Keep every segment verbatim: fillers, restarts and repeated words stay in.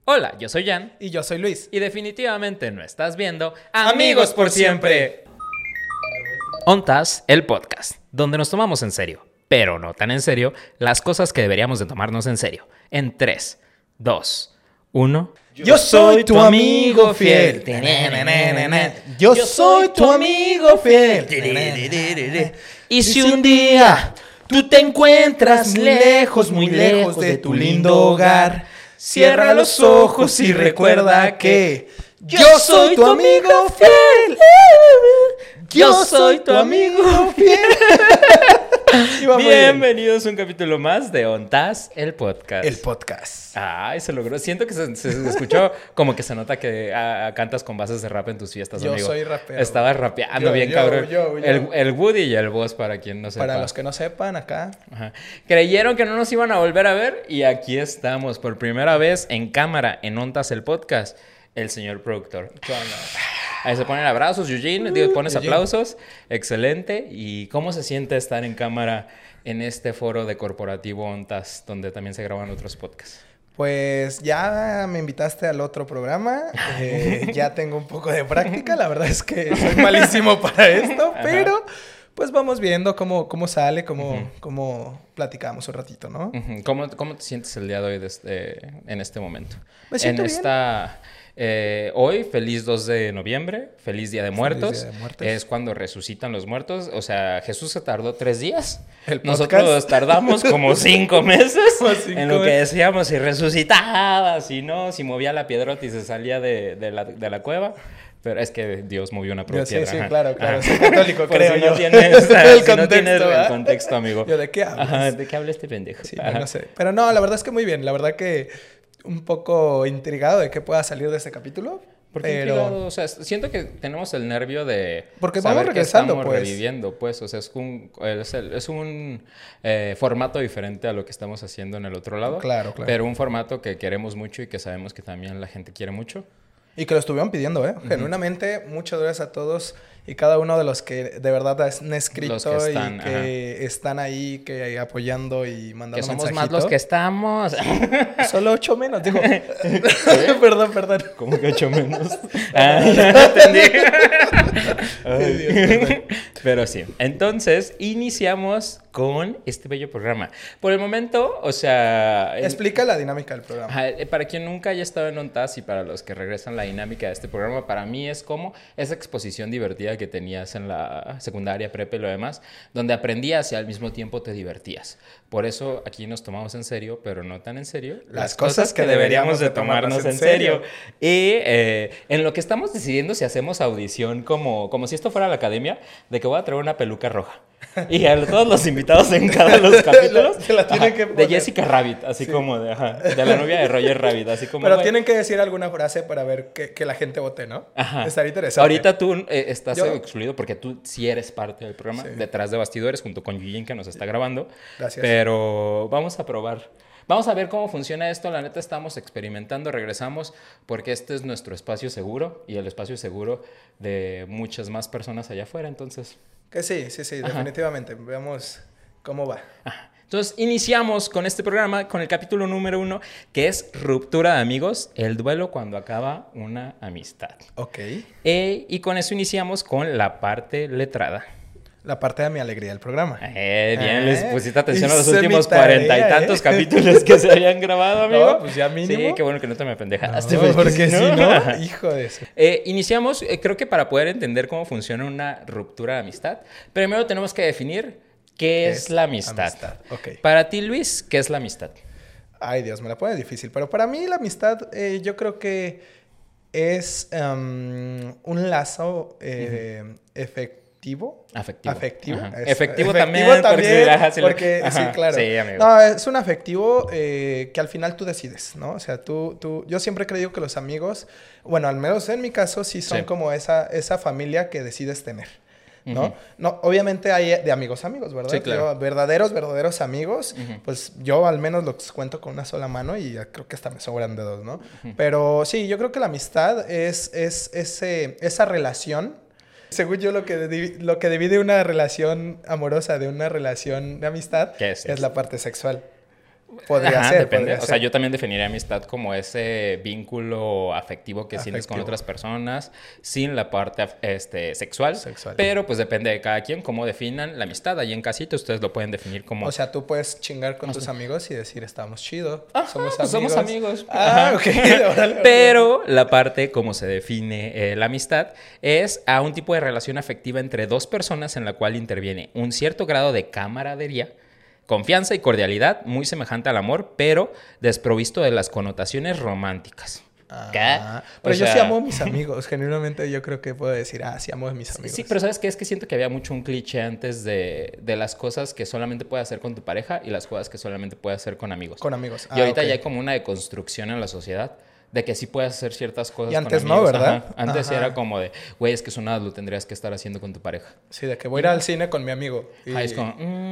Hola, yo soy Jan. Y yo soy Luis. Y definitivamente no estás viendo Amigos por Siempre. Ontas, el podcast, donde nos tomamos en serio, pero no tan en serio, las cosas que deberíamos de tomarnos en serio. En tres, dos, uno... Yo soy tu amigo fiel. Yo soy tu amigo fiel. Y si un día tú te encuentras lejos, muy lejos de tu lindo hogar, cierra los ojos y recuerda que yo soy tu amigo fiel. Yo soy tu amigo fiel. Bienvenidos a un capítulo más de Ontas, el podcast. El podcast. Ay, se logró. Siento que se, se, se escuchó como que se nota que ah, cantas con bases de rap en tus fiestas, yo amigo. Yo soy rapero. Estabas rapeando yo, bien, yo, cabrón. Yo, yo. El, el Woody y el Boss, para quien no sepa. Para los que no sepan, acá. Ajá. Creyeron que no nos iban a volver a ver y aquí estamos por primera vez en cámara, en Ontas, el podcast. El señor productor. ¿Qué onda? Ahí se ponen abrazos, Eugene, uh, pones Eugene. aplausos. Excelente. ¿Y cómo se siente estar en cámara en este foro de Corporativo Ontas, donde también se graban otros podcasts? Pues ya me invitaste al otro programa, eh, ya tengo un poco de práctica, la verdad es que soy malísimo para esto, pero pues vamos viendo cómo, cómo sale, cómo, uh-huh. cómo platicamos un ratito, ¿no? Uh-huh. ¿Cómo, ¿Cómo te sientes el día de hoy desde, en este momento? Me siento en bien. esta... Eh, hoy, feliz dos de noviembre, feliz Día de Muertos. Día de Muertos. Es cuando resucitan los muertos. O sea, Jesús se tardó tres días. ¿El Nosotros podcast? tardamos como cinco meses como cinco en lo que meses. decíamos si resucitaba, si no, si movía la piedrota y se salía de, de, la, de la cueva. Pero es que Dios movió una Yo, piedra. Sí, sí, Ajá. claro, claro. Ajá. Soy católico, creo si yo. No tienes, el si contexto, no tienes ¿verdad? el contexto, amigo. Yo, ¿de qué hablas? Ajá, ¿de qué habla este pendejo? Sí, no, no sé. Pero no, la verdad es que muy bien. La verdad que un poco intrigado de qué pueda salir de este capítulo. Porque pero... intrigado, o sea, siento que tenemos el nervio de Porque saber vamos regresando, que estamos pues. reviviendo, pues, o sea, es un, es, el, es un eh, formato diferente a lo que estamos haciendo en el otro lado. Claro, claro. Pero un formato que queremos mucho y que sabemos que también la gente quiere mucho. Y que lo estuvieron pidiendo, ¿eh? Uh-huh. Genuinamente, muchas gracias a todos y cada uno de los que de verdad han escrito los que están, y que ajá. están ahí, que apoyando y mandando Que somos mensajito. más los que estamos. Solo ocho menos, digo. perdón, perdón. ¿Cómo que ocho menos? ah, ya entendí. Ay, Dios, perdón. Pero sí, entonces iniciamos con este bello programa. Por el momento, o sea... Explica en... la dinámica del programa. Ajá, para quien nunca haya estado en Ontas y para los que regresan, la dinámica de este programa para mí es como esa exposición divertida que tenías en la secundaria, prepa y lo demás, donde aprendías y al mismo tiempo te divertías. Por eso aquí nos tomamos en serio, pero no tan en serio, las, las cosas, cosas que, que deberíamos de tomarnos en serio. serio. Y eh, en lo que estamos decidiendo si hacemos audición como, como si esto fuera la academia, de que voy a traer una peluca roja. Y a todos los invitados en cada de los capítulos se la tienen ajá, que poner. de Jessica Rabbit, así sí. como de, ajá, de la novia de Roger Rabbit, así como. Pero güey. tienen que decir alguna frase para ver que, que la gente vote, ¿no? Ajá. Estaría interesante. Ahorita tú eh, estás Yo... excluido porque tú sí eres parte del programa, sí. detrás de bastidores, junto con Eugene que nos está grabando. Gracias. Pero vamos a probar. Vamos a ver cómo funciona esto. La neta estamos experimentando, regresamos porque este es nuestro espacio seguro y el espacio seguro de muchas más personas allá afuera, entonces. Que sí, sí, sí, Ajá. definitivamente. Veamos cómo va. Ajá. Entonces, iniciamos con este programa, con el capítulo número uno, que es Ruptura de Amigos, el duelo cuando acaba una amistad. Ok. Eh, y con eso iniciamos con la parte letrada. La parte de mi alegría del programa. Eh, bien, eh, les pusiste atención Hice a los últimos cuarenta y tantos eh. capítulos que se habían grabado, amigo. No, pues ya mínimo. Sí, qué bueno que no te me apendejaste. No, porque si no, hijo de eso. Eh, iniciamos, eh, creo que para poder entender cómo funciona una ruptura de amistad, primero tenemos que definir qué, ¿Qué es, es la amistad. amistad? Okay. Para ti, Luis, ¿qué es la amistad? Ay, Dios, me la pone difícil. Pero para mí la amistad, eh, yo creo que es um, un lazo eh, uh-huh. efectivo. Afectivo. Afectivo. Afectivo. Es, efectivo, efectivo también. también. Porque, Porque, porque ajá, sí, claro. Sí, amigo. No, es un afectivo eh, que al final tú decides, ¿no? O sea, tú, tú... Yo siempre he creído que los amigos, bueno, al menos en mi caso, sí son sí. como esa, esa familia que decides tener, ¿no? Uh-huh. No, obviamente hay de amigos amigos, ¿verdad? Sí, claro. Yo, verdaderos, verdaderos amigos, uh-huh. pues yo al menos los cuento con una sola mano y creo que hasta me sobran dedos, ¿no? Uh-huh. Pero sí, yo creo que la amistad es, es ese, esa relación. Según yo, lo que, lo que divide una relación amorosa de una relación de amistad ¿Qué es, es la parte sexual. Podría Ajá, ser, depende. podría O ser. sea, yo también definiría amistad como ese vínculo afectivo que sientes con Afectivo. otras personas sin la parte af- este, sexual. Sexual. Pero pues depende de cada quien cómo definan la amistad. Ahí en casita ustedes lo pueden definir como... O sea, tú puedes chingar con tus amigos y decir, estamos chido, Ajá, somos pues amigos. somos amigos. Ah, Ajá. ok. Órale, órale. Pero la parte, como se define eh, la amistad, es a un tipo de relación afectiva entre dos personas en la cual interviene un cierto grado de camaradería, confianza y cordialidad, muy semejante al amor, pero desprovisto de las connotaciones románticas. ¿Qué? Ah, pero O yo sí sea, amo a mis amigos. Genuinamente yo creo que puedo decir, ah, sí amo a mis amigos. Sí, pero ¿sabes qué? Es que siento que había mucho un cliché antes de, de las cosas que solamente puedes hacer con tu pareja y las cosas que solamente puedes hacer con amigos. Con amigos. Y Ah, ahorita ok. ya hay como una deconstrucción en la sociedad de que sí puedes hacer ciertas cosas Y antes con no, amigos. ¿verdad? Ajá. Antes Ajá. era como de, güey, es que eso nada lo tendrías que estar haciendo con tu pareja. Sí, de que voy a ir al cine con mi amigo. Y... Ajá, es como,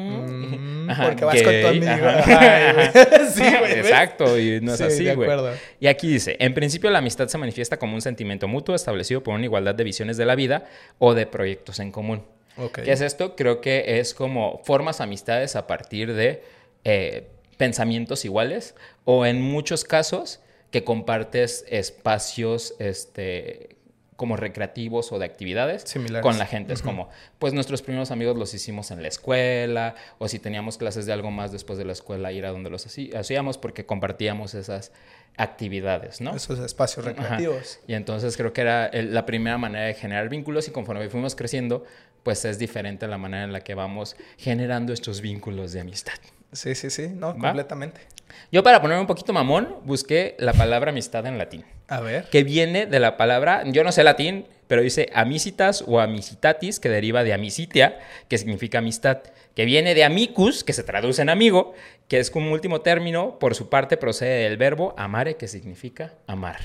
mm, Mm, ajá, porque vas con tu gay, amigo. ajá. Ay, güey. Sí, güey. ¿ves? Exacto, y no es Sí, así, de güey. acuerdo. Y aquí dice, en principio la amistad se manifiesta como un sentimiento mutuo establecido por una igualdad de visiones de la vida o de proyectos en común. Ok. ¿Qué es esto? Creo que es como formas amistades a partir de eh, pensamientos iguales o en muchos casos que compartes espacios este, como recreativos o de actividades Similares. con la gente. Es como, pues nuestros primeros amigos los hicimos en la escuela o si teníamos clases de algo más después de la escuela ir a donde los hací- hacíamos porque compartíamos esas actividades, ¿no? Esos espacios recreativos. Ajá. Y entonces creo que era el- la primera manera de generar vínculos y conforme fuimos creciendo, pues es diferente la manera en la que vamos generando estos vínculos de amistad. Sí, sí, sí. No, ¿Va? completamente. Yo para ponerme un poquito mamón, busqué la palabra amistad en latín, A ver. que viene de la palabra, yo no sé latín, pero dice amicitas o amicitatis, que deriva de amicitia, que significa amistad, que viene de amicus, que se traduce en amigo, que es como último término, por su parte procede del verbo amare, que significa amar.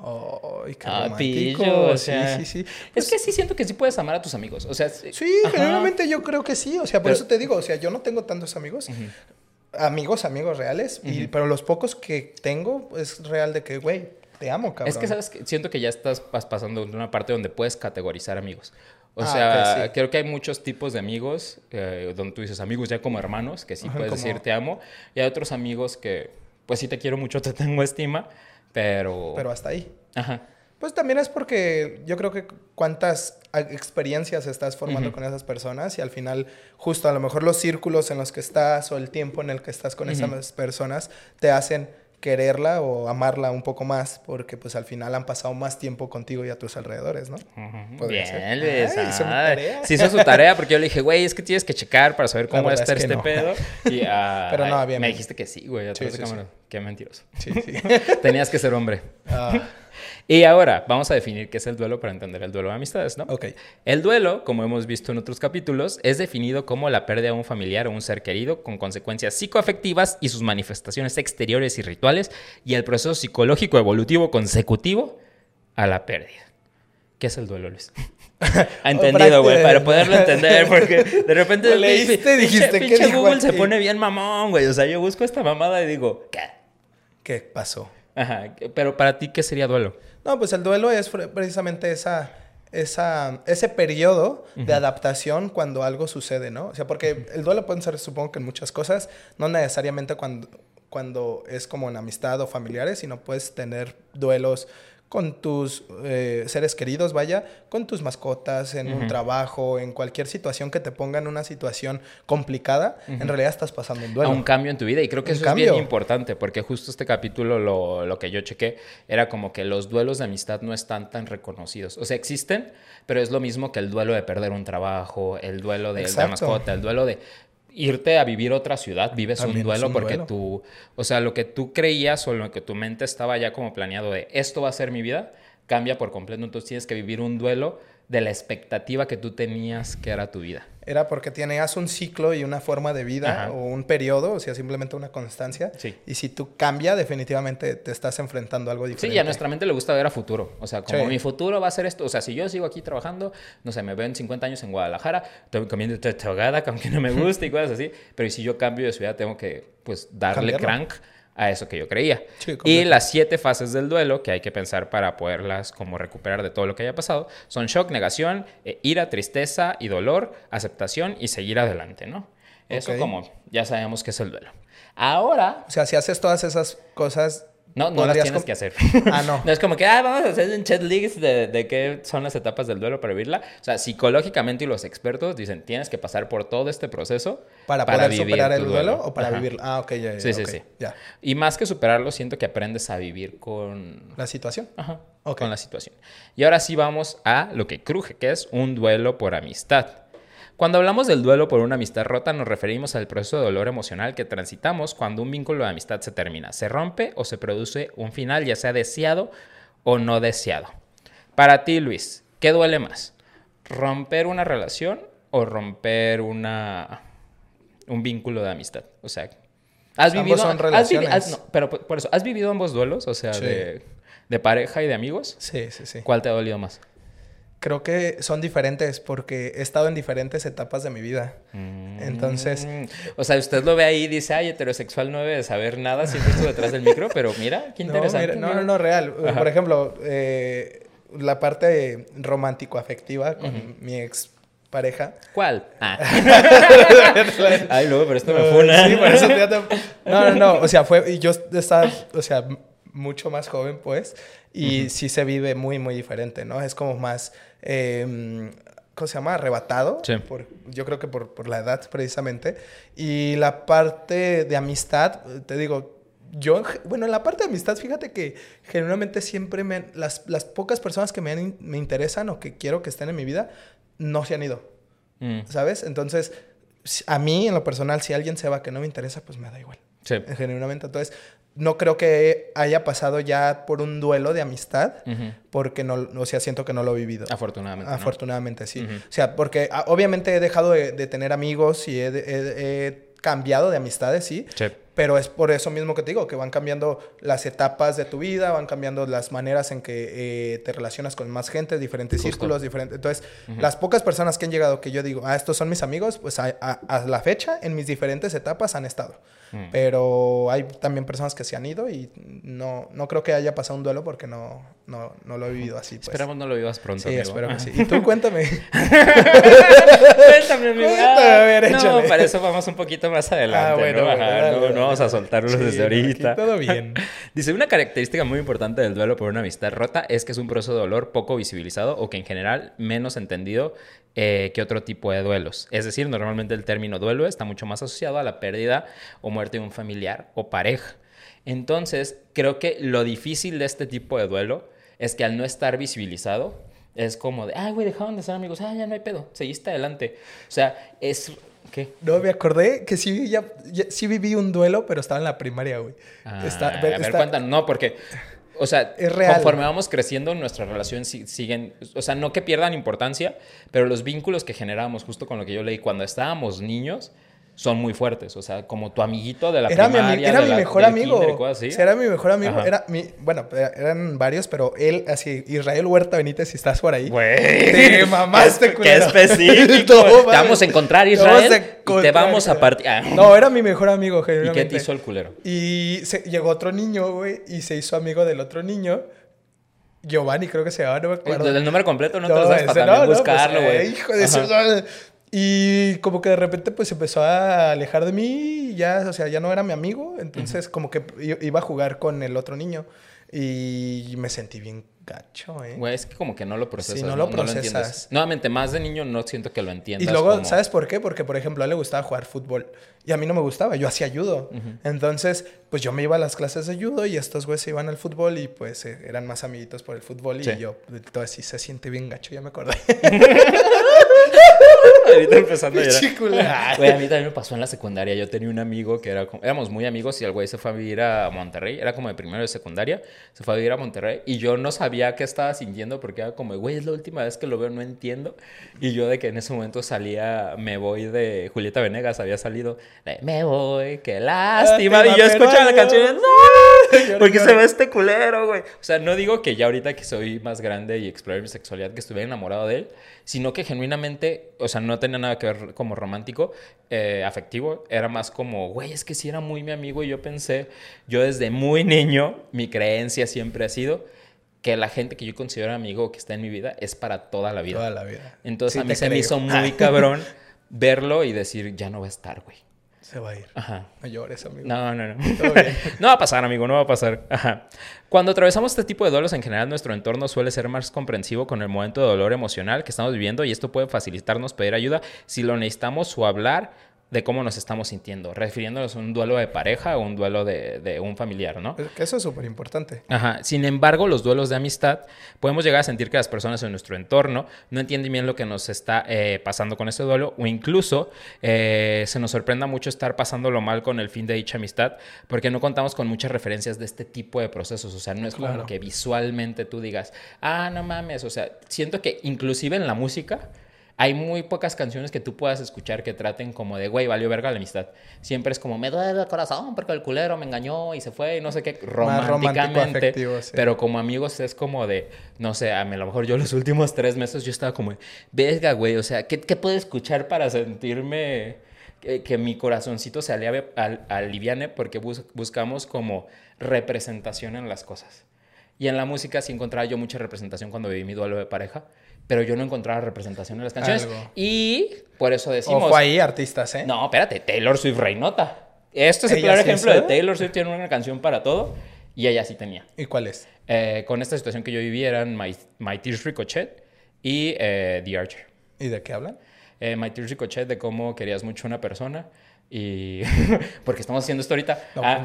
¡Ay, qué Ah, romántico! pillo, o Sí, sea, sí, sí. Es que sí siento que sí puedes amar a tus amigos. O sea, sí, Sí, ajá. generalmente yo creo que sí. O sea, por Pero- eso te digo, o sea, yo no tengo tantos amigos. Amigos, amigos reales. y, Ujú. pero los pocos que tengo es real de que, güey, te amo, cabrón. Es que, ¿sabes? qué? Siento que ya estás pas- pasando de una parte donde puedes categorizar amigos. O Ah, sea, ok, sí. creo que hay muchos tipos de amigos, eh, donde tú dices amigos ya como hermanos, que sí Ajá, puedes como- decir te amo. Y hay otros amigos que, pues sí te quiero mucho, te tengo estima, pero... Pero hasta ahí. Ajá. Pues también es porque yo creo que cuántas a- experiencias estás formando Ujú. con esas personas y al final justo a lo mejor los círculos en los que estás o el tiempo en el que estás con Ujú. esas personas te hacen quererla o amarla un poco más porque pues al final han pasado más tiempo contigo y a tus alrededores, ¿no? Ujú. Podría Bien, ser. Luis. Ay, hizo mi ah, tarea. Sí hizo su tarea porque yo le dije, güey, es que tienes que checar para saber cómo La va a verdad estar es que este no. pedo. Y, ah, Pero no, ay, bien, me bien. dijiste que sí, güey, atrás Sí, de sí, cámara. Qué mentiroso. Sí, sí. Tenías que ser hombre. Ah, Y ahora vamos a definir qué es el duelo para entender el duelo de amistades, ¿no? ok. El duelo, como hemos visto en otros capítulos, es definido como la pérdida de un familiar o un ser querido con consecuencias psicoafectivas y sus manifestaciones exteriores y rituales y el proceso psicológico evolutivo consecutivo a la pérdida. ¿Qué es el duelo, Luis? Ha entendido, güey, para poderlo entender, porque de repente Lo leíste, pinche- dijiste, pinche, ¿qué pinche dijo Google se aquí? pone bien mamón, güey. O sea, yo busco esta mamada y digo, ¿qué? ¿Qué pasó? Ajá, pero para ti, ¿qué sería duelo? No, pues el duelo es fre- precisamente esa, esa, ese periodo de adaptación cuando algo sucede, ¿no? O sea, porque el duelo puede ser, supongo que en muchas cosas, no necesariamente cuando, cuando es como en amistad o familiares, sino puedes tener duelos con tus eh, seres queridos, vaya, con tus mascotas, en un Ujú. trabajo, en cualquier situación que te ponga en una situación complicada, en Ujú. realidad estás pasando un A duelo. un cambio en tu vida. Y creo que Un eso cambio. es bien importante, porque justo este capítulo lo, lo que yo chequé era como que los duelos de amistad no están tan reconocidos. O sea, existen, pero es lo mismo que el duelo de perder un trabajo, el duelo de, de la Exacto. mascota, el duelo de irte a vivir a otra ciudad, vives También un es duelo un porque duelo. tú, o sea, lo que tú creías o lo que tu mente estaba ya como planeado de esto va a ser mi vida, cambia por completo. Entonces tienes que vivir un duelo de la expectativa que tú tenías que era tu vida. Era porque tenías un ciclo y una forma de vida Ajá. o un periodo, o sea, simplemente una constancia. Sí. Y si tú cambia, definitivamente te estás enfrentando a algo Sí, diferente. y a nuestra mente le gusta ver a futuro. O sea, como Sí. mi futuro va a ser esto. O sea, si yo sigo aquí trabajando, no sé, me veo en cincuenta años en Guadalajara, estoy comiendo ahogada, aunque no me guste y cosas así. Pero si yo cambio de ciudad, tengo que, pues, darle Cambiarlo. crank a eso que yo creía. Sí, y completo. las siete fases del duelo que hay que pensar para poderlas como recuperar de todo lo que haya pasado son shock, negación, eh, ira, tristeza y dolor, aceptación y seguir adelante, ¿no? Eso Ok. como ya sabemos que es el duelo. Ahora... O sea, si haces todas esas cosas... No, no las tienes comp- que hacer. Ah, no. No es como que, ah, vamos a hacer un checklist de, de qué son las etapas del duelo para vivirla. O sea, psicológicamente y los expertos dicen, tienes que pasar por todo este proceso ¿Para, para poder vivir superar tu el duelo, duelo. o para Ajá. vivirlo? Ah, ok, ya, ya. Sí, sí, ok, sí. Ya. Y más que superarlo, siento que aprendes a vivir con... ¿La situación? Ajá, Ok. con la situación. Y ahora sí vamos a lo que cruje, que es un duelo por amistad. Cuando hablamos del duelo por una amistad rota, nos referimos al proceso de dolor emocional que transitamos cuando un vínculo de amistad se termina, se rompe o se produce un final, ya sea deseado o no deseado. Para ti, Luis, ¿qué duele más? ¿Romper una relación o romper una, un vínculo de amistad? O sea, ¿has Ambos vivido... son has vivi- relaciones. has- no, pero por por eso, ¿has vivido ambos duelos? O sea, Sí. de, de pareja y de amigos. Sí, sí, sí. ¿Cuál te ha dolido más? Creo que son diferentes porque he estado en diferentes etapas de mi vida. Entonces... Mm. O sea, usted lo ve ahí y dice, ay, heterosexual no debe de saber nada, siempre estuvo detrás del micro, pero mira, qué No, interesante. mira, no, mira. no, no, real. Ajá. Por ejemplo, eh, la parte romántico-afectiva con Ujú. mi ex pareja. ¿Cuál? Ah. Ay, luego, pero esto me funa. Sí, por eso te- No, no, no. O sea, fue... Y yo estaba, o sea, m- mucho más joven, pues. Y Ujú. sí se vive muy, muy diferente, ¿no? Es como más... eh, ¿cómo se llama? Arrebatado. Sí. Por, yo creo que por, por la edad, precisamente. Y la parte de amistad, te digo... Yo, en ge- bueno, en la parte de amistad, fíjate que genuinamente siempre me... Las, las pocas personas que me, han in- me interesan o que quiero que estén en mi vida, no se han ido. Mm. ¿Sabes? Entonces, si- a mí, en lo personal, si alguien se va que no me interesa, pues me da igual. Sí. Eh, Genuinamente. Entonces, no creo que haya pasado ya por un duelo de amistad, Ujú. porque no, o sea, siento que no lo he vivido. Afortunadamente, ¿no? Afortunadamente, sí. Ujú. O sea, porque ah, obviamente he dejado de, de tener amigos y he, de- he- he cambiado de amistades, sí. Sí. Pero es por eso mismo que te digo, que van cambiando las etapas de tu vida, van cambiando las maneras en que eh, te relacionas con más gente, diferentes Justo. círculos, diferentes... Entonces, Ujú. las pocas personas que han llegado que yo digo, ah, estos son mis amigos, pues a, a- a la fecha, en mis diferentes etapas han estado. Mm. Pero hay también personas que se han ido y no, no creo que haya pasado un duelo porque no, no, no lo he vivido así. Pues. Esperamos no lo vivas pronto, Sí, amigo. espero que Ajá. sí. Y tú cuéntame. Cuéntame, amigo. Cuéntame, a ver, no, échale. para eso vamos un poquito más adelante, Ah, bueno, ¿no? bueno, Ajá, dale, no, dale, no vamos a dale. soltarlo Sí, desde no, aquí ahorita. todo bien. Dice, una característica muy importante del duelo por una amistad rota es que es un proceso de dolor poco visibilizado o que en general menos entendido eh, que otro tipo de duelos. Es decir, normalmente el término duelo está mucho más asociado a la pérdida o muerte de un familiar o pareja. Entonces, creo que lo difícil de este tipo de duelo es que al no estar visibilizado, es como de, ay, güey, dejaron de ser amigos, ah, ya no hay pedo, seguiste adelante. O sea, es... ¿Qué? No, me acordé que sí, ya, ya- sí viví un duelo, pero estaba en la primaria, güey. Ah, Está- a ver, está- cuéntanos. No, porque, o sea, Es real. conforme vamos creciendo, nuestra relación si- siguen, o sea, no que pierdan importancia, pero los vínculos que generamos, justo con lo que yo leí, cuando estábamos niños, son muy fuertes. O sea, como tu amiguito de la Era mi, ami- primaria, era de mi la- mejor del amigo. kinder y cosas así. O sea, era mi mejor amigo. Ajá. Era mi, bueno, era- eran varios, pero él, así, Israel Huerta Benítez, si estás por ahí. Güey. Te mamaste, Qué culero. específico. No, Te mames. vamos a encontrar, Te vamos Israel, a y te encontrar, vamos a culero. partir. Ah. No, era mi mejor amigo, ¿Y genuinamente. qué te hizo el culero? Y se- llegó otro niño, güey, y se hizo amigo del otro niño. Giovanni, creo que se llamaba, no me acuerdo. ¿El número completo no, te lo sabes ese para no, también no, buscarlo, pues, güey? eh, hijo de su... Ajá. Y como que de repente pues se empezó a alejar de mí, y ya, o sea, ya no era mi amigo, entonces como que i- iba a jugar con el otro niño y me sentí bien gacho, ¿eh? Güey, es que como que no lo procesas. Sí, no lo entiendes. procesas. Nuevamente, más de niño no siento que lo entiendas. Y luego, como- ¿sabes por qué? Porque, por ejemplo, a él le gustaba jugar fútbol y a mí no me gustaba, yo hacía judo. Ujú. Entonces, pues yo me iba a las clases de judo y estos güeyes se iban al fútbol y pues eh, eran más amiguitos por el fútbol y Sí. yo, todo así se siente bien gacho, ya me acordé. Ahorita empezando a llorar. Chicula. Güey, a mí también me pasó en la secundaria. Yo tenía un amigo que era como... Éramos muy amigos y el güey se fue a vivir a Monterrey. Era como de primero de secundaria. Se fue a vivir a Monterrey. Y yo no sabía qué estaba sintiendo porque era como, güey, es la última vez que lo veo, no entiendo. Y yo de que en ese momento salía Me Voy de Julieta Venegas. Había salido de Me Voy, qué lástima. Lástima, Y yo escuchaba la pero canción y, yo- ¡no! Lloro, Porque lloro. se ve este culero, güey. O sea, no digo que ya ahorita que soy más grande y exploré mi sexualidad que estuve enamorado de él, sino que genuinamente, o sea, no tenía nada que ver como romántico, eh, afectivo. Era más como, güey, es que sí era muy mi amigo y yo pensé, yo desde muy niño, mi creencia siempre ha sido que la gente que yo considero amigo que está en mi vida es para toda la vida. Toda la vida. Entonces Sí, a mí te se me creo. hizo muy cabrón verlo y decir, ya no va a estar, güey. Se va a ir. Ajá. No llores, amigo. No, no, no. Todo bien. No va a pasar, amigo, no va a pasar. Ajá. Cuando atravesamos este tipo de duelos, en general, nuestro entorno suele ser más comprensivo con el momento de dolor emocional que estamos viviendo y esto puede facilitarnos pedir ayuda si lo necesitamos o hablar de cómo nos estamos sintiendo, refiriéndonos a un duelo de pareja o un duelo de, de un familiar, ¿no? Que eso es súper importante. Ajá. Sin embargo, los duelos de amistad, podemos llegar a sentir que las personas en nuestro entorno no entienden bien lo que nos está eh, pasando con ese duelo o incluso eh, se nos sorprenda mucho estar pasándolo mal con el fin de dicha amistad porque no contamos con muchas referencias de este tipo de procesos. O sea, no es Claro. como que visualmente tú digas, ah, no mames. O sea, siento que inclusive en la música hay muy pocas canciones que tú puedas escuchar que traten como de, güey, valió verga la amistad. Siempre es como, me duele el corazón porque el culero me engañó y se fue y no sé qué, románticamente. Sí. Pero como amigos es como de, no sé, a lo mejor yo los últimos tres meses yo estaba como, verga, güey, o sea, ¿qué, qué puedo escuchar para sentirme que, que mi corazoncito se aliviane? Al, aliviane porque bus, buscamos como representación en las cosas. Y en la música sí encontraba yo mucha representación cuando viví mi duelo de pareja, pero yo no encontraba representación en las canciones. Algo. Y por eso decimos... Ojo ahí, artistas, ¿eh? No, espérate, Taylor Swift reinota. Esto es el claro ejemplo de Taylor Swift, tiene una canción para todo y ella sí tenía. ¿Y cuál es? Eh, con esta situación que yo viví eran My, My Tears Ricochet y eh, The Archer. ¿Y de qué hablan? Eh, My Tears Ricochet, de cómo querías mucho a una persona y... porque estamos haciendo esto ahorita. No, ah. no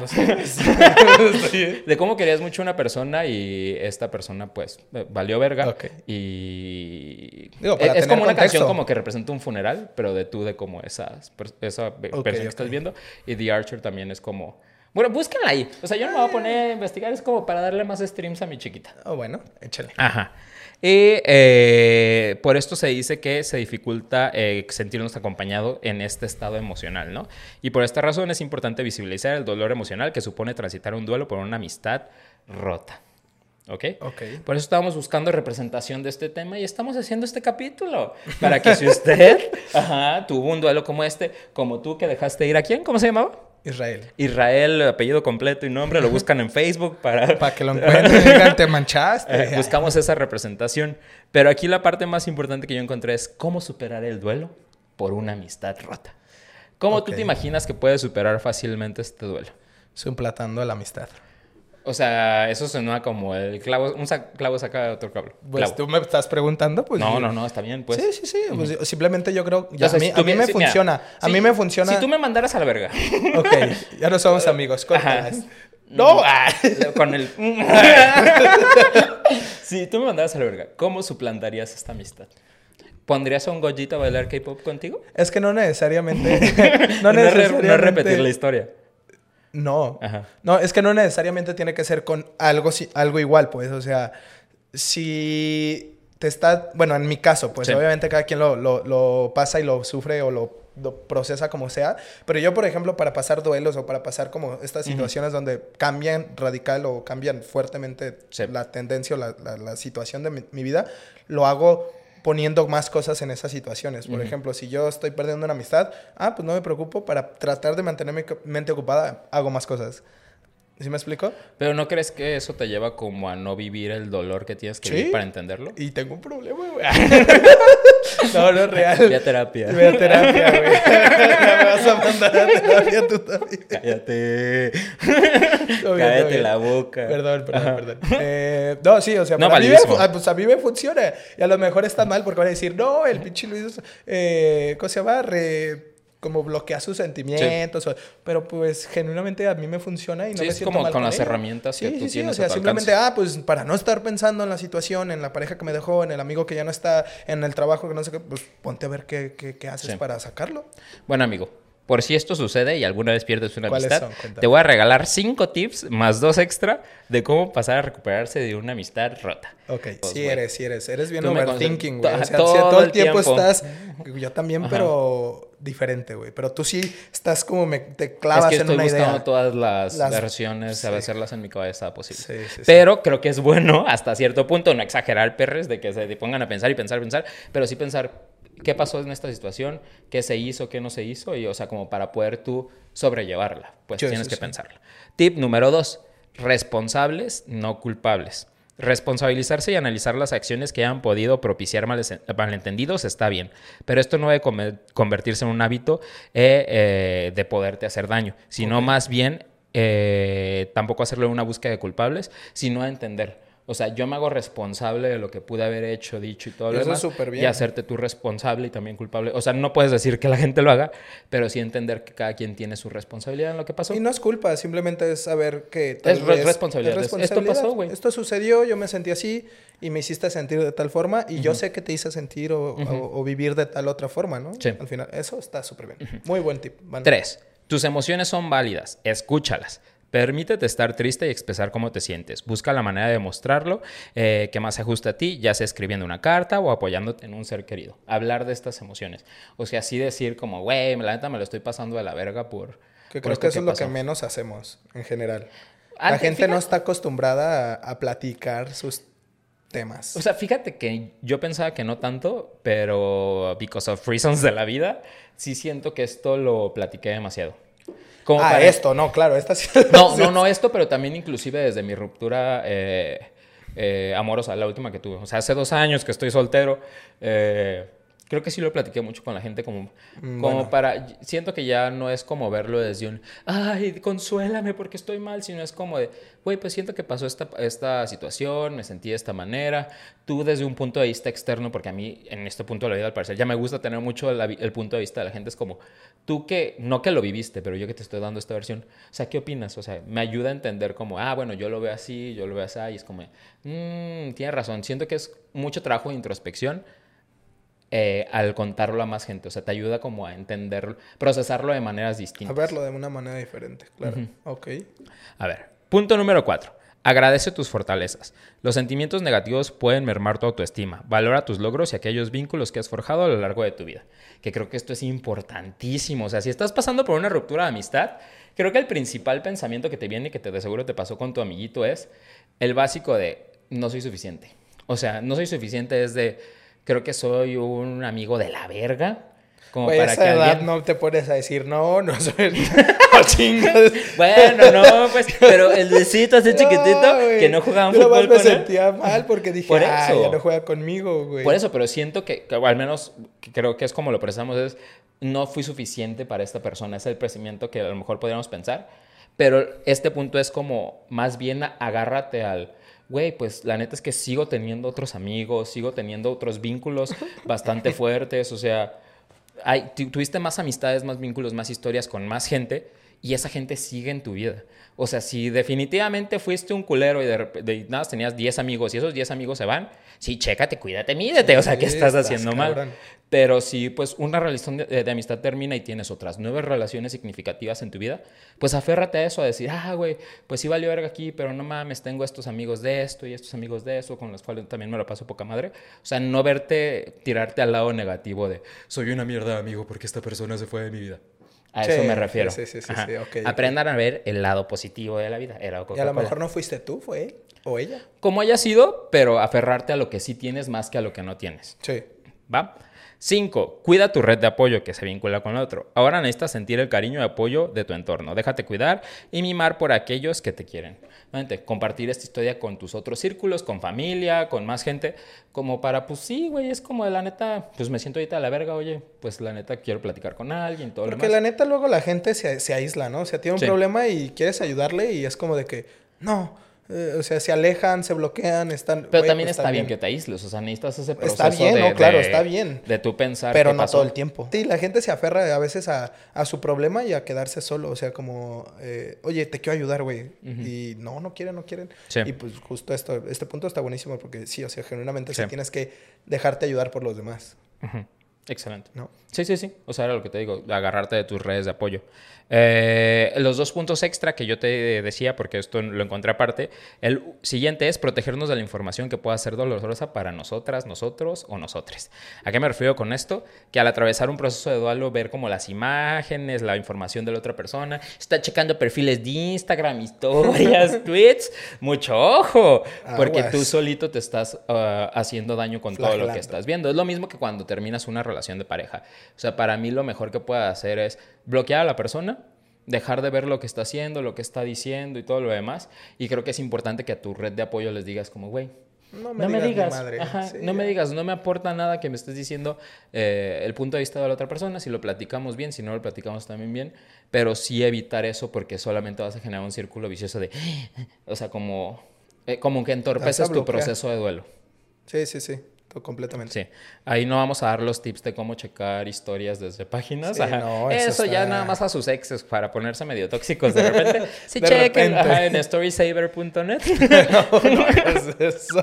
sé. De cómo querías mucho a una persona y esta persona, pues, valió verga. Okay. Y... Digo, para es como una contexto. canción como que representa un funeral, pero de tú, de como esas, esa okay, persona okay. que estás viendo. Y The Archer también es como... Bueno, búsquenla ahí. O sea, yo no me voy a poner a investigar. Es como para darle más streams a mi chiquita. Oh, bueno, échale. Ajá. Y eh, por esto se dice que se dificulta eh, sentirnos acompañados en este estado emocional, ¿no? Y por esta razón es importante visibilizar el dolor emocional que supone transitar un duelo por una amistad rota. ¿Ok? Ok. Por eso estábamos buscando representación de este tema y estamos haciendo este capítulo. Para que si usted ajá, tuvo un duelo como este, como tú que dejaste ir a quién, ¿cómo se llamaba? Israel. Israel, apellido completo y nombre, lo buscan en Facebook para... Para que lo encuentren, digan, te manchaste. Eh, buscamos esa representación. Pero aquí la parte más importante que yo encontré es cómo superar el duelo por una amistad rota. ¿Cómo okay. tú te imaginas que puedes superar fácilmente este duelo? Suplatando la amistad. O sea, eso suena como el clavo, un sa- clavo saca otro clavo. Pues clavo. tú me estás preguntando, pues... No, yo... no, no, está bien, pues. Sí, sí, sí. Uh-huh. Pues, simplemente yo creo... Ya, o sea, a mí, si a mí me si, funciona. Mira, a si, mí me funciona... Si tú me mandaras a la verga. Ok, ya no somos amigos. Córtalas. No. Con el... Si tú me mandaras a la verga, ¿cómo suplantarías esta amistad? ¿Pondrías a un Gojito a bailar K-pop contigo? Es que no necesariamente... no, no, necesariamente... no repetir la historia. No, Ajá. no, es que no necesariamente tiene que ser con algo, algo igual, pues, o sea, si te está, bueno, en mi caso, pues, sí. obviamente cada quien lo, lo, lo pasa y lo sufre o lo, lo procesa como sea, pero yo, por ejemplo, para pasar duelos o para pasar como estas situaciones uh-huh. donde cambian radical o cambian fuertemente sí. la tendencia o la, la, la situación de mi, mi vida, lo hago poniendo más cosas en esas situaciones. Por uh-huh. ejemplo, si yo estoy perdiendo una amistad, ah, pues no me preocupo, para tratar de mantener mi mente ocupada, hago más cosas. ¿Sí me explico? Pero ¿no crees que eso te lleva como a no vivir el dolor que tienes que ¿Sí? vivir para entenderlo? Y tengo un problema, güey. No, no es real. Ve a terapia. Ve a terapia, güey. Me vas a mandar a terapia tú también. Cállate. No, bien, Cállate no, bien. la boca. Perdón, perdón, Ajá. perdón. Eh, no, sí, o sea, no, para mí me, pues a mí me funciona. Y a lo mejor está mal porque van a decir, no, el pinche Luis, eh, ¿cómo se llama? Re... como bloquea sus sentimientos, sí. o, pero pues genuinamente a mí me funciona y no sí, me es siento como mal con, con las ella. herramientas sí, que tú sí, sí, tienes o sea, a tu simplemente, alcance. ah, pues para no estar pensando en la situación, en la pareja que me dejó, en el amigo que ya no está, en el trabajo que no sé qué, pues ponte a ver qué, qué, qué haces sí. para sacarlo. Bueno, amigo, por si esto sucede y alguna vez pierdes una amistad, son? te voy a regalar cinco tips más dos extra de cómo pasar a recuperarse de una amistad rota. Ok, pues, sí güey. eres, sí eres. Eres bien Tú me overthinking, conce- güey. O sea, todo sí, todo el el tiempo, tiempo. estás... Yo también, Ajá. pero diferente, güey. Pero tú sí estás como... Me, te clavas es que en una estoy buscando idea. todas las, Las- versiones, sí. a hacerlas en mi cabeza posible. Sí, sí, sí. Pero creo que es bueno hasta cierto punto, no exagerar, perres, de que se pongan a pensar y pensar y pensar, pero sí pensar qué pasó en esta situación, qué se hizo, qué no se hizo, y o sea, como para poder tú sobrellevarla, pues Sí, tienes sí, que sí. pensarla. Tip número dos, responsables, no culpables. Responsabilizarse y analizar las acciones que hayan podido propiciar males- malentendidos está bien, pero esto no debe come- convertirse en un hábito eh, eh, de poderte hacer daño, sino Ok. más bien eh, tampoco hacerlo una búsqueda de culpables, sino a entender. O sea, yo me hago responsable de lo que pude haber hecho, dicho y todo Y lo eso demás. es súper bien. Y hacerte tú responsable y también culpable. O sea, no puedes decir que la gente lo haga, pero sí entender que cada quien tiene su responsabilidad en lo que pasó. Y no es culpa, simplemente es saber que tal Es re- vez- responsabilidad. es Esto pasó, güey. Esto sucedió, yo me sentí así y me hiciste sentir de tal forma y yo sé que te hice sentir o, Ujú. o- o vivir de tal otra forma, ¿no? Sí. Al final, eso está súper bien. Muy buen tip. Van. Tres, tus emociones son válidas. Escúchalas. Permítete estar triste y expresar cómo te sientes. Busca la manera de mostrarlo eh, que más se ajuste a ti, ya sea escribiendo una carta o apoyándote en un ser querido. Hablar de estas emociones. O sea, así decir como, güey, la neta me lo estoy pasando de la verga por... Que por creo esto que eso es lo pasó". que menos hacemos en general. La Antes, gente fíjate- no está acostumbrada a, a platicar sus temas. O sea, fíjate que yo pensaba que no tanto, pero because of reasons de la vida, sí siento que esto lo platiqué demasiado. Como ah, para- esto, no, claro, esta sí. No, no, no esto, pero también inclusive desde mi ruptura eh, eh, amorosa, la última que tuve. O sea, hace dos años que estoy soltero. eh, creo que sí lo platiqué mucho con la gente como, Mm, como bueno. para... Siento que ya no es como verlo desde un... Ay, consuélame porque estoy mal, sino es como de... Güey, pues siento que pasó esta, esta situación, me sentí de esta manera. Tú desde un punto de vista externo, porque a mí en este punto de la vida al parecer ya me gusta tener mucho la vi- el punto de vista de la gente. Es como, tú que, no que lo viviste, pero yo que te estoy dando esta versión. O sea, ¿qué opinas? O sea, me ayuda a entender como, ah, bueno, yo lo veo así, yo lo veo así. Y es como, mmm, tienes razón. Siento que es mucho trabajo de introspección. Eh, al contarlo a más gente, o sea, te ayuda como a entenderlo, procesarlo de maneras A distintas. verlo de una manera diferente, claro. Ujú. Ok. A ver, punto número cuatro. Agradece tus fortalezas. Los sentimientos negativos pueden mermar tu autoestima. Valora tus logros y aquellos vínculos que has forjado a lo largo de tu vida. Que creo que esto es importantísimo. O sea, si estás pasando por una ruptura de amistad, creo que el principal pensamiento que te viene y que te de seguro te pasó con tu amiguito es el básico de no soy suficiente. O sea, no soy suficiente es de creo que soy un amigo de la verga. Como Güey, para esa que edad alguien... no te pones a decir, no, no soy... ¡Oh, chingas! Bueno, no, pues, pero el Luisito así chiquitito No, güey. que no jugaban Yo nomás fútbol me con él. sentía mal porque dije, Por ah, eso. ya no juega conmigo, güey. Por eso, pero siento que, que al menos que creo que es como lo pensamos, es no fui suficiente para esta persona. Es el crecimiento que a lo mejor podríamos pensar. Pero este punto es como, más bien agárrate al, güey, pues la neta es que sigo teniendo otros amigos, sigo teniendo otros vínculos bastante fuertes. O sea, hay, tu- tuviste más amistades, más vínculos, más historias con más gente y esa gente sigue en tu vida. O sea, si definitivamente fuiste un culero y de, rep- de nada más tenías diez amigos y esos diez amigos se van, sí, chécate, cuídate, mídete. O sea, ¿qué Sí, estás estás haciendo cabrón. mal? Pero si pues una relación de, de amistad termina y tienes otras nueve relaciones significativas en tu vida, pues aférrate a eso, a decir, ah, güey, pues sí valió verga aquí, pero no mames, tengo estos amigos de esto y estos amigos de eso, con los cuales también me lo paso poca madre. O sea, no verte, tirarte al lado negativo de, soy una mierda de amigo porque esta persona se fue de mi vida. A Sí, eso me refiero. sí, sí, sí, Ajá. sí, ok, ok. Aprendan a ver el lado positivo de la vida. Era Y a lo Coca-Cola. mejor no fuiste tú, fue él o ella. Como haya sido, pero aferrarte a lo que sí tienes más que a lo que no tienes. Sí. ¿Va? Cinco, cuida tu red de apoyo que se vincula con el otro. Ahora necesitas sentir el cariño y apoyo de tu entorno. Déjate cuidar y mimar por aquellos que te quieren. Nuevamente, compartir esta historia con tus otros círculos, con familia, con más gente, como para, pues sí, güey, es como de la neta, pues me siento ahorita a la verga, oye, pues la neta quiero platicar con alguien, todo lo Porque demás. la neta luego la gente se, se aísla, ¿no? O sea, tiene un Sí. problema y quieres ayudarle y es como de que, no. Eh, o sea, se alejan, se bloquean, están... Pero güey, también pues, está bien que te aísles, o sea, necesitas ese proceso Está bien, de, ¿no? Claro, de- está bien. de tú pensar Pero qué no pasó. todo el tiempo. Sí, la gente se aferra a veces a, a su problema y a quedarse solo. O sea, como, eh, oye, te quiero ayudar, güey. Ujú. Y no, no quieren, no quieren. Sí. Y pues justo esto, este punto está buenísimo porque sí, o sea, genuinamente sí, Sí. tienes que dejarte ayudar por los demás, Ujú. Excelente. ¿no? Sí, sí, sí. O sea, era lo que te digo, agarrarte de tus redes de apoyo. Eh, los dos puntos extra que yo te decía, porque esto lo encontré aparte, el siguiente es protegernos de la información que pueda ser dolorosa para nosotras, nosotros o nosotres. ¿A qué me refiero con esto? Que al atravesar un proceso de duelo, ver como las imágenes, la información de la otra persona, está checando perfiles de Instagram, historias, tweets, mucho ojo, porque Aguas. tú solito te estás uh, haciendo daño con todo lo Flagelando. que estás viendo. Es lo mismo que cuando terminas una relación de pareja. O sea, para mí lo mejor que puedes hacer es bloquear a la persona, dejar de ver lo que está haciendo, lo que está diciendo y todo lo demás. Y creo que es importante que a tu red de apoyo les digas como, güey, No me no me digas, digas, mi madre. ajá, Sí, no me ya. digas, no me aporta nada que me estés diciendo eh, el punto de vista de la otra persona, si lo platicamos bien, si no lo platicamos también bien, pero sí evitar eso porque solamente vas a generar un círculo vicioso de, o sea, como, eh, como que Te vas a entorpeces tu bloquear. proceso de duelo. Sí, sí, sí. Todo completamente. Sí, ahí no vamos a dar los tips de cómo checar historias desde páginas. Sí, Ajá. no, eso eso ya está- nada más a sus exes para ponerse medio tóxicos de repente. Sí, De chequen repente. ajá, en storysaver punto net. No, no hagas eso.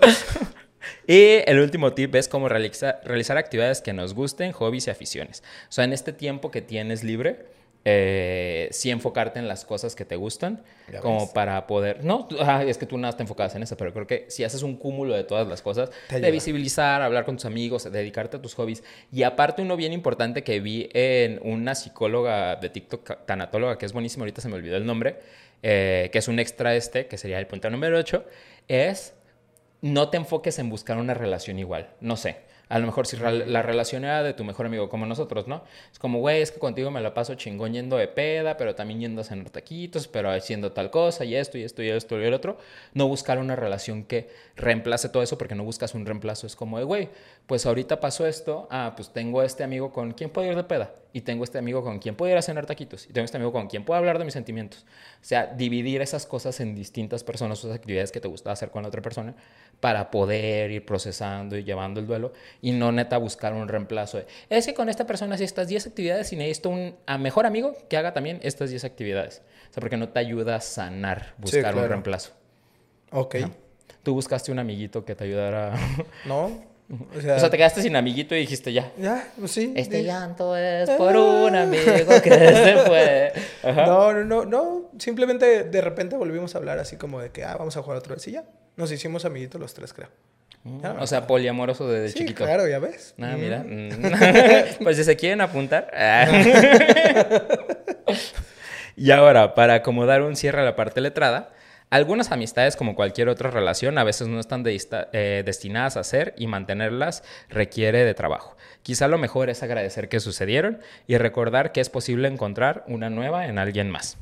Y el último tip es cómo realiza- realizar actividades que nos gusten, hobbies y aficiones. O sea, en este tiempo que tienes libre, eh, sí enfocarte en las cosas que te gustan, Ya como ves. para poder... No, tú- ajá, es que tú nada te enfocas en eso, pero creo que si haces un cúmulo de todas las cosas, Te de ayuda. visibilizar, hablar con tus amigos, dedicarte a tus hobbies. Y aparte uno bien importante que vi en una psicóloga de TikTok, tanatóloga, que es buenísima, ahorita se me olvidó el nombre, eh, que es un extra este, que sería el punto número ocho, es... No te enfoques en buscar una relación igual. No sé. A lo mejor si re- la relación era de tu mejor amigo, como nosotros, ¿no? Es como, güey, es que contigo me la paso chingón yendo de peda, pero también yendo a cenar taquitos, pero haciendo tal cosa, y esto, y esto, y esto, y el otro. No buscar una relación que reemplace todo eso, porque no buscas un reemplazo. Es como de, güey, pues ahorita pasó esto, ah, pues tengo este amigo con quien puedo ir de peda, y tengo este amigo con quien puedo ir a cenar taquitos, y tengo este amigo con quien puedo hablar de mis sentimientos. O sea, dividir esas cosas en distintas personas, esas actividades que te gustaba hacer con la otra persona, para poder ir procesando y llevando el duelo y no neta buscar un reemplazo. De, es que con esta persona hace estas diez actividades y necesito un a mejor amigo que haga también estas diez actividades. O sea, porque no te ayuda a sanar buscar claro. un reemplazo. Ok. Ajá. Tú buscaste un amiguito que te ayudara. No. O sea, O sea, te quedaste sin amiguito y dijiste ya. ya, pues sí. Este di- llanto es por un amigo que se fue. Ajá. No, no, no, no. Simplemente de repente volvimos a hablar así como de que, ah, vamos a jugar otra vez y ya. Nos hicimos amiguitos los tres, creo. Ya me O sea, acuerdo. poliamoroso desde Sí, chiquito. claro, ya ves. Ah, Mm. mira. Mm. Pues si se quieren apuntar. Ah. Y ahora, para acomodar un cierre a la parte letrada, algunas amistades, como cualquier otra relación, a veces no están de- eh, destinadas a ser y mantenerlas requiere de trabajo. Quizá lo mejor es agradecer que sucedieron y recordar que es posible encontrar una nueva en alguien más.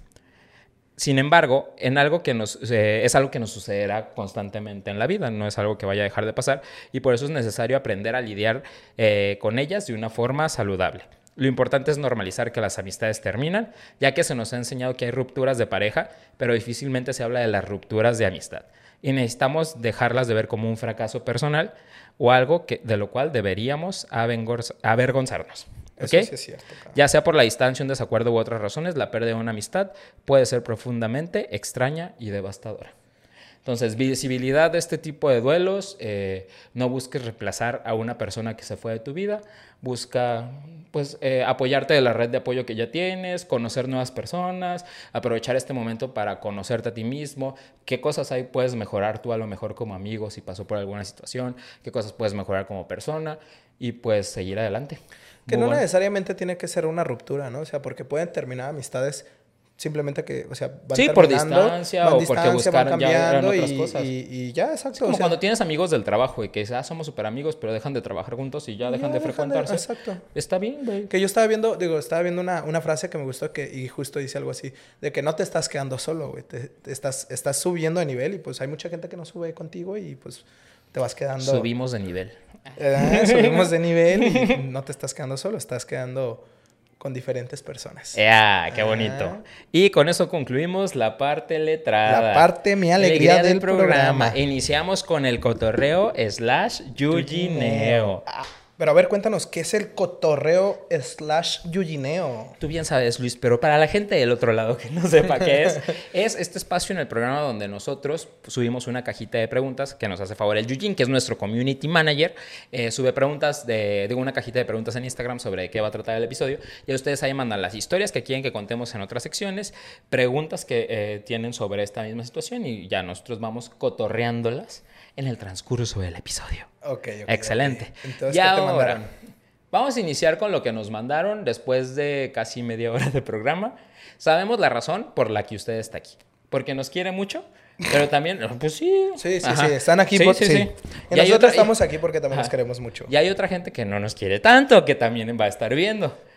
Sin embargo, en algo que nos, eh, es algo que nos sucederá constantemente en la vida, no es algo que vaya a dejar de pasar y por eso es necesario aprender a lidiar eh, con ellas de una forma saludable. Lo importante es normalizar que las amistades terminan, ya que se nos ha enseñado que hay rupturas de pareja, pero difícilmente se habla de las rupturas de amistad. Y necesitamos dejarlas de ver como un fracaso personal o algo que, de lo cual deberíamos avergonz- avergonzarnos. Eso ¿Ok? sí es cierto. Cabrón. Ya sea por la distancia, un desacuerdo u otras razones, la pérdida de una amistad puede ser profundamente extraña y devastadora. Entonces, visibilidad de este tipo de duelos, eh, no busques reemplazar a una persona que se fue de tu vida, busca pues, eh, apoyarte de la red de apoyo que ya tienes, conocer nuevas personas, aprovechar este momento para conocerte a ti mismo, qué cosas ahí puedes mejorar tú a lo mejor como amigo si pasó por alguna situación, qué cosas puedes mejorar como persona y pues seguir adelante. Que Muy no bueno. necesariamente tiene que ser una ruptura, ¿no? O sea, porque pueden terminar amistades simplemente que, o sea, van Sí, por terminando, distancia van o porque distancia, van buscaron ya eran cambiando otras y, cosas. y, y ya, exacto. Como o sea, cuando tienes amigos del trabajo y que dices, ah, somos súper amigos, pero dejan de trabajar juntos y ya dejan ya de frecuentarse. exacto. Está bien, güey. Que yo estaba viendo, digo, estaba viendo una, una frase que me gustó que, y justo dice algo así, de que no te estás quedando solo, güey, te, te estás, estás subiendo de nivel y pues hay mucha gente que no sube contigo y pues te vas quedando... Subimos de nivel. Eh, subimos de nivel y no te estás quedando solo, estás quedando con diferentes personas. ¡Ya! ¡Qué bonito! Ah. Y con eso concluimos la parte letrada. La parte, mi alegría, del programa. Iniciamos con el cotorreo slash yugineo. Ah, pero a ver, cuéntanos, ¿qué es el cotorreo slash yugineo? Tú bien sabes, Luis, pero para la gente del otro lado que no sepa qué es, es este espacio en el programa donde nosotros subimos una cajita de preguntas que nos hace favor el Yujin, que es nuestro community manager. Eh, sube preguntas, de, digo, una cajita de preguntas en Instagram sobre qué va a tratar el episodio. Y ustedes ahí mandan las historias que quieren que contemos en otras secciones, preguntas que eh, tienen sobre esta misma situación y ya nosotros vamos cotorreándolas en el transcurso del episodio. Ok, ok. Excelente. Ok. Entonces, Y ¿qué te ahora, mandaron? vamos a iniciar con lo que nos mandaron después de casi media hora de programa. Sabemos la razón por la que usted está aquí. Porque nos quiere mucho, pero también, pues sí. Sí, sí, Ajá. sí, están aquí Sí, por sí, sí. sí. Y, Y hay nosotros otra- estamos aquí porque también Ajá. nos queremos mucho. Y hay otra gente que no nos quiere tanto, que también va a estar viendo.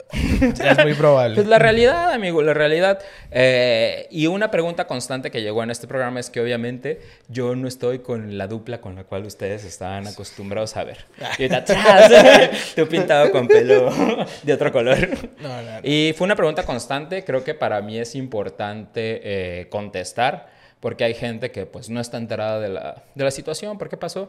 Es muy probable. Pues la realidad, amigo, la realidad. Eh, y una pregunta constante que llegó en este programa es que obviamente yo no estoy con la dupla con la cual ustedes estaban acostumbrados a ver. Y ahorita atrás, tú pintado con pelo de otro color. No, no, no. Y fue una pregunta constante, creo que para mí es importante eh, contestar. Porque hay gente que pues no está enterada de la, de la situación, por qué pasó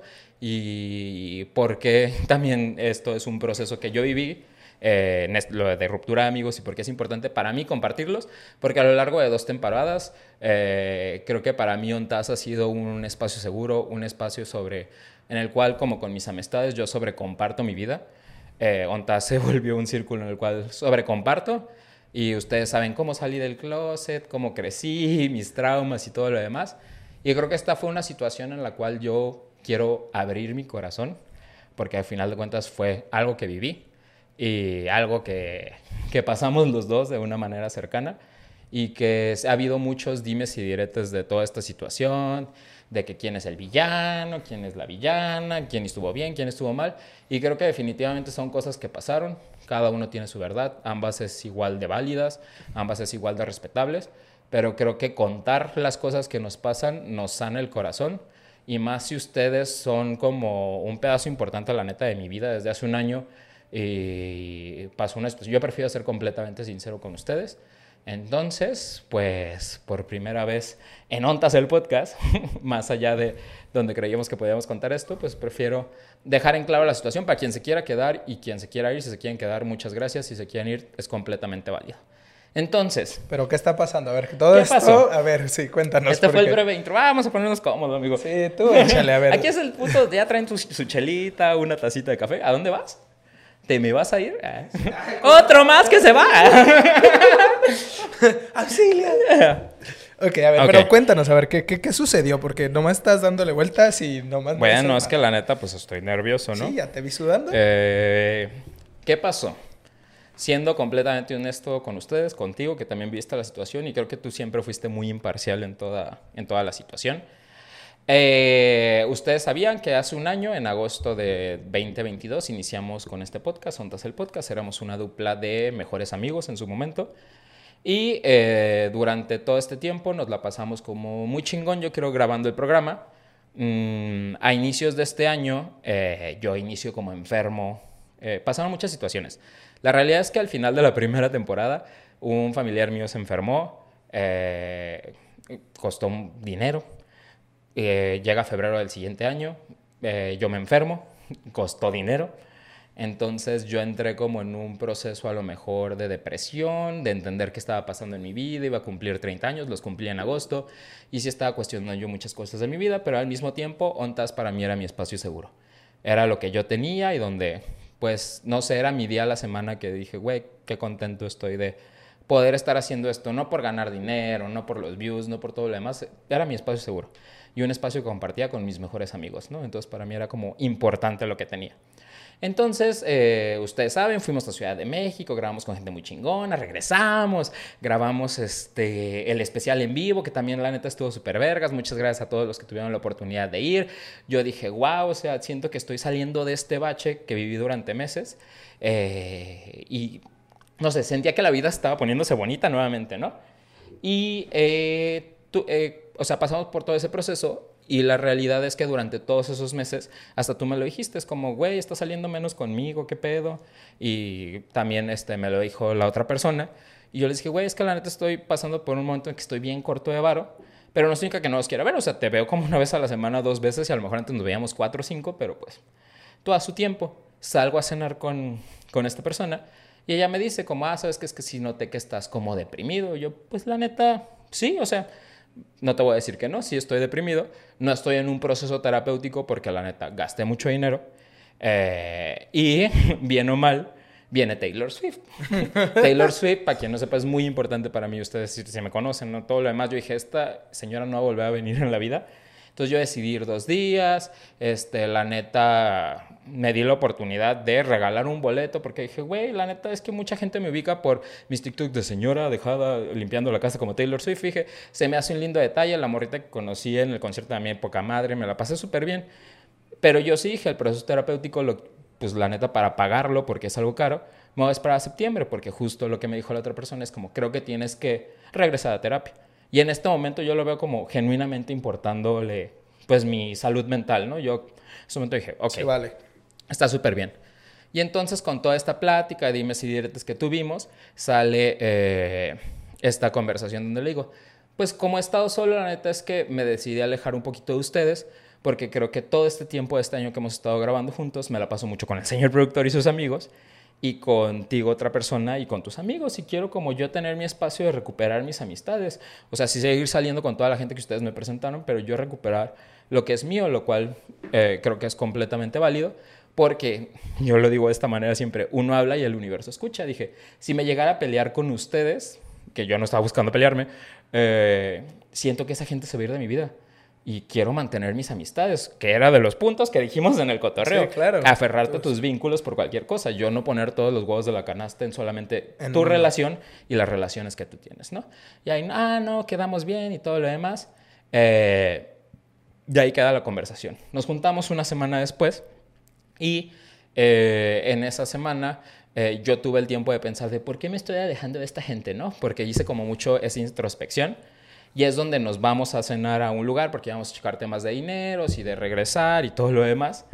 y porque también esto es un proceso que yo viví, eh, lo de ruptura de amigos y porque es importante para mí compartirlos, porque a lo largo de dos temporadas eh, creo que para mí ONTAS ha sido un espacio seguro, un espacio sobre, en el cual como con mis amistades yo sobrecomparto mi vida. Eh, ONTAS se volvió un círculo en el cual sobrecomparto. Y ustedes saben cómo salí del closet, cómo crecí, mis traumas y todo lo demás. Y creo que esta fue una situación en la cual yo quiero abrir mi corazón, porque al final de cuentas fue algo que viví y algo que, que pasamos los dos de una manera cercana y que ha habido muchos dimes y diretes de toda esta situación, de que quién es el villano, quién es la villana, quién estuvo bien, quién estuvo mal. Y creo que definitivamente son cosas que pasaron. Cada uno tiene su verdad. Ambas es igual de válidas, ambas es igual de respetables. Pero creo que contar las cosas que nos pasan nos sana el corazón. Y más si ustedes son como un pedazo importante, la neta, de mi vida desde hace un año. Y pasó una situación. Yo prefiero ser completamente sincero con ustedes. Entonces, pues por primera vez en ONTAS el podcast, más allá de donde creíamos que podíamos contar esto, pues prefiero dejar en claro la situación para quien se quiera quedar y quien se quiera ir. Si se quieren quedar, muchas gracias. Si se quieren ir, es completamente válido. Entonces... ¿Pero qué está pasando? A ver, todo ¿qué esto... pasó? A ver, sí, cuéntanos. Este fue qué. el breve intro. Vamos a ponernos cómodos, amigo. Sí, tú échale, a ver. Aquí es el puto... Ya traen tu, su chelita, una tacita de café. ¿A dónde vas? ¿Te me vas a ir? Ah. ¡Otro más que se va! ¡Auxilio! Ok, a ver, okay. Pero cuéntanos, a ver, ¿qué, qué, ¿qué sucedió? Porque nomás estás dándole vueltas y nomás... Bueno, no, es que la neta, pues estoy nervioso, ¿no? Sí, ya te vi sudando. Eh, ¿Qué pasó? Siendo completamente honesto con ustedes, contigo, que también viste la situación y creo que tú siempre fuiste muy imparcial en toda, en toda la situación. Eh, ustedes sabían que hace un año, en agosto de veinte veintidós, iniciamos con este podcast, ONTAS el podcast. Éramos una dupla de mejores amigos en su momento. Y eh, durante todo este tiempo nos la pasamos como muy chingón, yo creo, grabando el programa. Mm, a inicios de este año, eh, yo inicio como enfermo. Eh, pasaron muchas situaciones. La realidad es que al final de la primera temporada, un familiar mío se enfermó, eh, costó dinero. Eh, llega febrero del siguiente año, eh, yo me enfermo, costó dinero. Entonces yo entré como en un proceso a lo mejor de depresión, de entender qué estaba pasando en mi vida. Iba a cumplir treinta años, los cumplí en agosto y sí estaba cuestionando yo muchas cosas de mi vida, pero al mismo tiempo ONTAS para mí era mi espacio seguro. Era lo que yo tenía y donde, pues, no sé, era mi día a la semana que dije, güey, qué contento estoy de poder estar haciendo esto, no por ganar dinero, no por los views, no por todo lo demás, era mi espacio seguro. Y un espacio que compartía con mis mejores amigos, ¿no? Entonces para mí era como importante lo que tenía. Entonces, eh, ustedes saben, fuimos a Ciudad de México, grabamos con gente muy chingona, regresamos, grabamos este, el especial en vivo, que también la neta estuvo súper vergas. Muchas gracias a todos los que tuvieron la oportunidad de ir. Yo dije, wow, o sea, siento que estoy saliendo de este bache que viví durante meses. Eh, y, no sé, sentía que la vida estaba poniéndose bonita nuevamente, ¿no? Y, eh, tú, eh, o sea, pasamos por todo ese proceso. Y la realidad es que durante todos esos meses, hasta tú me lo dijiste, es como, güey, estás saliendo menos conmigo, ¿qué pedo? Y también este, me lo dijo la otra persona. Y yo les dije, güey, es que la neta estoy pasando por un momento en que estoy bien corto de varo, pero no significa que no los quiera ver. O sea, te veo como una vez a la semana, dos veces, y a lo mejor antes nos veíamos cuatro o cinco, pero pues, todo a su tiempo. Salgo a cenar con, con esta persona y ella me dice como, ah, ¿sabes qué? Es que sí noté que estás como deprimido. Y yo, pues la neta, sí, o sea... No te voy a decir que no, sí estoy deprimido. No estoy en un proceso terapéutico porque la neta gasté mucho dinero. Eh, y bien o mal, viene Taylor Swift. Taylor Swift, para quien no sepa, es muy importante para mí. Ustedes si, si me conocen, ¿no? Todo lo demás, yo dije, esta señora no va a volver a venir en la vida. Entonces yo decidí ir dos días. Este, la neta, me di la oportunidad de regalar un boleto porque dije, güey, la neta es que mucha gente me ubica por mis TikToks de señora dejada limpiando la casa como Taylor Swift. Dije, se me hace un lindo detalle. La morrita que conocí en el concierto de mi época madre, me la pasé súper bien. Pero yo sí dije, el proceso terapéutico lo pues la neta, para pagarlo, porque es algo caro, me voy a esperar a septiembre, porque justo lo que me dijo la otra persona es como, creo que tienes que regresar a terapia. Y en este momento yo lo veo como genuinamente importándole, pues, mi salud mental, ¿no? Yo en ese momento dije, ok, sí, vale. Está súper bien. Y entonces con toda esta plática, dimes y diretes que tuvimos, sale eh, esta conversación donde le digo, pues como he estado solo, la neta es que me decidí alejar un poquito de ustedes, porque creo que todo este tiempo, este año que hemos estado grabando juntos, me la paso mucho con el señor productor y sus amigos, y contigo otra persona y con tus amigos, y quiero como yo tener mi espacio de recuperar mis amistades. O sea, sí seguir saliendo con toda la gente que ustedes me presentaron, pero yo recuperar lo que es mío, lo cual eh, creo que es completamente válido. Porque, yo lo digo de esta manera siempre, uno habla y el universo escucha. Dije, si me llegara a pelear con ustedes, que yo no estaba buscando pelearme, eh, siento que esa gente se va a ir de mi vida. Y quiero mantener mis amistades, que era de los puntos que dijimos en el cotorreo. Sí, claro. Aferrarte a tus vínculos por cualquier cosa. Yo no poner todos los huevos de la canasta en solamente En tu uno. relación y las relaciones que tú tienes, ¿no? Y ahí, ah, no, quedamos bien y todo lo demás. Eh, y ahí queda la conversación. Nos juntamos una semana después. Y eh, en esa semana eh, yo tuve el tiempo de pensar de por qué me estoy alejando de esta gente, ¿no? Porque hice como mucho esa introspección y es donde nos vamos a cenar a un lugar porque vamos a checar temas de dineros y de regresar y todo lo demás.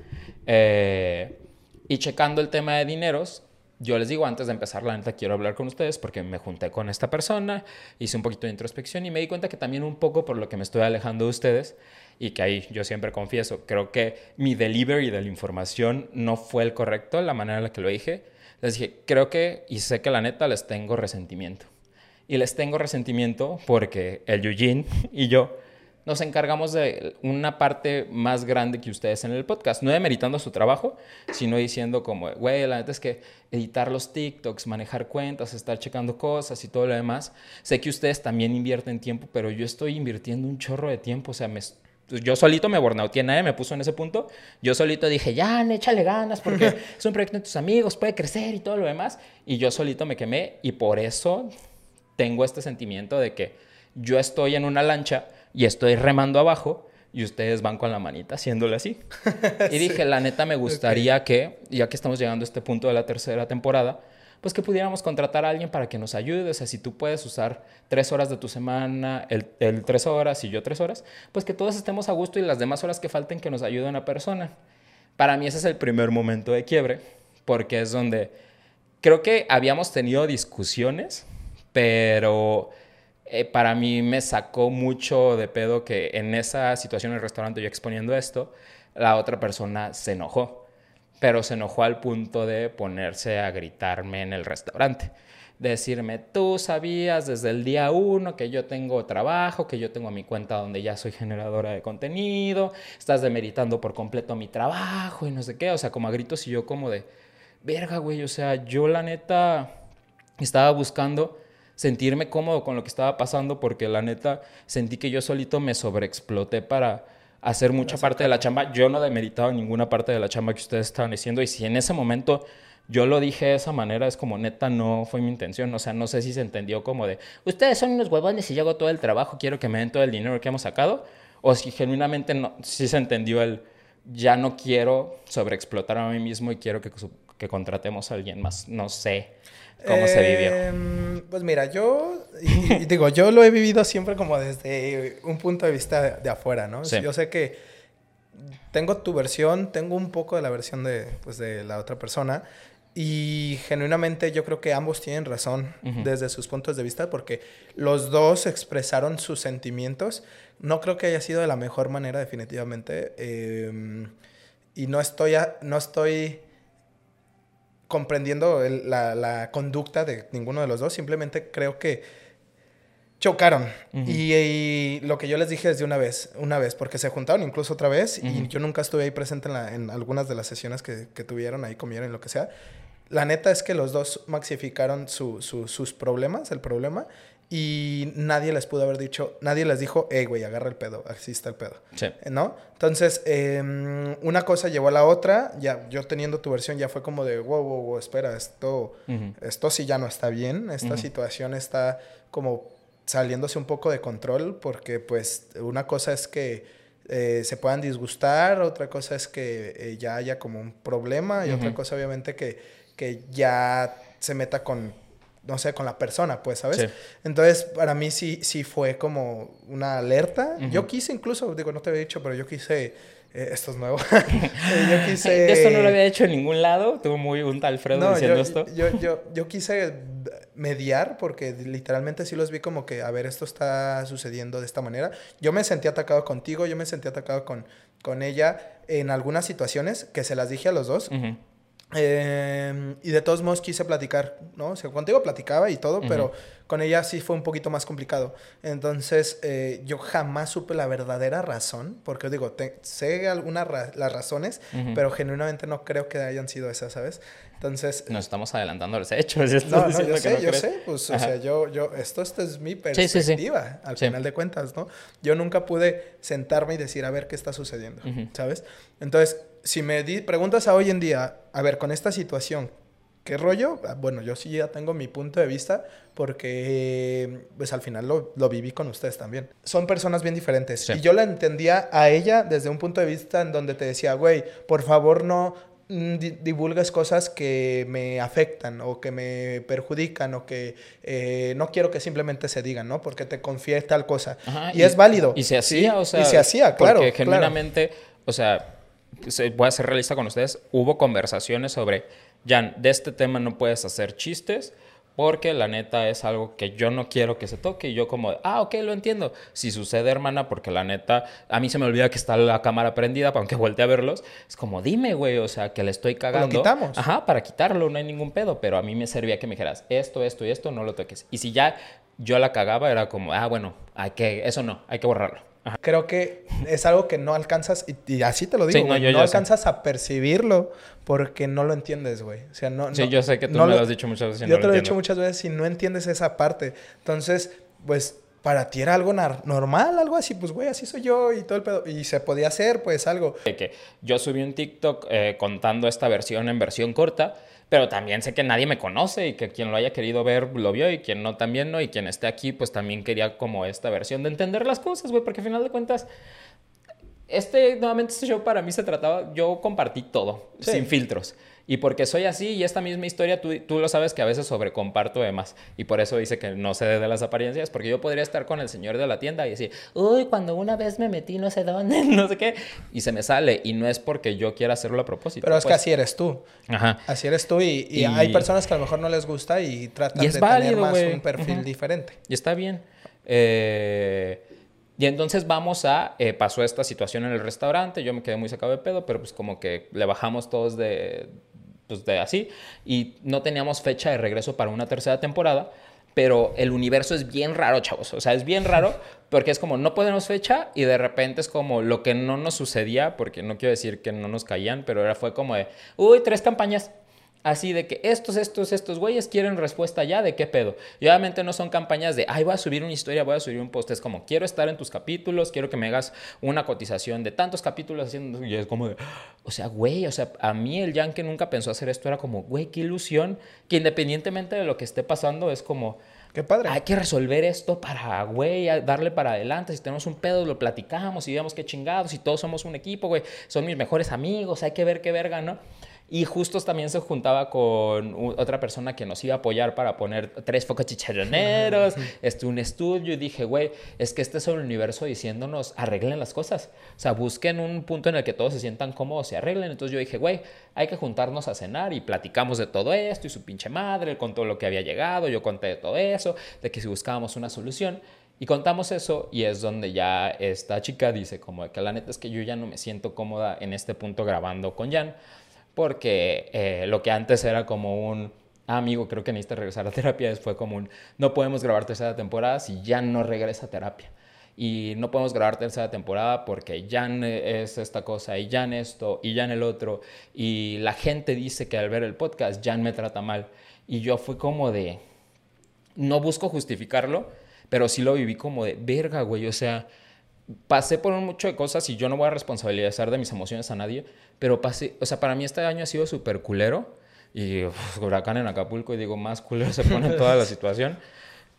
Eh, y checando el tema de dineros, yo les digo antes de empezar, la neta quiero hablar con ustedes porque me junté con esta persona, hice un poquito de introspección y me di cuenta que también un poco por lo que me estoy alejando de ustedes y que ahí yo siempre confieso, creo que mi delivery de la información no fue el correcto, la manera en la que lo dije. Les dije, creo que, y sé que la neta les tengo resentimiento. Y les tengo resentimiento porque el Eugene y yo nos encargamos de una parte más grande que ustedes en el podcast. No demeritando su trabajo, sino diciendo como, güey, la neta es que editar los TikToks, manejar cuentas, estar checando cosas y todo lo demás. Sé que ustedes también invierten tiempo, pero yo estoy invirtiendo un chorro de tiempo. O sea, me, yo solito me burnouteé, nadie me puso en ese punto. Yo solito dije, ya, échale ganas porque es un proyecto de tus amigos, puede crecer y todo lo demás. Y yo solito me quemé y por eso tengo este sentimiento de que yo estoy en una lancha y estoy remando abajo y ustedes van con la manita haciéndole así. Y dije, sí. La neta me gustaría okay. que, ya que estamos llegando a este punto de la tercera temporada, pues que pudiéramos contratar a alguien para que nos ayude. O sea, si tú puedes usar tres horas de tu semana, él, él tres horas y yo tres horas, pues que todos estemos a gusto y las demás horas que falten que nos ayude una persona. Para mí ese es el primer momento de quiebre, porque es donde creo que habíamos tenido discusiones, pero eh, para mí me sacó mucho de pedo que en esa situación en el restaurante, yo exponiendo esto, la otra persona se enojó. Pero se enojó al punto de ponerse a gritarme en el restaurante. Decirme, tú sabías desde el día uno que yo tengo trabajo, que yo tengo mi cuenta donde ya soy generadora de contenido, estás demeritando por completo mi trabajo y no sé qué. O sea, como a gritos y yo como de, verga, güey, o sea, yo la neta estaba buscando sentirme cómodo con lo que estaba pasando porque la neta sentí que yo solito me sobreexploté para hacer mucha parte de la chamba. Yo no demeritaba ninguna parte de la chamba que ustedes estaban diciendo y si en ese momento yo lo dije de esa manera es como neta no fue mi intención. O sea, no sé si se entendió como de ustedes son unos huevones y yo hago todo el trabajo, quiero que me den todo el dinero que hemos sacado, o si genuinamente no, si se entendió el ya no quiero sobreexplotar a mí mismo y quiero que, que contratemos a alguien más. No sé cómo eh, se vivió. Pues mira, yo y, y digo, yo lo he vivido siempre como desde un punto de vista de, de afuera, ¿no? Sí. Yo sé que tengo tu versión, tengo un poco de la versión de, pues, de la otra persona y genuinamente yo creo que ambos tienen razón uh-huh. desde sus puntos de vista porque los dos expresaron sus sentimientos. No creo que haya sido de la mejor manera definitivamente eh, y no estoy, a, no estoy comprendiendo el, la, la conducta de ninguno de los dos. Simplemente creo que chocaron. Uh-huh. Y, y lo que yo les dije desde una vez, una vez, porque se juntaron incluso otra vez uh-huh. y yo nunca estuve ahí presente en, la, en algunas de las sesiones que, que tuvieron, ahí comieron y lo que sea. La neta es que los dos maxificaron su, su, sus problemas, el problema, y nadie les pudo haber dicho, nadie les dijo, hey, güey, agarra el pedo, así está el pedo. Sí. ¿No? Entonces, eh, una cosa llevó a la otra, ya yo teniendo tu versión ya fue como de, wow, wow, wow, espera, esto, uh-huh. esto sí ya no está bien, esta uh-huh. situación está como saliéndose un poco de control, porque pues una cosa es que eh, se puedan disgustar, otra cosa es que eh, ya haya como un problema y uh-huh. otra cosa obviamente que, que ya se meta con, no sé, con la persona, pues, ¿sabes? Sí. Entonces, para mí sí, sí fue como una alerta. Uh-huh. Yo quise incluso, digo, no te había dicho, pero yo quise... Eh, esto es nuevo. yo quise... De esto no lo había hecho en ningún lado. Tuvo muy un tal Alfredo no, diciendo yo, esto. Yo, yo, yo quise mediar porque literalmente sí los vi como que, a ver, esto está sucediendo de esta manera. Yo me sentí atacado contigo, yo me sentí atacado con, con ella en algunas situaciones que se las dije a los dos. Uh-huh. Eh, y de todos modos quise platicar, ¿no? O sea, contigo platicaba y todo, uh-huh. pero con ella sí fue un poquito más complicado. Entonces, eh, yo jamás supe la verdadera razón, porque digo, te, sé algunas ra- las razones, uh-huh. pero genuinamente no creo que hayan sido esas, ¿sabes? Entonces... Nos estamos adelantando a los hechos. No, no, yo sé, no yo crees. sé. Pues, Ajá. o sea, yo, yo, esto, esto es mi perspectiva, sí, sí, sí. al sí. final de cuentas, ¿no? Yo nunca pude sentarme y decir, a ver, ¿qué está sucediendo? Uh-huh. ¿Sabes? Entonces... Si me di, preguntas a hoy en día, a ver, con esta situación, ¿qué rollo? Bueno, yo sí ya tengo mi punto de vista porque, pues, al final lo, lo viví con ustedes también. Son personas bien diferentes. Sí. Y yo la entendía a ella desde un punto de vista en donde te decía, güey, por favor no di- divulgues cosas que me afectan o que me perjudican o que eh, no quiero que simplemente se digan, ¿no? Porque te confié tal cosa. Ajá, y, y es válido. Y se hacía, ¿sí? o sea... Y se hacía, claro. Porque genuinamente, claro. o sea... voy a ser realista con ustedes, hubo conversaciones sobre, Jan, de este tema no puedes hacer chistes porque la neta es algo que yo no quiero que se toque. Y yo como, ah, ok, lo entiendo. Si sucede, hermana, porque la neta, a mí se me olvida que está la cámara prendida, aunque voltee a verlos. Es como, dime, güey, o sea, que le estoy cagando. Lo quitamos. Ajá, para quitarlo, no hay ningún pedo. Pero a mí me servía que me dijeras, esto, esto y esto, no lo toques. Y si ya yo la cagaba, era como, ah, bueno, hay que, eso no, hay que borrarlo. Ajá. Creo que es algo que no alcanzas, y, y así te lo digo, sí, no, yo, no alcanzas sé. a percibirlo porque no lo entiendes, güey. O sea, no, sí, no, yo sé que tú no me lo, lo has dicho muchas veces. Yo no te lo, lo he dicho muchas veces y no entiendes esa parte. Entonces, pues, para ti era algo nar- normal, algo así, pues, güey, así soy yo y todo el pedo. Y se podía hacer, pues, algo. Que yo subí un TikTok eh, contando esta versión en versión corta, pero también sé que nadie me conoce y que quien lo haya querido ver lo vio y quien no también no, y quien esté aquí pues también quería como esta versión de entender las cosas, güey, porque al final de cuentas este, nuevamente este show para mí se trataba, yo compartí todo, sí. sin filtros. Y porque soy así y esta misma historia, tú, tú lo sabes que a veces sobrecomparto de más. Y por eso dice que no sé de las apariencias, porque yo podría estar con el señor de la tienda y decir, uy, cuando una vez me metí no sé dónde, no sé qué, y se me sale. Y no es porque yo quiera hacerlo a propósito. Pero es pues. que así eres tú. Ajá. Así eres tú y, y, y hay personas que a lo mejor no les gusta y tratan y es de válido, tener más güey. un perfil uh-huh. diferente. Y está bien. Eh... Y entonces vamos a... Eh, pasó esta situación en el restaurante. Yo me quedé muy sacado de pedo, pero pues como que le bajamos todos de... Pues de así. Y no teníamos fecha de regreso para una tercera temporada. Pero el universo es bien raro, chavos. O sea, es bien raro porque es como no ponemos fecha y de repente es como lo que no nos sucedía, porque no quiero decir que no nos caían, pero era, fue como de, uy, tres campañas. Así de que estos, estos, estos güeyes quieren respuesta ya, ¿de qué pedo? Y obviamente no son campañas de, ay, voy a subir una historia, voy a subir un post. Es como, quiero estar en tus capítulos, quiero que me hagas una cotización de tantos capítulos haciendo... Y es como de, o sea, güey, o sea, a mí el Jan que nunca pensó hacer esto era como, güey, qué ilusión, que independientemente de lo que esté pasando es como... Qué padre. Hay que resolver esto para, güey, darle para adelante. Si tenemos un pedo, lo platicamos y digamos qué chingados. Y todos somos un equipo, güey. Son mis mejores amigos. Hay que ver qué verga, ¿no? Y justo también se juntaba con otra persona que nos iba a apoyar para poner tres focos chicharroneros, este, un estudio. Y dije, güey, es que este es el universo diciéndonos, arreglen las cosas. O sea, busquen un punto en el que todos se sientan cómodos y arreglen. Entonces yo dije, güey, hay que juntarnos a cenar y platicamos de todo esto. Y su pinche madre, él contó lo que había llegado, yo conté de todo eso, de que si buscábamos una solución. Y contamos eso y es donde ya esta chica dice como que la neta es que yo ya no me siento cómoda en este punto grabando con Jan. Porque eh, lo que antes era como un ah, amigo, creo que necesitas regresar a terapia, fue como un no podemos grabar tercera temporada si Jan no regresa a terapia. Y no podemos grabar tercera temporada porque Jan es esta cosa y Jan esto y Jan el otro. Y la gente dice que al ver el podcast Jan me trata mal. Y yo fui como de... No busco justificarlo, pero sí lo viví como de verga, güey, o sea... Pasé por un mucho de cosas y yo no voy a responsabilizar de mis emociones a nadie, pero pasé, o sea, para mí este año ha sido súper culero y uf, huracán en Acapulco y digo, más culero se pone toda la situación,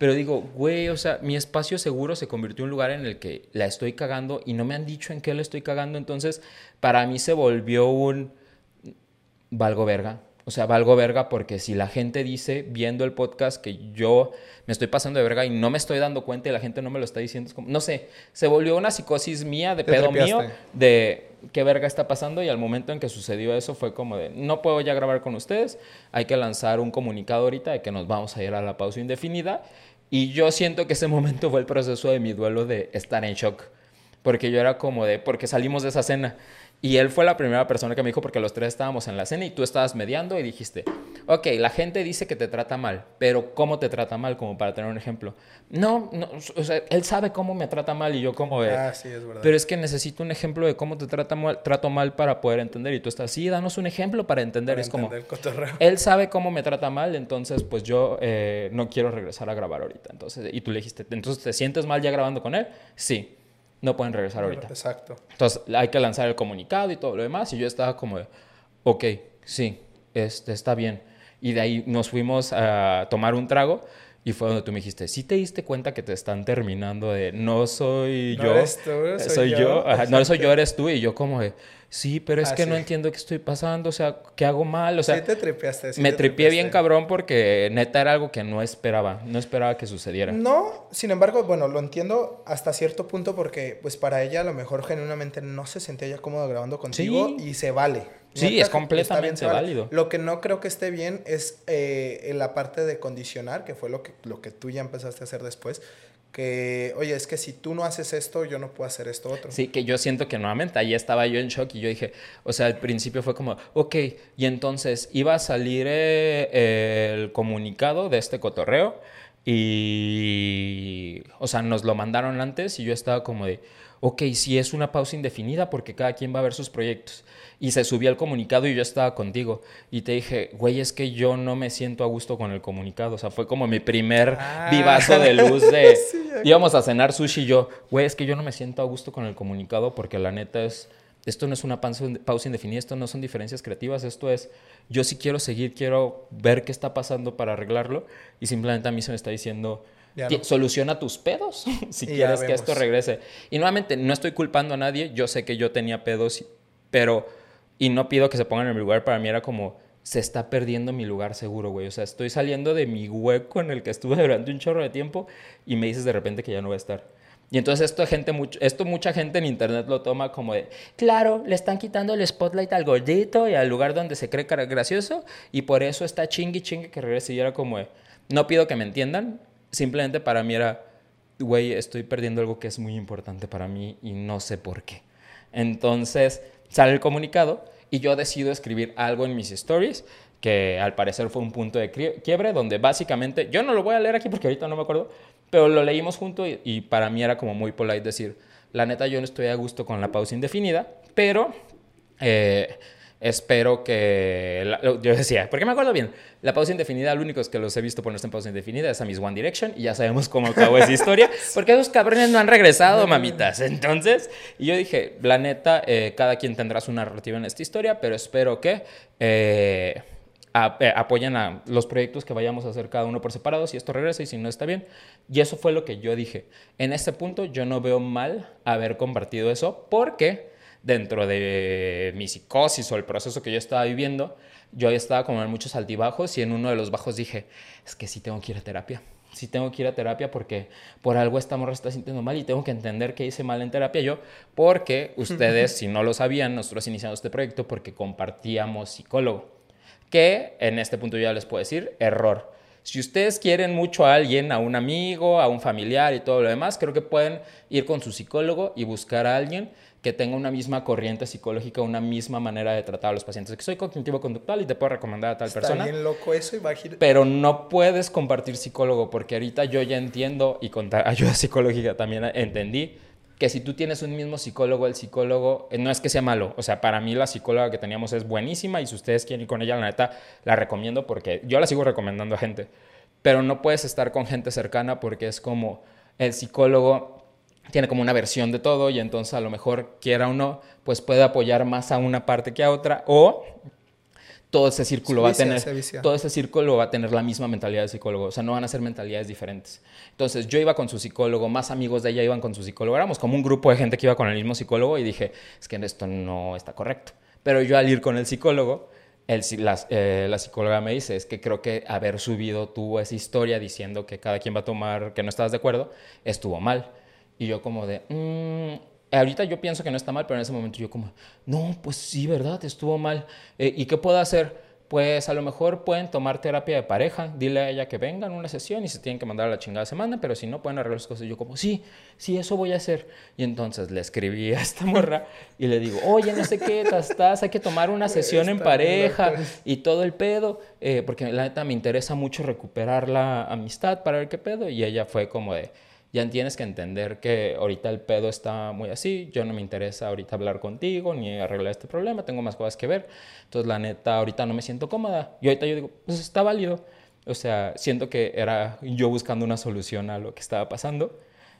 Pero digo, güey, o sea, mi espacio seguro se convirtió en un lugar en el que la estoy cagando y no me han dicho en qué la estoy cagando. Entonces, para mí se volvió un valgo verga. O sea, valgo verga porque si la gente dice, viendo el podcast, que yo me estoy pasando de verga y no me estoy dando cuenta y la gente no me lo está diciendo, es como, no sé, se volvió una psicosis mía, de Te pedo tripeaste. mío, de qué verga está pasando, y al momento en que sucedió eso fue como de, no puedo ya grabar con ustedes, hay que lanzar un comunicado ahorita de que nos vamos a ir a la pausa indefinida, y yo siento que ese momento fue el proceso de mi duelo de estar en shock, porque yo era como de, porque salimos de esa cena. Y él fue la primera persona que me dijo, porque los tres estábamos en la cena y tú estabas mediando y dijiste, ok, la gente dice que te trata mal, pero ¿cómo te trata mal? Como para tener un ejemplo. No, no, o sea, él sabe cómo me trata mal y yo como de... Ah, sí, es verdad. Pero es que necesito un ejemplo de cómo te trata mal, trato mal para poder entender. Y tú estás, sí, danos un ejemplo para entender. Para es entender como, el cotorreo. él sabe cómo me trata mal, entonces pues yo eh, no quiero regresar a grabar ahorita. Entonces, y tú le dijiste, ¿entonces te sientes mal ya grabando con él? Sí. No pueden regresar ahorita. Exacto. Entonces hay que lanzar el comunicado y todo lo demás. Y yo estaba como de, ok, sí, este, está bien. Y de ahí nos fuimos a tomar un trago. Y fue donde tú me dijiste, ¿sí te diste cuenta que te están terminando de no soy No yo? eres tú, soy, soy yo. yo. Ajá, no soy yo, eres tú. Y yo como de, sí, pero es Ah, que sí. no entiendo qué estoy pasando. O sea, ¿qué hago mal? O sea, Sí te tripeaste. Sí me te tripié bien tripeaste. cabrón porque neta era algo que no esperaba. No esperaba que sucediera. No, sin embargo, bueno, lo entiendo hasta cierto punto porque pues para ella a lo mejor genuinamente no se sentía ya cómoda grabando contigo Sí. y se vale. Sí, Neta, es completamente está bien, se vale. válido. Lo que no creo que esté bien es eh, en la parte de condicionar, que fue lo que, lo que tú ya empezaste a hacer después, que, oye, es que si tú no haces esto, yo no puedo hacer esto otro. Sí, que yo siento que nuevamente ahí estaba yo en shock y yo dije, o sea, al principio fue como, ok, y entonces iba a salir eh, el comunicado de este cotorreo y, o sea, nos lo mandaron antes y yo estaba como de, ok, si es una pausa indefinida porque cada quien va a ver sus proyectos. Y se subió el comunicado y yo estaba contigo. Y te dije, güey, es que yo no me siento a gusto con el comunicado. O sea, fue como mi primer Ah. vivazo de luz de... Sí, ya- íbamos a cenar sushi y yo, güey, es que yo no me siento a gusto con el comunicado porque la neta es... Esto no es una pausa pausa indefinida, esto no son diferencias creativas, esto es... Yo sí quiero seguir, quiero ver qué está pasando para arreglarlo. Y simplemente a mí se me está diciendo... Ya "Ti- no. Soluciona tus pedos si Y ya quieres que vemos. esto regrese". Y nuevamente, no estoy culpando a nadie. Yo sé que yo tenía pedos, pero... Y no pido que se pongan en mi lugar. Para mí era como... Se está perdiendo mi lugar seguro, güey. O sea, estoy saliendo de mi hueco en el que estuve durante un chorro de tiempo y me dices de repente que ya no voy a estar. Y entonces esto, gente, mucho, esto mucha gente en internet lo toma como de... Claro, le están quitando el spotlight al gordito y al lugar donde se cree cara- gracioso y por eso está chingue chingue que regrese. Y era como de... No pido que me entiendan. Simplemente para mí era... Güey, estoy perdiendo algo que es muy importante para mí y no sé por qué. Entonces sale el comunicado y yo decido escribir algo en mis stories que al parecer fue un punto de quiebre donde básicamente, yo no lo voy a leer aquí porque ahorita no me acuerdo, pero lo leímos junto y, y para mí era como muy polite decir, la neta yo no estoy a gusto con la pausa indefinida, pero eh, espero que... La, yo decía, porque me acuerdo bien, la pausa indefinida, lo único es que los he visto ponerse en pausa indefinida es a mis One Direction y ya sabemos cómo acabó esa historia, porque esos cabrones no han regresado, mamitas. Entonces, y yo dije, la neta, eh, cada quien tendrá su narrativa en esta historia, pero espero que... Eh, A, eh, apoyen a los proyectos que vayamos a hacer cada uno por separado, si esto regresa y si no está bien. Y eso fue lo que yo dije. En este punto yo no veo mal haber compartido eso porque dentro de mi psicosis o el proceso que yo estaba viviendo, yo estaba como en muchos altibajos y en uno de los bajos dije, es que sí tengo que ir a terapia. Sí tengo que ir a terapia porque por algo esta morra está sintiendo mal y tengo que entender que hice mal en terapia yo, porque ustedes, si no lo sabían, nosotros iniciamos este proyecto porque compartíamos psicólogo. Que en este punto yo ya les puedo decir, error. Si ustedes quieren mucho a alguien, a un amigo, a un familiar y todo lo demás, creo que pueden ir con su psicólogo y buscar a alguien que tenga una misma corriente psicológica, una misma manera de tratar a los pacientes. Que soy cognitivo-conductual y te puedo recomendar a tal Está persona. bien loco eso, imagínate. Pero no puedes compartir psicólogo porque ahorita yo ya entiendo y con ayuda psicológica también entendí que si tú tienes un mismo psicólogo, el psicólogo, no es que sea malo, o sea, para mí la psicóloga que teníamos es buenísima y si ustedes quieren ir con ella, la neta, la recomiendo porque yo la sigo recomendando a gente, pero no puedes estar con gente cercana porque es como el psicólogo tiene como una versión de todo y entonces a lo mejor, quiera o no, pues puede apoyar más a una parte que a otra o todo ese círculo Se va vicia, a tener, se vicia. todo ese círculo va a tener la misma mentalidad de psicólogo. O sea, no van a ser mentalidades diferentes. Entonces, yo iba con su psicólogo, más amigos de ella iban con su psicólogo. Éramos como un grupo de gente que iba con el mismo psicólogo y dije, es que esto no está correcto. Pero yo al ir con el psicólogo, el, la, eh, la psicóloga me dice, es que creo que haber subido tú esa historia diciendo que cada quien va a tomar, que no estabas de acuerdo, estuvo mal. Y yo como de, mmm, ahorita yo pienso que no está mal, pero en ese momento yo como, no, pues sí, ¿verdad? Estuvo mal. Eh, ¿Y qué puedo hacer? Pues a lo mejor pueden tomar terapia de pareja, dile a ella que vengan a una sesión y si tienen que mandar a la chingada se mandan, pero si no pueden arreglar sus cosas. Y yo como, sí, sí, eso voy a hacer. Y entonces le escribí a esta morra y le digo, oye, no sé qué, estás, hay que tomar una sesión en pareja y todo el pedo, eh, porque la neta me interesa mucho recuperar la amistad para ver qué pedo. Y ella fue como de, ya tienes que entender que ahorita el pedo está muy así, yo no me interesa ahorita hablar contigo ni arreglar este problema, tengo más cosas que ver. Entonces, la neta, ahorita no me siento cómoda. Y ahorita yo digo, pues está válido. O sea, siento que era yo buscando una solución a lo que estaba pasando.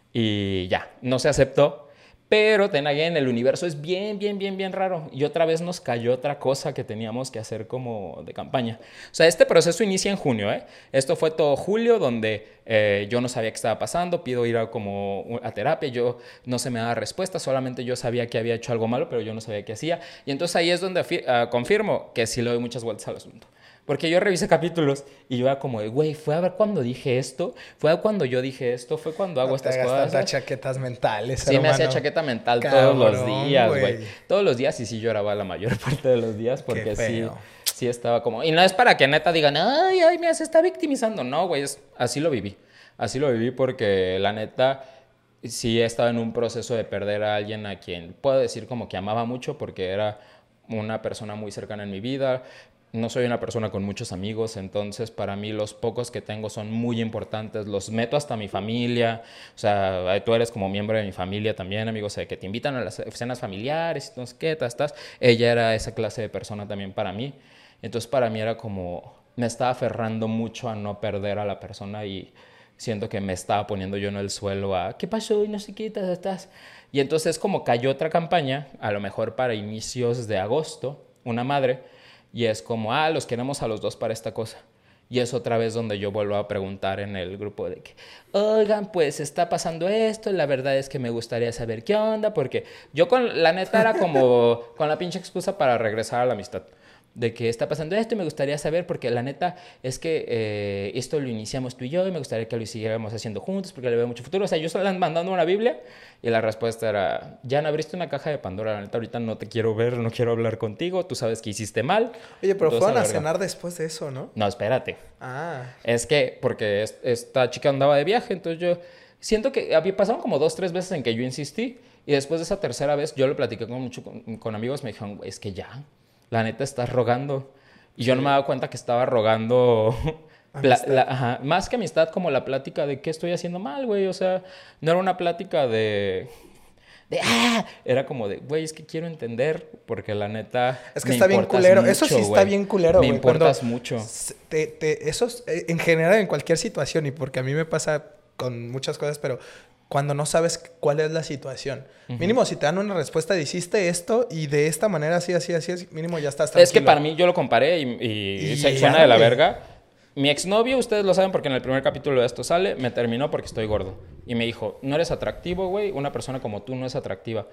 Y ya, no se aceptó. Pero ten again, el universo es bien, bien, bien, bien raro. Y otra vez nos cayó otra cosa que teníamos que hacer como de campaña. O sea, este proceso inicia en junio, ¿eh? Esto fue todo julio, donde eh, yo no sabía qué estaba pasando. Pido ir a, como, a terapia. Yo no se me daba respuesta. Solamente yo sabía que había hecho algo malo, pero yo no sabía qué hacía. Y entonces ahí es donde uh, confirmo que sí le doy muchas vueltas al asunto. Porque yo revisé capítulos y yo era como de, güey, fue a ver cuando dije esto, fue a cuando yo dije esto, fue cuando hago no estas te hagas cosas. tantas chaquetas mentales, Sí, hermano. me hacía chaqueta mental Cabrón, todos los días, güey. güey. Todos los días y sí lloraba la mayor parte de los días porque Qué sí, feo. sí estaba como... Y no es para que neta digan, ay, ay, mira, se está victimizando. No, güey, es... así lo viví. Así lo viví porque la neta sí he estado en un proceso de perder a alguien a quien puedo decir como que amaba mucho porque era una persona muy cercana en mi vida. No soy una persona con muchos amigos, entonces para mí los pocos que tengo son muy importantes. Los meto hasta mi familia. O sea, tú eres como miembro de mi familia también, amigos, o sea, que te invitan a las cenas familiares, entonces, ¿qué tal estás? Ella era esa clase de persona también para mí. Entonces para mí era como, me estaba aferrando mucho a no perder a la persona y siento que me estaba poniendo yo en el suelo a, ¿qué pasó? Y no sé qué tal estás. Y entonces como cayó otra campaña, a lo mejor para inicios de agosto, una madre. Y es como, ah, los queremos a los dos para esta cosa. Y es otra vez donde yo vuelvo a preguntar en el grupo de que, oigan, pues está pasando esto, la verdad es que me gustaría saber qué onda, porque yo con la neta era como con la pinche excusa para regresar a la amistad. De que está pasando esto y me gustaría saber, porque la neta es que eh, esto lo iniciamos tú y yo y me gustaría que lo siguiéramos haciendo juntos porque le veo mucho futuro. O sea, yo solo mandando una Biblia y la respuesta era, Jan, abriste una caja de Pandora, la neta ahorita no te quiero ver, no quiero hablar contigo, tú sabes que hiciste mal. Oye, pero fueron a verga. cenar después de eso, ¿no? No, espérate. Ah. Es que, porque es, esta chica andaba de viaje, entonces yo siento que había pasado como dos, tres veces en que yo insistí y después de esa tercera vez yo lo platiqué con, mucho, con, con amigos, me dijeron, es que ya... La neta, estás rogando. Y sí. Yo no me daba cuenta que estaba rogando... la, la, ajá, más que amistad, como la plática de qué estoy haciendo mal, güey. O sea, no era una plática de... de ¡ah! Era como de, güey, es que quiero entender. Porque la neta... Es que está bien culero. Mucho, eso sí está wey. bien culero, Me güey. importas Cuando mucho. Te, te, eso es, en general, en cualquier situación. Y porque a mí me pasa con muchas cosas, pero... Cuando no sabes cuál es la situación. Uh-huh. Mínimo, si te dan una respuesta de hiciste esto y de esta manera, así, así, así, mínimo ya estás tranquilo. Es que para mí, yo lo comparé y, y, y se suena de la verga. Mi exnovio, ustedes lo saben porque en el primer capítulo de esto sale, me terminó porque estoy gordo. Y me dijo, no eres atractivo, güey. Una persona como tú no es atractiva.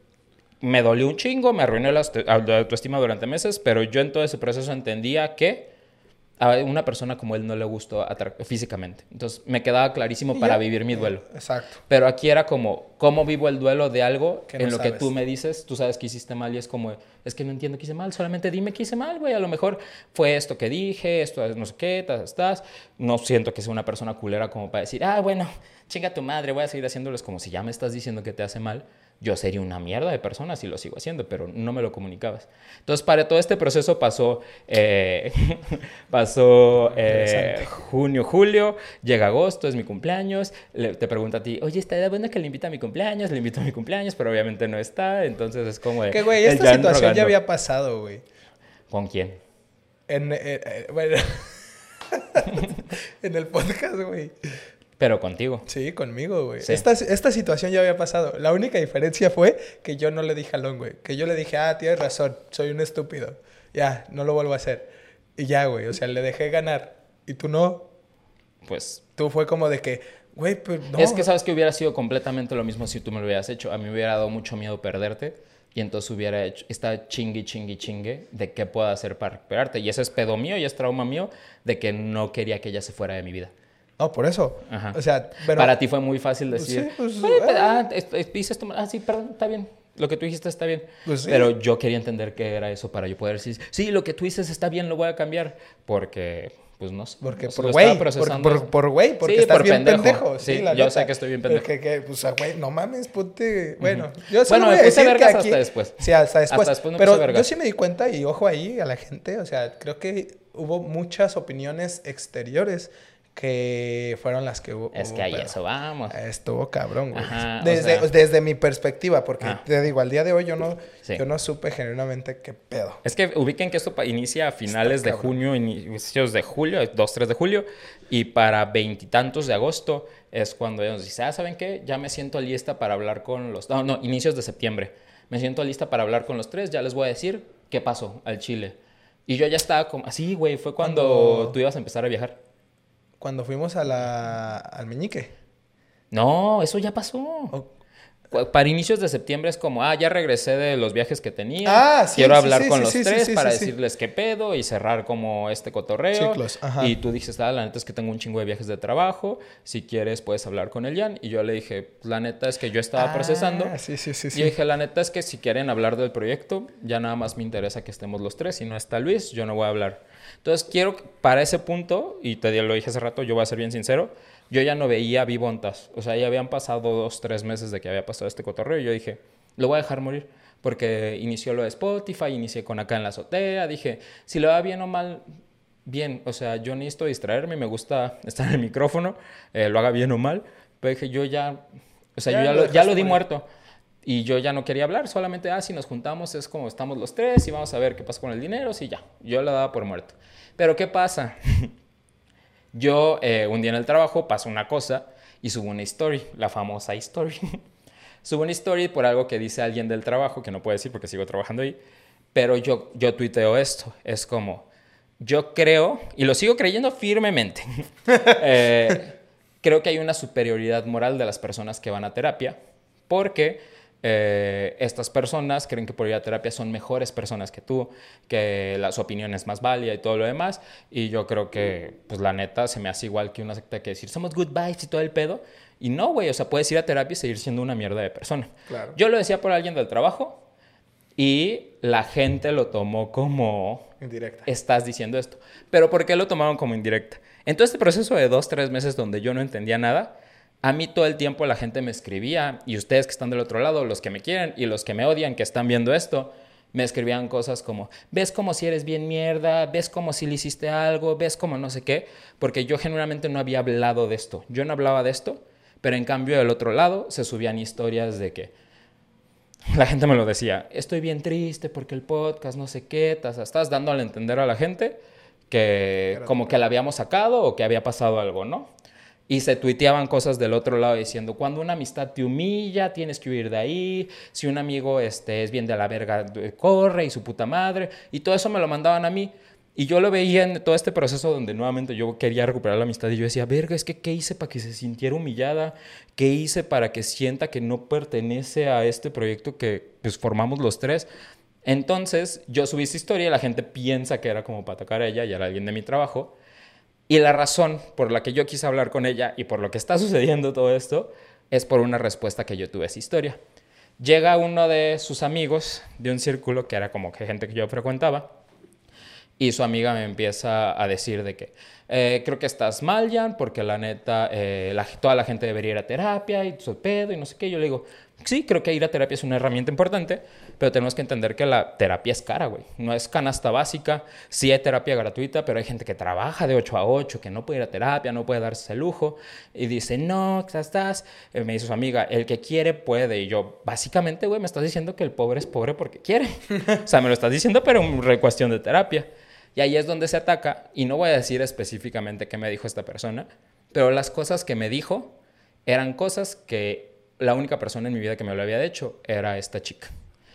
Me dolió un chingo, me arruiné la autoestima durante meses, pero yo en todo ese proceso entendía que a una persona como él no le gustó físicamente. Entonces, me quedaba clarísimo para vivir mi duelo. Exacto. Pero aquí era como, ¿cómo vivo el duelo de algo que no en lo sabes. que tú me dices? Tú sabes que hiciste mal y es como, es que no entiendo que hice mal. Solamente dime que hice mal, güey. A lo mejor fue esto que dije, esto no sé qué, tas, estás. No siento que sea una persona culera como para decir, ah, bueno, chinga tu madre, voy a seguir haciéndoles como si ya me estás diciendo que te hace mal. Yo sería una mierda de persona si lo sigo haciendo, pero no me lo comunicabas. Entonces, para todo este proceso pasó, eh, pasó eh, junio, julio, llega agosto, es mi cumpleaños, le, te pregunto a ti, oye, ¿está bueno que le invite a mi cumpleaños? Le invito a mi cumpleaños, pero obviamente no está, entonces es como... Que, güey, esta situación rogando. Ya había pasado, güey. ¿Con quién? En, eh, eh, bueno, en el podcast, güey. Pero contigo. Sí, conmigo, güey. Sí. Esta, esta situación ya había pasado. La única diferencia fue que yo no le dije jalón, güey. Que yo le dije, ah, tienes razón, soy un estúpido. Ya, no lo vuelvo a hacer. Y ya, güey, o sea, le dejé ganar. Y tú no. Pues... Tú fue como de que, güey, pues no. Es que sabes que hubiera sido completamente lo mismo si tú me lo hubieras hecho. A mí me hubiera dado mucho miedo perderte. Y entonces hubiera hecho, está chingue, chingue, chingue de qué puedo hacer para recuperarte. Y eso es pedo mío y es trauma mío de que no quería que ella se fuera de mi vida. No, por eso. Ajá. O sea, pero... Para ti fue muy fácil decir, Sí, pues, oye, eh. ah, es- es- dices tú, ah, sí, perdón, está bien. Lo que tú dijiste está bien. Pues sí. Pero yo quería entender qué era eso para yo poder decir, sí, lo que tú dices está bien, lo voy a cambiar. Porque, pues no sé. Porque o sea, por lo güey, estaba por, procesando. por, por güey, porque Sí, estás por bien pendejo. pendejo. Sí, la yo neta. sé que estoy bien pendejo. Que, que, pues, ah, güey, no mames, ponte... Bueno, yo solo Bueno, voy me a puse decir que vergas aquí... hasta después. Sí, hasta después. Hasta después me Pero puse vergas. yo sí me di cuenta, y ojo ahí a la gente, o sea, creo que hubo muchas opiniones exteriores que fueron las que hubo. Es hubo que ahí pedo. eso vamos. Estuvo cabrón, güey. Ajá, o Desde, sea- desde mi perspectiva, porque Ah. te digo, al día de hoy yo no, Sí. yo no supe genuinamente qué pedo. Es que ubiquen que esto pa- inicia a finales Está de cabrón. junio, inicios de julio, dos, tres de julio, y para veintitantos de agosto es cuando ella nos dice, ah, ¿saben qué? Ya me siento lista para hablar con los... No, no, inicios de septiembre. Me siento lista para hablar con los tres, ya les voy a decir qué pasó al Chile. Y yo ya estaba como... Así, güey, fue cuando Cuando- tú ibas a empezar a viajar. Cuando fuimos a la, al Meñique. No, eso ya pasó. O- Cu- Para inicios de septiembre es como, ah, ya regresé de los viajes que tenía. Ah, sí, Quiero sí, hablar sí, con sí, los sí, tres sí, sí, para sí, sí. decirles qué pedo y cerrar como este cotorreo. Ciclos, ajá. Y tú dices, ah, la neta es que tengo un chingo de viajes de trabajo. Si quieres, puedes hablar con el Jan. Y yo le dije, la neta es que yo estaba Ah, procesando. sí, sí, sí, Y sí. yo dije, la neta es que si quieren hablar del proyecto, ya nada más me interesa que estemos los tres. Si no está Luis, yo no voy a hablar. Entonces, quiero, que para ese punto, y te lo dije hace rato, yo voy a ser bien sincero, yo ya no veía Vivontas. O sea, ya habían pasado dos, tres meses de que había pasado este cotorreo. Y yo dije, lo voy a dejar morir. Porque inició lo de Spotify, inicié con Acá en la Azotea. Dije, si le va bien o mal, bien. O sea, yo necesito distraerme, me gusta estar en el micrófono, eh, lo haga bien o mal. Pero dije, yo ya, o sea, Ya yo ya lo lo, ya dejaste lo di morir. muerto. Y yo ya no quería hablar, solamente, ah, si nos juntamos es como estamos los tres y vamos a ver qué pasa con el dinero, sí, ya. Yo lo daba por muerto. Pero ¿qué pasa? Yo eh, un día en el trabajo paso una cosa y subo una story, la famosa story. Subo una story por algo que dice alguien del trabajo, que no puedo decir porque sigo trabajando ahí, pero yo, yo tuiteo esto. Es como, yo creo, y lo sigo creyendo firmemente, eh, creo que hay una superioridad moral de las personas que van a terapia, porque eh, estas personas creen que por ir a terapia son mejores personas que tú, que la, su opinión es más válida y todo lo demás, y yo creo que, pues la neta, se me hace igual que una secta que decir, somos good vibes y todo el pedo, y no, güey, o sea, puedes ir a terapia y seguir siendo una mierda de persona. Claro. Yo lo decía por alguien del trabajo, y la gente lo tomó como... Indirecta. Estás diciendo esto. Pero ¿por qué lo tomaron como indirecta? En todo este proceso de dos, tres meses donde yo no entendía nada, a mí todo el tiempo la gente me escribía, y ustedes que están del otro lado, los que me quieren y los que me odian, que están viendo esto, me escribían cosas como, ves como si eres bien mierda, ves como si le hiciste algo, ves como no sé qué, porque yo genuinamente no había hablado de esto. Yo no hablaba de esto, pero en cambio del otro lado se subían historias de que la gente me lo decía, estoy bien triste porque el podcast, no sé qué, tas, estás dando a entender a la gente que como que la habíamos sacado o que había pasado algo, ¿no? Y se tuiteaban cosas del otro lado diciendo, cuando una amistad te humilla, tienes que huir de ahí, si un amigo este, es bien de la verga, corre y su puta madre, y todo eso me lo mandaban a mí. Y yo lo veía en todo este proceso donde nuevamente yo quería recuperar la amistad y yo decía, verga, es que ¿qué hice para que se sintiera humillada? ¿Qué hice para que sienta que no pertenece a este proyecto que pues formamos los tres? Entonces yo subí esa historia y la gente piensa que era como para atacar a ella y era alguien de mi trabajo. Y la razón por la que yo quise hablar con ella y por lo que está sucediendo todo esto es por una respuesta que yo tuve a esa historia. Llega uno de sus amigos de un círculo que era como que gente que yo frecuentaba. Y su amiga me empieza a decir de que eh, creo que estás mal, Jan, porque la neta, eh, la, toda la gente debería ir a terapia y su pedo y no sé qué. Yo le digo, sí, creo que ir a terapia es una herramienta importante, pero tenemos que entender que la terapia es cara, güey. No es canasta básica. Sí hay terapia gratuita, pero hay gente que trabaja de ocho a ocho, que no puede ir a terapia, no puede darse ese lujo. Y dice, no, ¿qué estás? Eh, me dice su amiga, el que quiere puede. Y yo, básicamente, güey, me estás diciendo que el pobre es pobre porque quiere. O sea, me lo estás diciendo, pero en cuestión de terapia. Y ahí es donde se ataca, y no voy a decir específicamente qué me dijo esta persona, Pero las cosas que me dijo eran cosas que la única persona en mi vida que me lo había hecho era esta chica.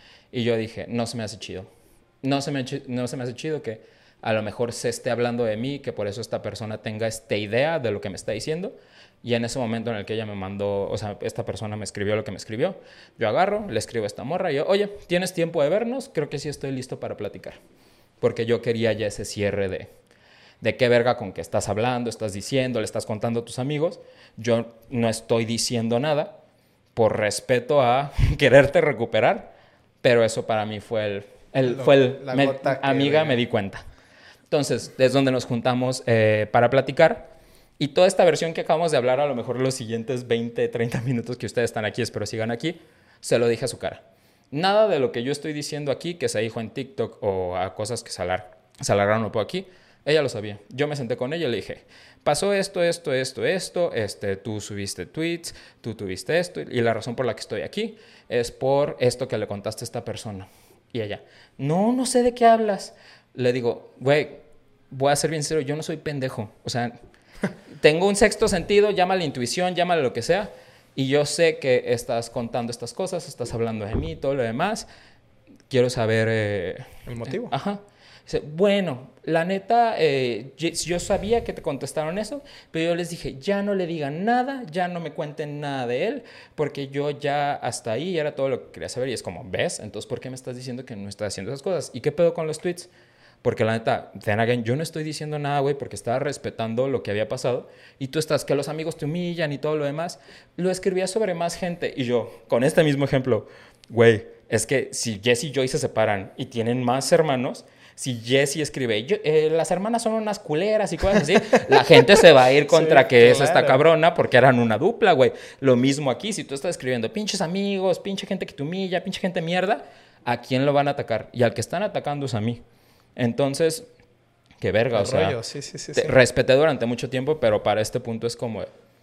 Y yo dije, no se me hace chido. No se me, no se me hace chido que a lo mejor se esté hablando de mí, que por eso esta persona tenga esta idea de lo que me está diciendo. Y en ese momento en el que ella me mandó, o sea, esta persona me escribió lo que me escribió, yo agarro, le escribo a esta morra y yo, oye, ¿tienes tiempo de vernos? Creo que sí estoy listo para platicar. Porque yo quería ya ese cierre de, de qué verga con que estás hablando, estás diciendo, le estás contando a tus amigos. Yo no estoy diciendo nada por respeto a quererte recuperar, pero eso para mí fue el, el, Lo, fue el la me, gota que amiga, de... me di cuenta. Entonces, es donde nos juntamos eh, para platicar. Y toda esta versión que acabamos de hablar, a lo mejor los siguientes veinte, treinta minutos que ustedes están aquí, espero sigan aquí, se lo dije a su cara. Nada de lo que yo estoy diciendo aquí, que se dijo en TikTok o a cosas que se, alar se alargaron un poco aquí, ella lo sabía. Yo me senté con ella y le dije, pasó esto, esto, esto, esto, este, tú subiste tweets, tú tuviste esto, y la razón por la que estoy aquí es por esto que le contaste a esta persona. Y ella, no, no sé de qué hablas. Le digo, güey, voy a ser bien sincero, yo no soy pendejo. O sea, tengo un sexto sentido, llámale intuición, llámale lo que sea, y yo sé que estás contando estas cosas, estás hablando de mí, todo lo demás. Quiero saber... Eh, ¿El motivo? Eh, ajá. Dice, bueno, la neta, eh, yo sabía que te contestaron eso, pero yo les dije, ya no le digan nada, ya no me cuenten nada de él, porque yo ya hasta ahí era todo lo que quería saber. Y es como, ¿ves? Entonces, ¿por qué me estás diciendo que no estás haciendo esas cosas? ¿Y qué pedo con los tweets? Porque la neta, then again, yo no estoy diciendo nada, güey, porque estaba respetando lo que había pasado. Y tú estás, que los amigos te humillan y todo lo demás. Lo escribía sobre más gente. Y yo, con este mismo ejemplo, güey, es que si Jess y Joy se separan y tienen más hermanos, si Jess escribe, yo, eh, las hermanas son unas culeras y cosas así, la gente se va a ir contra sí, que claro. Es esta cabrona porque eran una dupla, güey. Lo mismo aquí, si tú estás escribiendo pinches amigos, pinche gente que te humilla, pinche gente mierda, ¿a quién lo van a atacar? Y al que están atacando es a mí. Entonces, qué verga, el o sea, rollo. Sí, sí, sí, te, sí. respeté durante mucho tiempo, pero para este punto es como,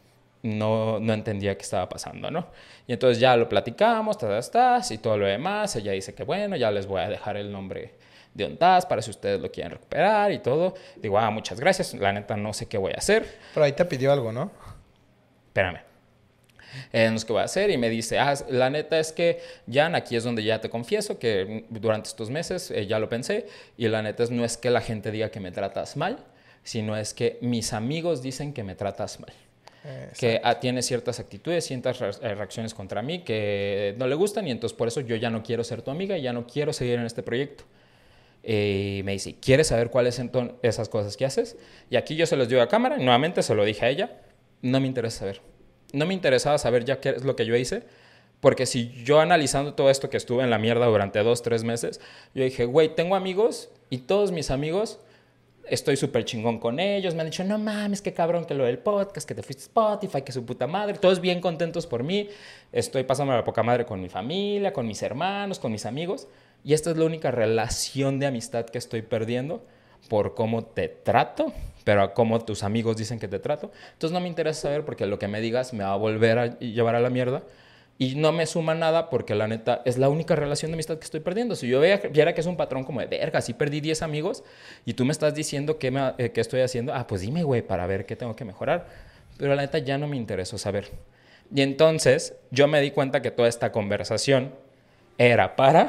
no, no entendía qué estaba pasando, ¿no? Y entonces ya lo platicamos, tas, tas, y todo lo demás. Ella dice que bueno, ya les voy a dejar el nombre de Ontaz para si ustedes lo quieren recuperar y todo. Digo, ah, muchas gracias, la neta no sé qué voy a hacer. Pero ahí te pidió algo, ¿no? Espérame. Eh, no sé qué voy a hacer y me dice, ah, la neta es que, Jan, aquí es donde ya te confieso que durante estos meses eh, ya lo pensé y la neta es, no es que la gente diga que me tratas mal, sino es que mis amigos dicen que me tratas mal. Exacto. Que ah, tiene ciertas actitudes, ciertas re reacciones contra mí que no le gustan y entonces por eso yo ya no quiero ser tu amiga y ya no quiero seguir en este proyecto. Y me dice, ¿quieres saber cuáles son esas cosas que haces? Y aquí yo se los digo a cámara, nuevamente se lo dije a ella, no me interesa saber. No me interesaba saber ya qué es lo que yo hice, porque si yo analizando todo esto que estuve en la mierda durante dos, tres meses, yo dije, güey, tengo amigos y todos mis amigos, estoy súper chingón con ellos, me han dicho, no mames, qué cabrón que lo del podcast, que te fuiste a Spotify, que su puta madre, todos bien contentos por mí, estoy pasando la poca madre con mi familia, con mis hermanos, con mis amigos, y esta es la única relación de amistad que estoy perdiendo por cómo te trato, pero a cómo tus amigos dicen que te trato. Entonces no me interesa saber porque lo que me digas me va a volver a llevar a la mierda y no me suma nada porque la neta es la única relación de amistad que estoy perdiendo. Si yo viera que es un patrón como de verga, si perdí diez amigos y tú me estás diciendo qué, me, eh, qué estoy haciendo, ah, pues dime, güey, para ver qué tengo que mejorar. Pero la neta ya no me interesó saber. Y entonces yo me di cuenta que toda esta conversación era para...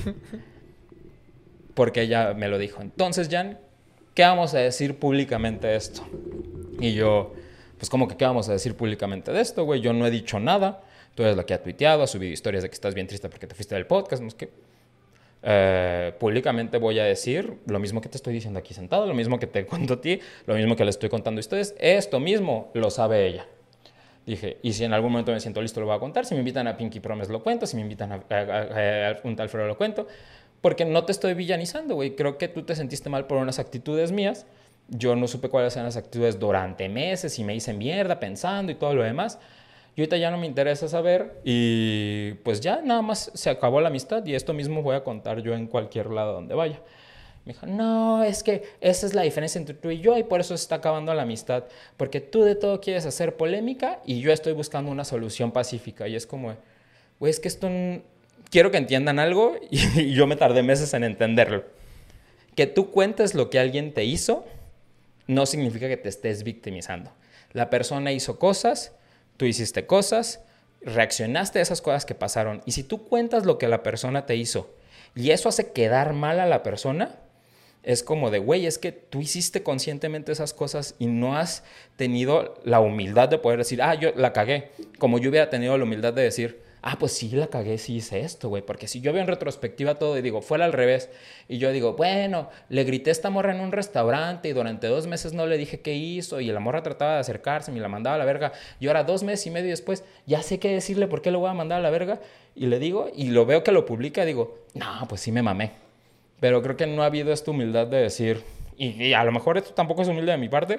porque ella me lo dijo. Entonces, Jan, ¿qué vamos a decir públicamente de esto? Y yo, pues, ¿cómo que qué vamos a decir públicamente de esto, güey? Yo no he dicho nada. Tú eres la que ha tuiteado, has subido historias de que estás bien triste porque te fuiste del podcast. No es que... Eh, públicamente voy a decir lo mismo que te estoy diciendo aquí sentado, lo mismo que te cuento a ti, lo mismo que le estoy contando a ustedes. Esto mismo lo sabe ella. Dije, y si en algún momento me siento listo, lo voy a contar. Si me invitan a Pinky Promise, lo cuento. Si me invitan a, a, a, a un tal Fero, lo cuento. Porque no te estoy villanizando, güey. Creo que tú te sentiste mal por unas actitudes mías. Yo no supe cuáles eran las actitudes durante meses y me hice mierda pensando y todo lo demás. Y ahorita ya no me interesa saber y pues ya nada más se acabó la amistad y esto mismo voy a contar yo en cualquier lado donde vaya. Me dijo, no, es que esa es la diferencia entre tú y yo y por eso se está acabando la amistad. Porque tú de todo quieres hacer polémica y yo estoy buscando una solución pacífica. Y es como, güey, es que esto... No... Quiero que entiendan algo y yo me tardé meses en entenderlo. Que tú cuentes lo que alguien te hizo no significa que te estés victimizando. La persona hizo cosas, tú hiciste cosas, reaccionaste a esas cosas que pasaron. Y si tú cuentas lo que la persona te hizo y eso hace quedar mal a la persona, es como de, güey, es que tú hiciste conscientemente esas cosas y no has tenido la humildad de poder decir, ah, yo la cagué. Como yo hubiera tenido la humildad de decir, ah, pues sí la cagué, sí hice esto, güey. Porque si yo veo en retrospectiva todo y digo, fuera al revés, y yo digo, bueno, le grité a esta morra en un restaurante y durante dos meses no le dije qué hizo y la morra trataba de acercarse y la mandaba a la verga. Y ahora dos meses y medio después ya sé qué decirle, por qué lo voy a mandar a la verga. Y le digo, y lo veo que lo publica y digo, no, pues sí me mamé. Pero creo que no ha habido esta humildad de decir, y, y a lo mejor esto tampoco es humilde de mi parte,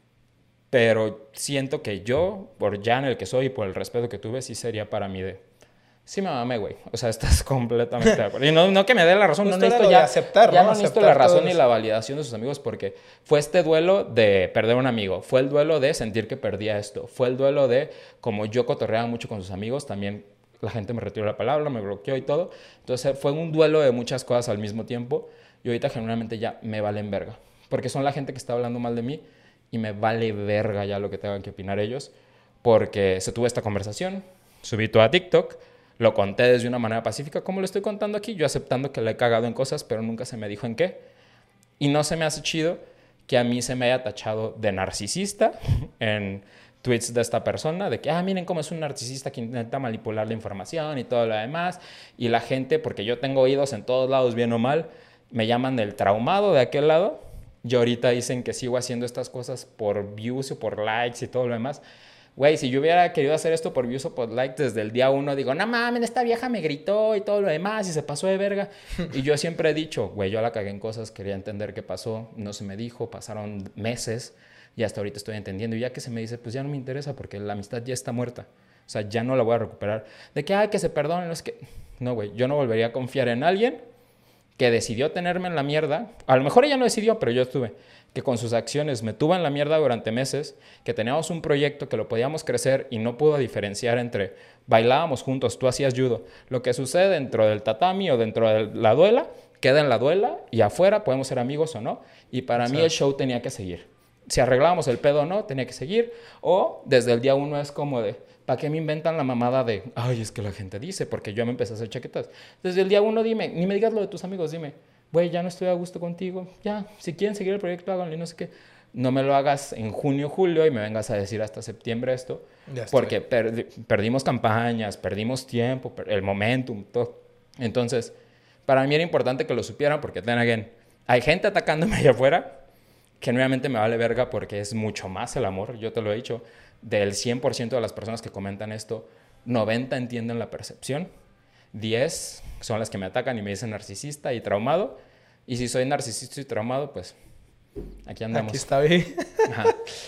pero siento que yo, por ya en el que soy y por el respeto que tuve, sí sería para mí de, sí me mamé, güey. O sea, estás completamente de acuerdo. Y no, no que me dé la razón, Justo no necesito era lo ya, de aceptar, ya ¿no? no necesito Aceptar la razón todo ni eso. la validación de sus amigos porque fue este duelo de perder un amigo, fue el duelo de sentir que perdía esto, fue el duelo de, como yo cotorreaba mucho con sus amigos, también la gente me retiró la palabra, me bloqueó y todo. Entonces fue un duelo de muchas cosas al mismo tiempo. Y ahorita generalmente ya me valen verga. Porque son la gente que está hablando mal de mí y me vale verga ya lo que tengan que opinar ellos. Porque se tuvo esta conversación, subí todo a TikTok, lo conté desde una manera pacífica, como lo estoy contando aquí, yo aceptando que le he cagado en cosas, pero nunca se me dijo en qué. Y no se me hace chido que a mí se me haya tachado de narcisista en tweets de esta persona, de que, ah, miren cómo es un narcisista que intenta manipular la información y todo lo demás. Y la gente, porque yo tengo oídos en todos lados, bien o mal, me llaman el traumado de aquel lado. Y ahorita dicen que sigo haciendo estas cosas por views o por likes y todo lo demás. Güey, si yo hubiera querido hacer esto por views o por likes desde el día uno, digo, no mames, esta vieja me gritó y todo lo demás y se pasó de verga. Y yo siempre he dicho, güey, yo la cagué en cosas, quería entender qué pasó, no se me dijo, pasaron meses y hasta ahorita estoy entendiendo. Y ya que se me dice, pues ya no me interesa porque la amistad ya está muerta. O sea, ya no la voy a recuperar. De que, ay, que se perdonen, no es que... No, güey, yo no volvería a confiar en alguien que decidió tenerme en la mierda. A lo mejor ella no decidió, pero yo estuve. Que con sus acciones me tuvo en la mierda durante meses, que teníamos un proyecto que lo podíamos crecer y no pudo diferenciar entre bailábamos juntos, tú hacías judo. Lo que sucede dentro del tatami o dentro de la duela, queda en la duela y afuera podemos ser amigos o no. Y para Exacto. mí el show tenía que seguir. Si arreglábamos el pedo o no, tenía que seguir. O desde el día uno es como de, ¿para qué me inventan la mamada de, ay, es que la gente dice? Porque yo me empecé a hacer chaquetas. Desde el día uno dime, ni me digas lo de tus amigos, dime, güey, ya no estoy a gusto contigo, ya, si quieren seguir el proyecto, háganlo y no sé qué. No me lo hagas en junio, julio y me vengas a decir hasta septiembre esto. Porque per perdimos campañas, perdimos tiempo, per el momentum, todo. Entonces, para mí era importante que lo supieran porque, then again, hay gente atacándome allá afuera que nuevamente me vale verga porque es mucho más el amor, yo te lo he dicho. Del cien por ciento de las personas que comentan esto, noventa entienden la percepción, diez son las que me atacan y me dicen narcisista y traumado. Y si soy narcisista y traumado, pues aquí andamos. Aquí está bien. Ajá.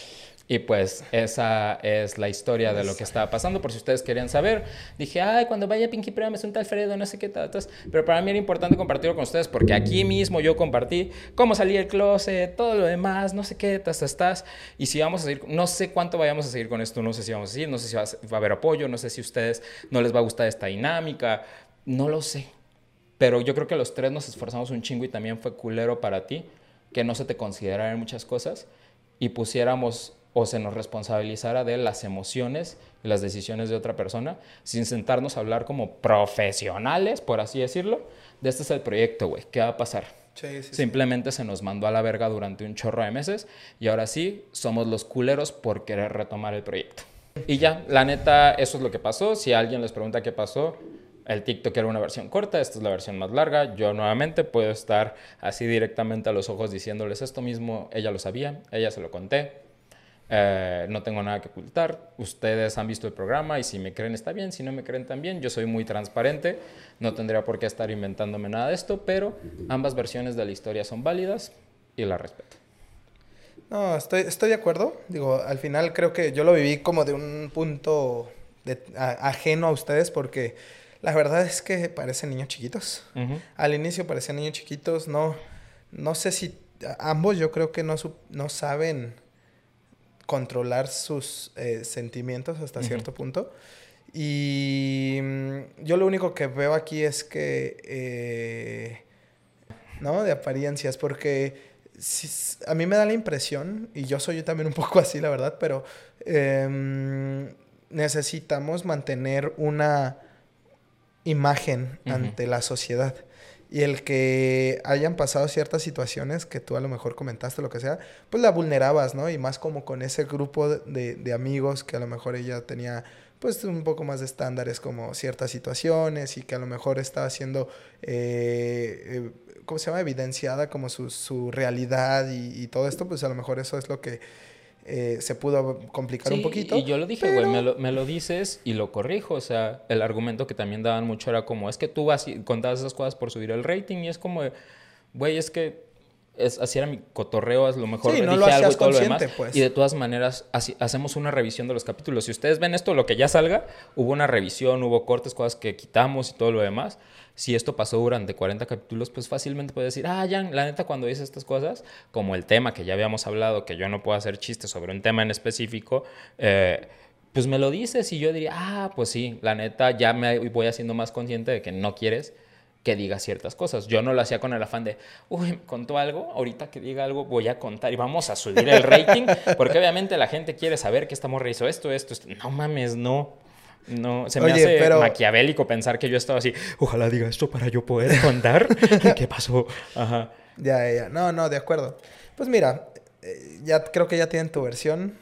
Y pues esa es la historia de lo que estaba pasando, por si ustedes querían saber. Dije, ay, cuando vaya a Pinky Promise es un tal Fredo, no sé qué tal. Pero para mí era importante compartirlo con ustedes porque aquí mismo yo compartí cómo salí del closet, todo lo demás, no sé qué, tas, tas, tas. Y si vamos a seguir, no sé cuánto vayamos a seguir con esto, no sé si vamos a seguir, no sé si va a, va a haber apoyo, no sé si a ustedes no les va a gustar esta dinámica, no lo sé. Pero yo creo que los tres nos esforzamos un chingo y también fue culero para ti que no se te consideraran muchas cosas y pusiéramos o se nos responsabilizara de las emociones y las decisiones de otra persona, sin sentarnos a hablar como profesionales, por así decirlo, de este es el proyecto, güey, ¿qué va a pasar? Sí, sí, Simplemente sí. se nos mandó a la verga durante un chorro de meses y ahora sí, somos los culeros por querer retomar el proyecto. Y ya, la neta, eso es lo que pasó. Si alguien les pregunta qué pasó, el TikTok era una versión corta, esta es la versión más larga. Yo nuevamente puedo estar así directamente a los ojos diciéndoles esto mismo, ella lo sabía, ella se lo conté. Eh, no tengo nada que ocultar. Ustedes han visto el programa y si me creen está bien, si no me creen también. Yo soy muy transparente, no tendría por qué estar inventándome nada de esto, pero ambas versiones de la historia son válidas y la respeto. No, estoy, estoy de acuerdo. Digo, al final creo que yo lo viví como de un punto de, a, ajeno a ustedes porque la verdad es que parecen niños chiquitos. Uh-huh. Al inicio parecían niños chiquitos. No, no sé si ambos yo creo que no, no saben controlar sus eh, sentimientos hasta uh-huh. cierto punto. Y mm, yo lo único que veo aquí es que... Eh, ¿no? De apariencias, porque sí, a mí me da la impresión, y yo soy también un poco así, la verdad, pero eh, necesitamos mantener una imagen uh-huh. ante la sociedad. Y el que hayan pasado ciertas situaciones que tú a lo mejor comentaste, lo que sea, pues la vulnerabas, ¿no? Y más como con ese grupo de, de amigos que a lo mejor ella tenía, pues, un poco más de estándares como ciertas situaciones y que a lo mejor estaba siendo, eh, eh, ¿cómo se llama? Evidenciada como su, su realidad y, y todo esto, pues a lo mejor eso es lo que eh, se pudo complicar sí, un poquito. Y yo lo dije, güey, pero... me, lo, me lo dices y lo corrijo. O sea, el argumento que también daban mucho era como, es que tú vas y contabas esas cosas por subir el rating y es como, güey, es que es, así era mi cotorreo, a lo mejor sí, no dije lo algo y todo lo demás. Pues. Y de todas maneras, así, hacemos una revisión de los capítulos. Si ustedes ven esto, lo que ya salga, hubo una revisión, hubo cortes, cosas que quitamos y todo lo demás. Si esto pasó durante cuarenta capítulos, pues fácilmente puedes decir, ah, Jan, la neta, cuando dices estas cosas, como el tema que ya habíamos hablado, que yo no puedo hacer chistes sobre un tema en específico, eh, pues me lo dices y yo diría, ah, pues sí, la neta, ya me voy haciendo más consciente de que no quieres que diga ciertas cosas. Yo no lo hacía con el afán de, uy, me contó algo, ahorita que diga algo voy a contar y vamos a subir el rating, porque obviamente la gente quiere saber que esta morra hizo esto, esto, esto. No mames, no. No, se me Oye, hace pero... maquiavélico pensar que yo estaba así, ojalá diga esto para yo poder contar qué pasó. Ajá. Ya, ya, no, no, de acuerdo. Pues mira, eh, ya creo que ya tienen tu versión.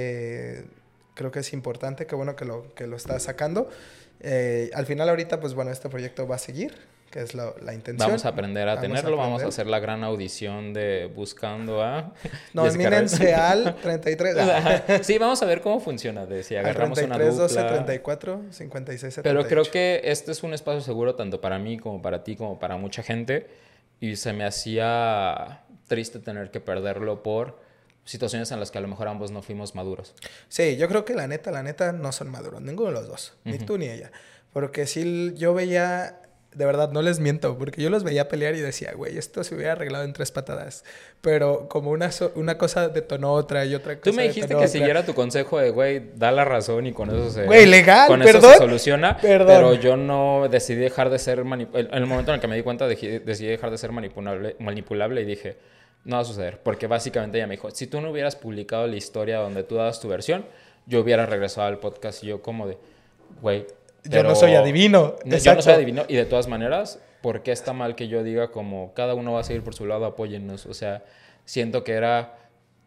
Eh, creo que es importante, qué bueno que lo, que lo estás sacando. Eh, al final ahorita, pues bueno, este proyecto va a seguir, que es la, la intención. Vamos a aprender a vamos tenerlo, a aprender. Vamos a hacer la gran audición de Buscando a... Nomínense al treinta y tres. Sí, vamos a ver cómo funciona, de si agarramos treinta y tres, una dupla. doce, treinta y cuatro, cincuenta y seis, setenta y ocho. Pero creo que este es un espacio seguro tanto para mí como para ti, como para mucha gente. Y se me hacía triste tener que perderlo por situaciones en las que a lo mejor ambos no fuimos maduros. Sí, yo creo que la neta, la neta no son maduros, ninguno de los dos, uh-huh. ni tú ni ella. Porque sí, yo veía, de verdad, no les miento, porque yo los veía pelear y decía, güey, esto se hubiera arreglado en tres patadas. Pero como una, so- una cosa detonó otra y otra cosa. Tú me dijiste que otra. Siguiera tu consejo de, güey, da la razón y con eso se... Güey, legal, con perdón. Eso se soluciona. Perdón. Pero yo no decidí dejar de ser... Manip- en el momento en el que me di cuenta, decidí, decidí dejar de ser manipulable, manipulable y dije, no va a suceder. Porque básicamente ella me dijo, si tú no hubieras publicado la historia donde tú dabas tu versión, yo hubiera regresado al podcast y yo como de, güey... Yo no soy adivino. No, yo no soy adivino. Y de todas maneras, ¿por qué está mal que yo diga como cada uno va a seguir por su lado, apóyennos? O sea, siento que era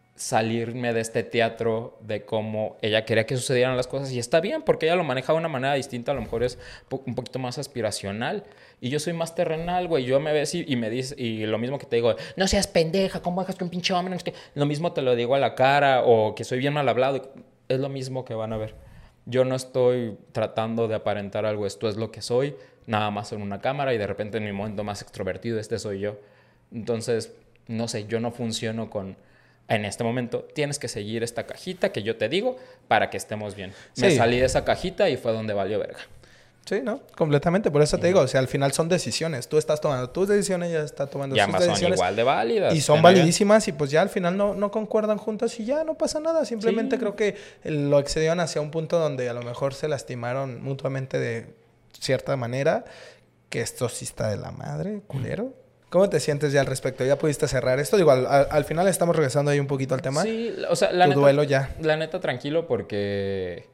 salirme de este teatro de cómo ella quería que sucedieran las cosas. Y está bien, porque ella lo maneja de una manera distinta. A lo mejor es po- un poquito más aspiracional. Y yo soy más terrenal, güey. Yo me ves y, y me dices... Y lo mismo que te digo, no seas pendeja, ¿cómo dejas que un pinche hombre? Lo mismo te lo digo a la cara. O que soy bien mal hablado. Es lo mismo que van a ver. Yo no estoy tratando de aparentar algo, esto es lo que soy, nada más en una cámara y de repente en mi momento más extrovertido, este soy yo. Entonces, no sé, yo no funciono con, en este momento, tienes que seguir esta cajita que yo te digo para que estemos bien. Sí. Me salí de esa cajita y fue donde valió verga. Sí, ¿no? Completamente. Por eso te digo, o sea, al final son decisiones. Tú estás tomando tus decisiones, ella está tomando y sus decisiones. Y ambas son igual de válidas. Y son validísimas y pues ya al final no, no concuerdan juntas y ya no pasa nada. Simplemente sí. Creo que lo excedieron hacia un punto donde a lo mejor se lastimaron mutuamente de cierta manera. Que esto sí está de la madre, culero. ¿Cómo te sientes ya al respecto? ¿Ya pudiste cerrar esto? Digo, al, al, al final estamos regresando ahí un poquito al tema. Sí, o sea, la tu neta, duelo ya. La neta, tranquilo porque...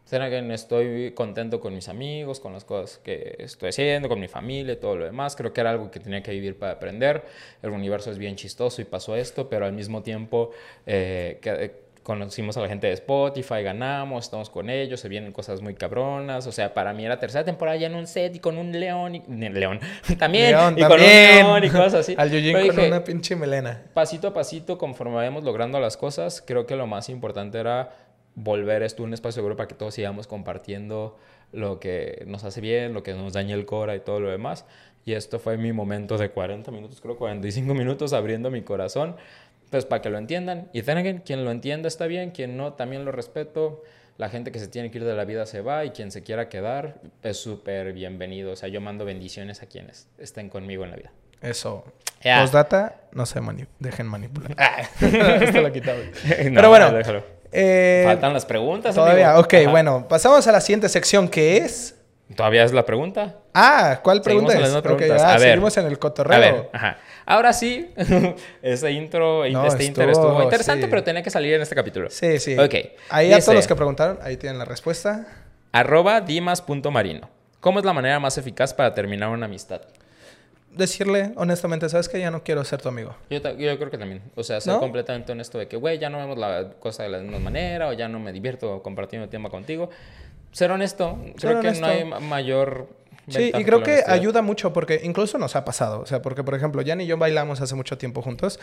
estoy contento con mis amigos, con las cosas que estoy haciendo, con mi familia y todo lo demás. Creo que era algo que tenía que vivir para aprender. El universo es bien chistoso y pasó esto, pero al mismo tiempo eh, que, eh, conocimos a la gente de Spotify, ganamos, estamos con ellos, se vienen cosas muy cabronas. O sea, para mí era tercera temporada ya en un set y con un león. Y, león también. León, y también. Con un león y cosas así. Al Yujin con dije, una pinche melena. Pasito a pasito, conforme vayamos logrando las cosas, creo que lo más importante era... volver esto un espacio seguro para que todos sigamos compartiendo lo que nos hace bien, lo que nos daña el cora y todo lo demás. Y esto fue mi momento de cuarenta minutos, creo cuarenta y cinco minutos abriendo mi corazón, pues para que lo entiendan. Y then again, quien lo entienda está bien, quien no también lo respeto. La gente que se tiene que ir de la vida se va y quien se quiera quedar es súper bienvenido. O sea, yo mando bendiciones a quienes estén conmigo en la vida. Eso. Yeah. Postdata, no se mani- dejen manipular. Esto lo quitaba. No, pero bueno. Déjalo. Eh, Faltan las preguntas. Todavía, amigo. ok, Ajá. Bueno, pasamos a la siguiente sección que es... ¿Todavía es la pregunta? Ah, ¿cuál pregunta Seguimos es? en las mismas Okay, preguntas. ah, a ver, seguimos en el cotorreo. A ver, ajá. Ahora sí, ese intro, No, este inter estuvo- estuvo interesante, sí. pero tenía que salir en este capítulo. Sí, sí. Ok. Ahí a Dice, todos los que preguntaron, ahí tienen la respuesta. arroba dimas.marino. ¿Cómo es la manera más eficaz para terminar una amistad? Decirle, honestamente, ¿sabes qué? Ya no quiero ser tu amigo. Yo, ta- yo creo que también. O sea, ser ¿No? completamente honesto de que, güey, ya no vemos la cosa de la misma manera o ya no me divierto compartiendo tiempo contigo. Ser honesto. Ser creo que honesto. no hay ma- mayor... Sí, ventaja y creo la que honestidad. ayuda mucho porque incluso nos ha pasado. O sea, porque, por ejemplo, Jan y yo bailamos hace mucho tiempo juntos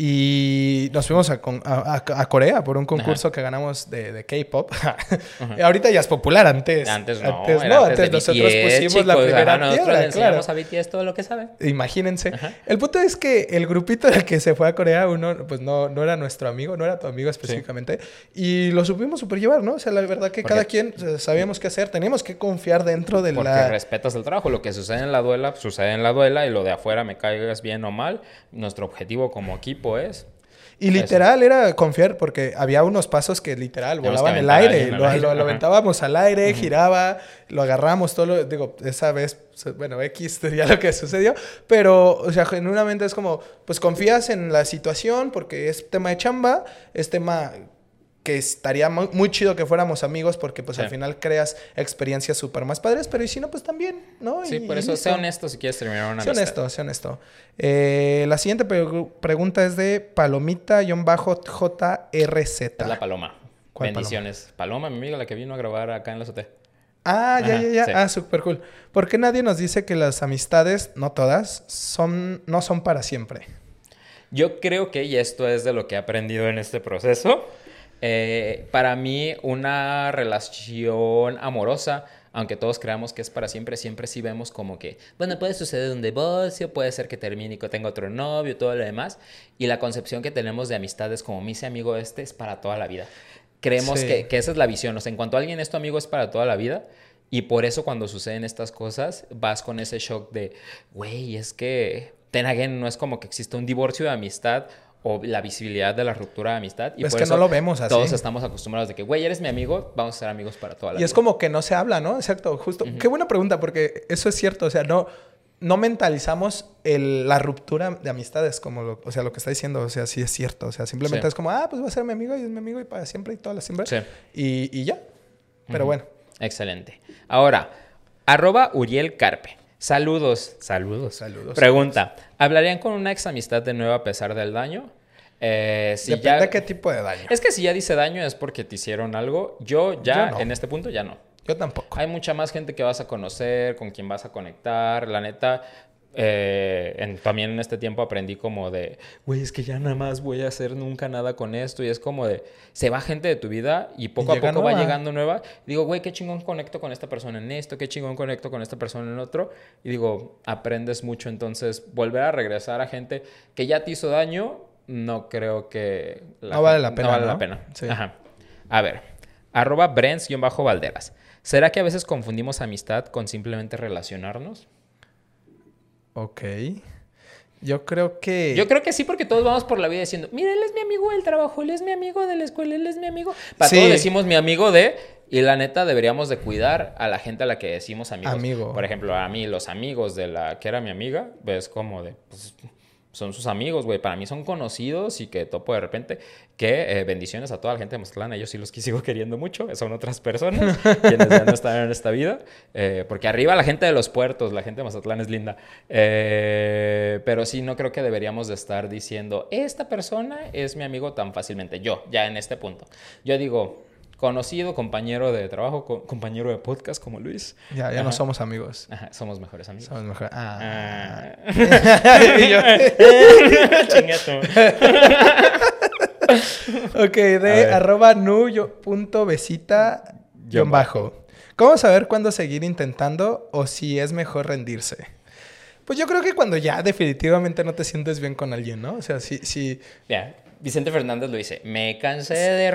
y nos fuimos a, con- a- a- a Corea por un concurso Ajá. que ganamos de, de K-pop. Y ahorita ya es popular, antes. Antes no, Antes, era no, antes antes de nosotros B T S, pusimos la chicos, primera ajá, nosotros piedra, le enseñamos claro. a B T S todo lo que sabe. Imagínense. Ajá. El punto es que el grupito del que se fue a Corea, uno, pues no, no era nuestro amigo, no era tu amigo específicamente. Y lo supimos superllevar, ¿no? O sea, la verdad que Porque- cada quien o sea, sabíamos qué hacer. Teníamos que confiar dentro de Porque la... respetas el trabajo. Lo que sucede en la duela, sucede en la duela. Y lo de afuera, me caigas bien o mal. Nuestro objetivo como equipo es... Y literal era confiar porque había unos pasos que literal Teníamos volaban que el aventar a aire. alguien al Lo, aire. lo- lo Ajá. aventábamos al aire, giraba, lo agarramos, todo lo... Digo, esa vez, bueno, X sería lo que sucedió. Pero, o sea, genuinamente es como, pues confías en la situación porque es tema de chamba, es tema... que estaría muy, muy chido que fuéramos amigos porque pues Sí. al final creas experiencias súper más padres, pero y si no, pues también, ¿no? Sí, Y- por y eso, listo. sé honesto si quieres terminar una Sé amistad. honesto, sé honesto. Eh, la siguiente pre- pregunta es de Palomita-J R Z. Es la Paloma. ¿Cuál Bendiciones. Paloma? mi amiga, la que vino a grabar acá en la azotea. Ah, ya, Ajá, ya, ya. sí. Ah, súper cool. ¿Por qué nadie nos dice que las amistades, no todas, son, no son para siempre? Yo creo que, y esto es de lo que he aprendido en este proceso, eh, para mí una relación amorosa, aunque todos creamos que es para siempre, siempre sí vemos como que, bueno, puede suceder un divorcio, puede ser que termine y que tenga otro novio, todo lo demás, y la concepción que tenemos de amistades como me hice amigo este es para toda la vida. Creemos Sí. que, que esa es la visión, o sea, en cuanto alguien es tu amigo es para toda la vida, y por eso cuando suceden estas cosas vas con ese shock de, güey, es que, then again, no es como que exista un divorcio de amistad o la visibilidad de la ruptura de amistad. Y Es por que eso no lo vemos así. Todos estamos acostumbrados de que, güey, eres mi amigo, vamos a ser amigos para toda la Y vida. es como que no se habla, ¿no? Exacto, justo. Qué buena pregunta, porque eso es cierto. O sea, no, no mentalizamos el- la ruptura de amistades, como lo, o sea, lo que está diciendo. O sea, sí es cierto. O sea, simplemente Sí. es como, ah, pues va a ser mi amigo y es mi amigo y para siempre y toda la siempre. Sí. Y, y ya. Pero bueno. Excelente. Ahora, arroba Uriel Carpe. Saludos. Saludos. Saludos. Pregunta. ¿Hablarían con una ex amistad de nuevo a pesar del daño? Eh, si Depende ya... de qué tipo de daño. Es que si ya dice daño es porque te hicieron algo. Yo ya, Yo no. en este punto, ya no. Yo tampoco. Hay mucha más gente que vas a conocer, con quien vas a conectar. La neta, eh, en- también en este tiempo aprendí como de, güey, es que ya nada más voy a hacer nunca nada con esto. Y es como de, se va gente de tu vida y poco Y a llega poco va nueva. llegando nueva. Digo, güey, qué chingón conecto con esta persona en esto, qué chingón conecto con esta persona en otro. Y digo, aprendes mucho. Entonces, volver a regresar a gente que ya te hizo daño, no creo que... No vale la pena, No vale ¿no? la pena. Sí. Ajá. A ver, arroba Brents-Valderas. ¿Será que a veces confundimos amistad con simplemente relacionarnos? Ok. Yo creo que... Yo creo que sí, porque todos vamos por la vida diciendo, mira, él es mi amigo del trabajo, él es mi amigo de la escuela, él es mi amigo. Para Sí. todos decimos mi amigo de... Y la neta, deberíamos de cuidar a la gente a la que decimos amigos. Amigo. Por ejemplo, a mí, los amigos de la que era mi amiga, ves como de... Pues, son sus amigos, güey. Para mí son conocidos y que topo de repente. Que eh, bendiciones a toda la gente de Mazatlán. Ellos sí los que sigo queriendo mucho. Son otras personas quienes ya no están en esta vida. Eh, porque arriba la gente de los puertos, la gente de Mazatlán es linda. Eh, pero sí, no creo que deberíamos de estar diciendo, esta persona es mi amigo tan fácilmente. Yo, ya en este punto. Yo digo, conocido, compañero de trabajo, co- compañero de podcast como Luis. Ya, ya Ajá. no somos amigos. Ajá, somos mejores amigos. Somos mejor. Ah. Ah. Y yo- Chingato. Ok, de ver. arroba nu yo- punto besita guión Guión bajo. ¿Cómo saber cuándo seguir intentando o si es mejor rendirse? Pues yo creo que cuando ya definitivamente no te sientes bien con alguien, ¿no? O sea, si... si Mira, Vicente Fernández lo dice. Me cansé de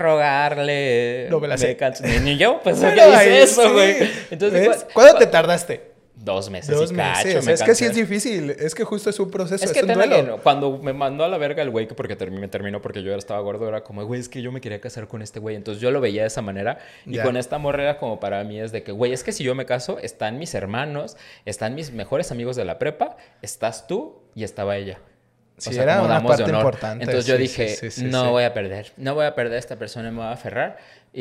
rogarle. No me la sé. cansé. Ni yo, pues Bueno, que dice ahí eso, sí. güey. Entonces, ¿Ves? ¿cu- ¿Cuándo cu- te tardaste? dos meses Dos y cacho. meses. Me Es que cansé. sí es difícil. Es que justo es un proceso. Es Es, que un ten duelo. again, cuando me mandó a la verga el güey, que porque termi- me terminó porque yo estaba gordo, era como, güey, es que yo me quería casar con este güey. Entonces yo lo veía de esa manera. Y Ya. con esta morra era como para mí es de que, güey, es que si yo me caso, están mis hermanos, están mis mejores amigos de la prepa, estás tú y estaba ella. Sí, era como una damos de parte honor. importante. Entonces yo Sí, dije, sí, sí, sí, no sí. voy a perder, no voy a perder a esta persona, me voy a aferrar.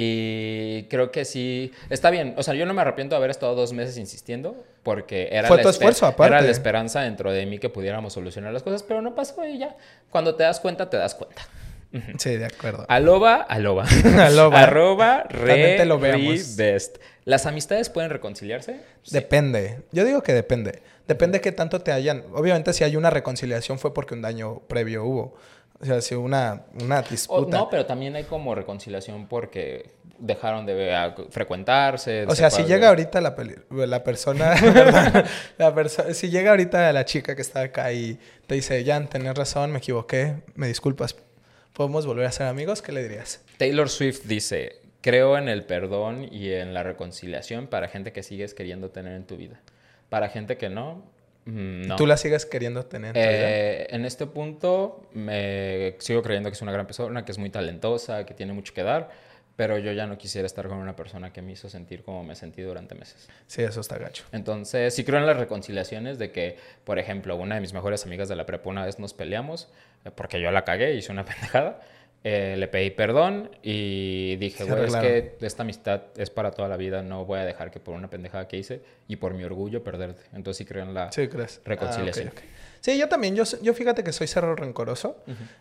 Y creo que sí, está bien. O sea, yo no me arrepiento de haber estado dos meses insistiendo porque era, Fue la, tu esper- esfuerzo, aparte. era la esperanza dentro de mí que pudiéramos solucionar las cosas, pero no pasó y ya. Cuando te das cuenta, te das cuenta. Sí, de acuerdo. Aloba, aloba. Aloba. Arroba, También te re, lo ri, veamos. best. ¿Las amistades pueden reconciliarse? Sí. Depende. Yo digo que depende. Depende qué tanto te hayan... Obviamente, si hay una reconciliación fue porque un daño previo hubo. O sea, si una, una O- disputa... no, pero también hay como reconciliación porque dejaron de a- frecuentarse. O se sea, fue si a- llega ahorita la, peli- la persona, perdón, la perso- si llega ahorita la chica que está acá y te dice, Jan, tenés razón, me equivoqué, me disculpas, ¿podemos volver a ser amigos? ¿Qué le dirías? Taylor Swift dice, creo en el perdón y en la reconciliación para gente que sigues queriendo tener en tu vida. Para gente que no, mm, no. ¿Tú la sigues queriendo tener en tu vida? Eh, en este punto me sigo creyendo que es una gran persona, que es muy talentosa, que tiene mucho que dar, pero yo ya no quisiera estar con una persona que me hizo sentir como me sentí durante meses. Sí, eso está gacho. Entonces, sí creo en las reconciliaciones de que, por ejemplo, una de mis mejores amigas de la prepa una vez nos peleamos eh, porque yo la cagué, hice una pendejada. Eh, le pedí perdón y dije, Se güey, es arreglaron. que esta amistad es para toda la vida, no voy a dejar que por una pendejada que hice y por mi orgullo perderte. Entonces sí creo en la Sí, crees. reconciliación. Ah, ok, ok. Sí, yo también. Yo, yo fíjate que soy cero rencoroso.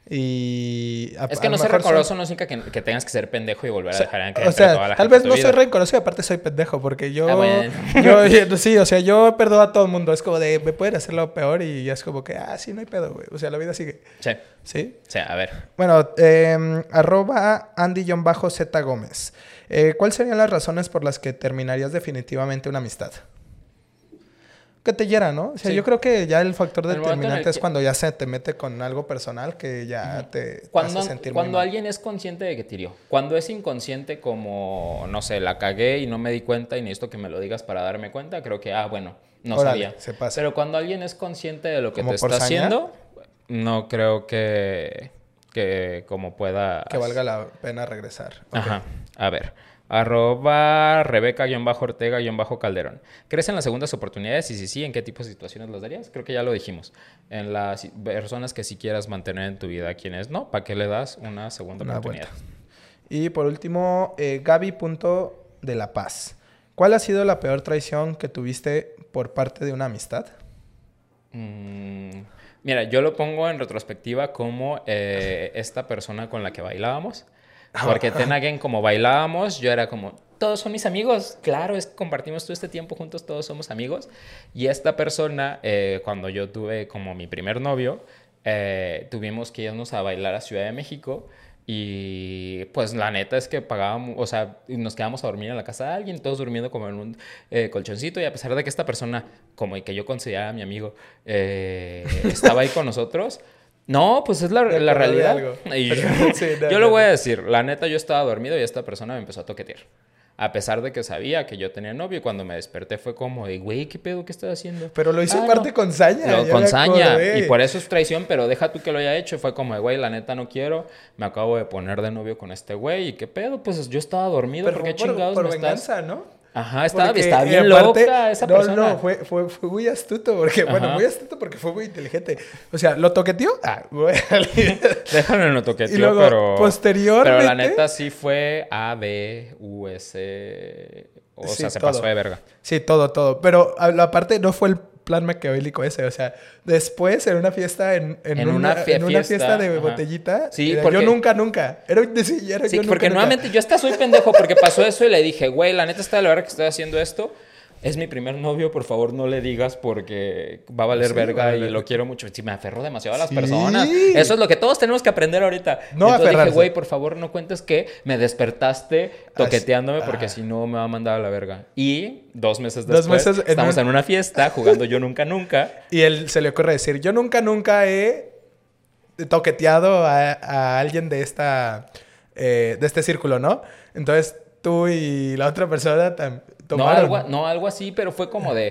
Y... a- Es a que lo no ser mejor soy- rencoroso no significa que, que tengas que ser pendejo y volver a O sea, dejar en o creer sea, a toda la tal gente vez de no tu soy vida. rencoroso y aparte soy pendejo porque yo, Ah, bueno. yo, yo- sí, o sea, yo perdono a todo el mundo. Es como de, me pueden hacer lo peor y ya es como que, ah, sí, no hay pedo, güey. O sea, la vida sigue. Sí, ¿Sí? sí, a ver. Bueno, eh, arroba Andy-Z Gómez. Eh, ¿Cuáles serían las razones por las que terminarías definitivamente una amistad? Que te hiera, ¿no? O sea, Sí. yo creo que ya el factor El momento en el determinante es que- cuando ya se te mete con algo personal que ya te, te Cuando, hace sentir muy cuando mal. alguien es consciente de que te hirió. Cuando es inconsciente como, no sé, la cagué y no me di cuenta y necesito que me lo digas para darme cuenta, creo que, ah, bueno, no Órale, sabía. se pasa. Pero cuando alguien es consciente de lo que ¿Como te por está saña? haciendo, no creo que, que como pueda... Que valga la pena regresar. Ok. Ajá. A ver. Arroba Rebeca-Ortega-Calderón. ¿Crees en las segundas oportunidades? Y si sí, ¿en qué tipo de situaciones las darías? Creo que ya lo dijimos. En las personas que sí quieras mantener en tu vida, a quienes no, ¿para qué le das una segunda Una oportunidad? vuelta. Y por último, eh, Gaby punto de la Paz. ¿Cuál ha sido la peor traición que tuviste por parte de una amistad? Mm, mira, yo lo pongo en retrospectiva como eh, esta persona con la que bailábamos. Porque ten again, como bailábamos, yo era como, todos son mis amigos. Claro, es que compartimos todo este tiempo juntos, todos somos amigos. Y esta persona, eh, cuando yo tuve como mi primer novio, eh, tuvimos que irnos a bailar a Ciudad de México. Y pues la neta es que pagábamos, o sea, nos quedamos a dormir en la casa de alguien, todos durmiendo como en un eh, colchoncito. Y a pesar de que esta persona, como el que yo consideraba mi amigo, eh, estaba ahí con nosotros. No, pues es la, Me la acordé de realidad. algo. Y yo, Sí, no, yo no, lo voy no. a decir, la neta yo estaba dormido y esta persona me empezó a toquetear. A pesar de que sabía que yo tenía novio y cuando me desperté fue como de, güey, ¿qué pedo? ¿Qué estás haciendo? Pero lo hizo Ah, aparte no. con saña. Lo, ya con me saña. acordé. Y por eso es traición, pero deja tú que lo haya hecho. Fue como de, güey, la neta no quiero. Me acabo de poner de novio con este güey. ¿Y qué pedo? Pues yo estaba dormido. Pero ¿Por qué fue por, chingados por me venganza, estás...? ¿no? Ajá, estaba, Porque, estaba eh, bien aparte- loca esa no, persona. No, fue, fue, fue muy astuto, porque, bueno, Ajá. muy astuto porque fue muy inteligente. O sea, ¿lo toqueteó? Ah, bueno. Déjalo en lo toqueteo, Y luego, pero... posteriormente- Pero la neta sí fue A, B, U, S... O Sí, sea, se todo. pasó de verga. Sí, todo, todo. Pero a- aparte no fue el plan maquiavélico ese. O sea, después en una fiesta, en, en, En una, una fie- en una fiesta, fiesta de ajá. botellita, Sí, era porque- yo nunca, nunca. Era un sí, era Sí, yo nunca, porque nunca. nuevamente yo hasta soy pendejo porque pasó eso y le dije, güey, la neta está de la verga que estoy haciendo esto. Es mi primer novio, por favor no le digas porque va a valer Sí, verga va a y valer. lo quiero mucho. Sí, me aferro demasiado a las Sí. personas. Eso es lo que todos tenemos que aprender ahorita. No Entonces dije, aferrarse. güey, por favor no cuentes que me despertaste toqueteándome Así- porque ah. si no me va a mandar a la verga. Y dos meses Dos después meses en estamos un- en una fiesta jugando Yo Nunca Nunca. Y él se le ocurre decir, yo nunca, nunca he toqueteado a, a alguien de esta eh, de este círculo, ¿no? Entonces tú y la otra persona tam- No tomaron. algo, no, algo así, pero fue como de...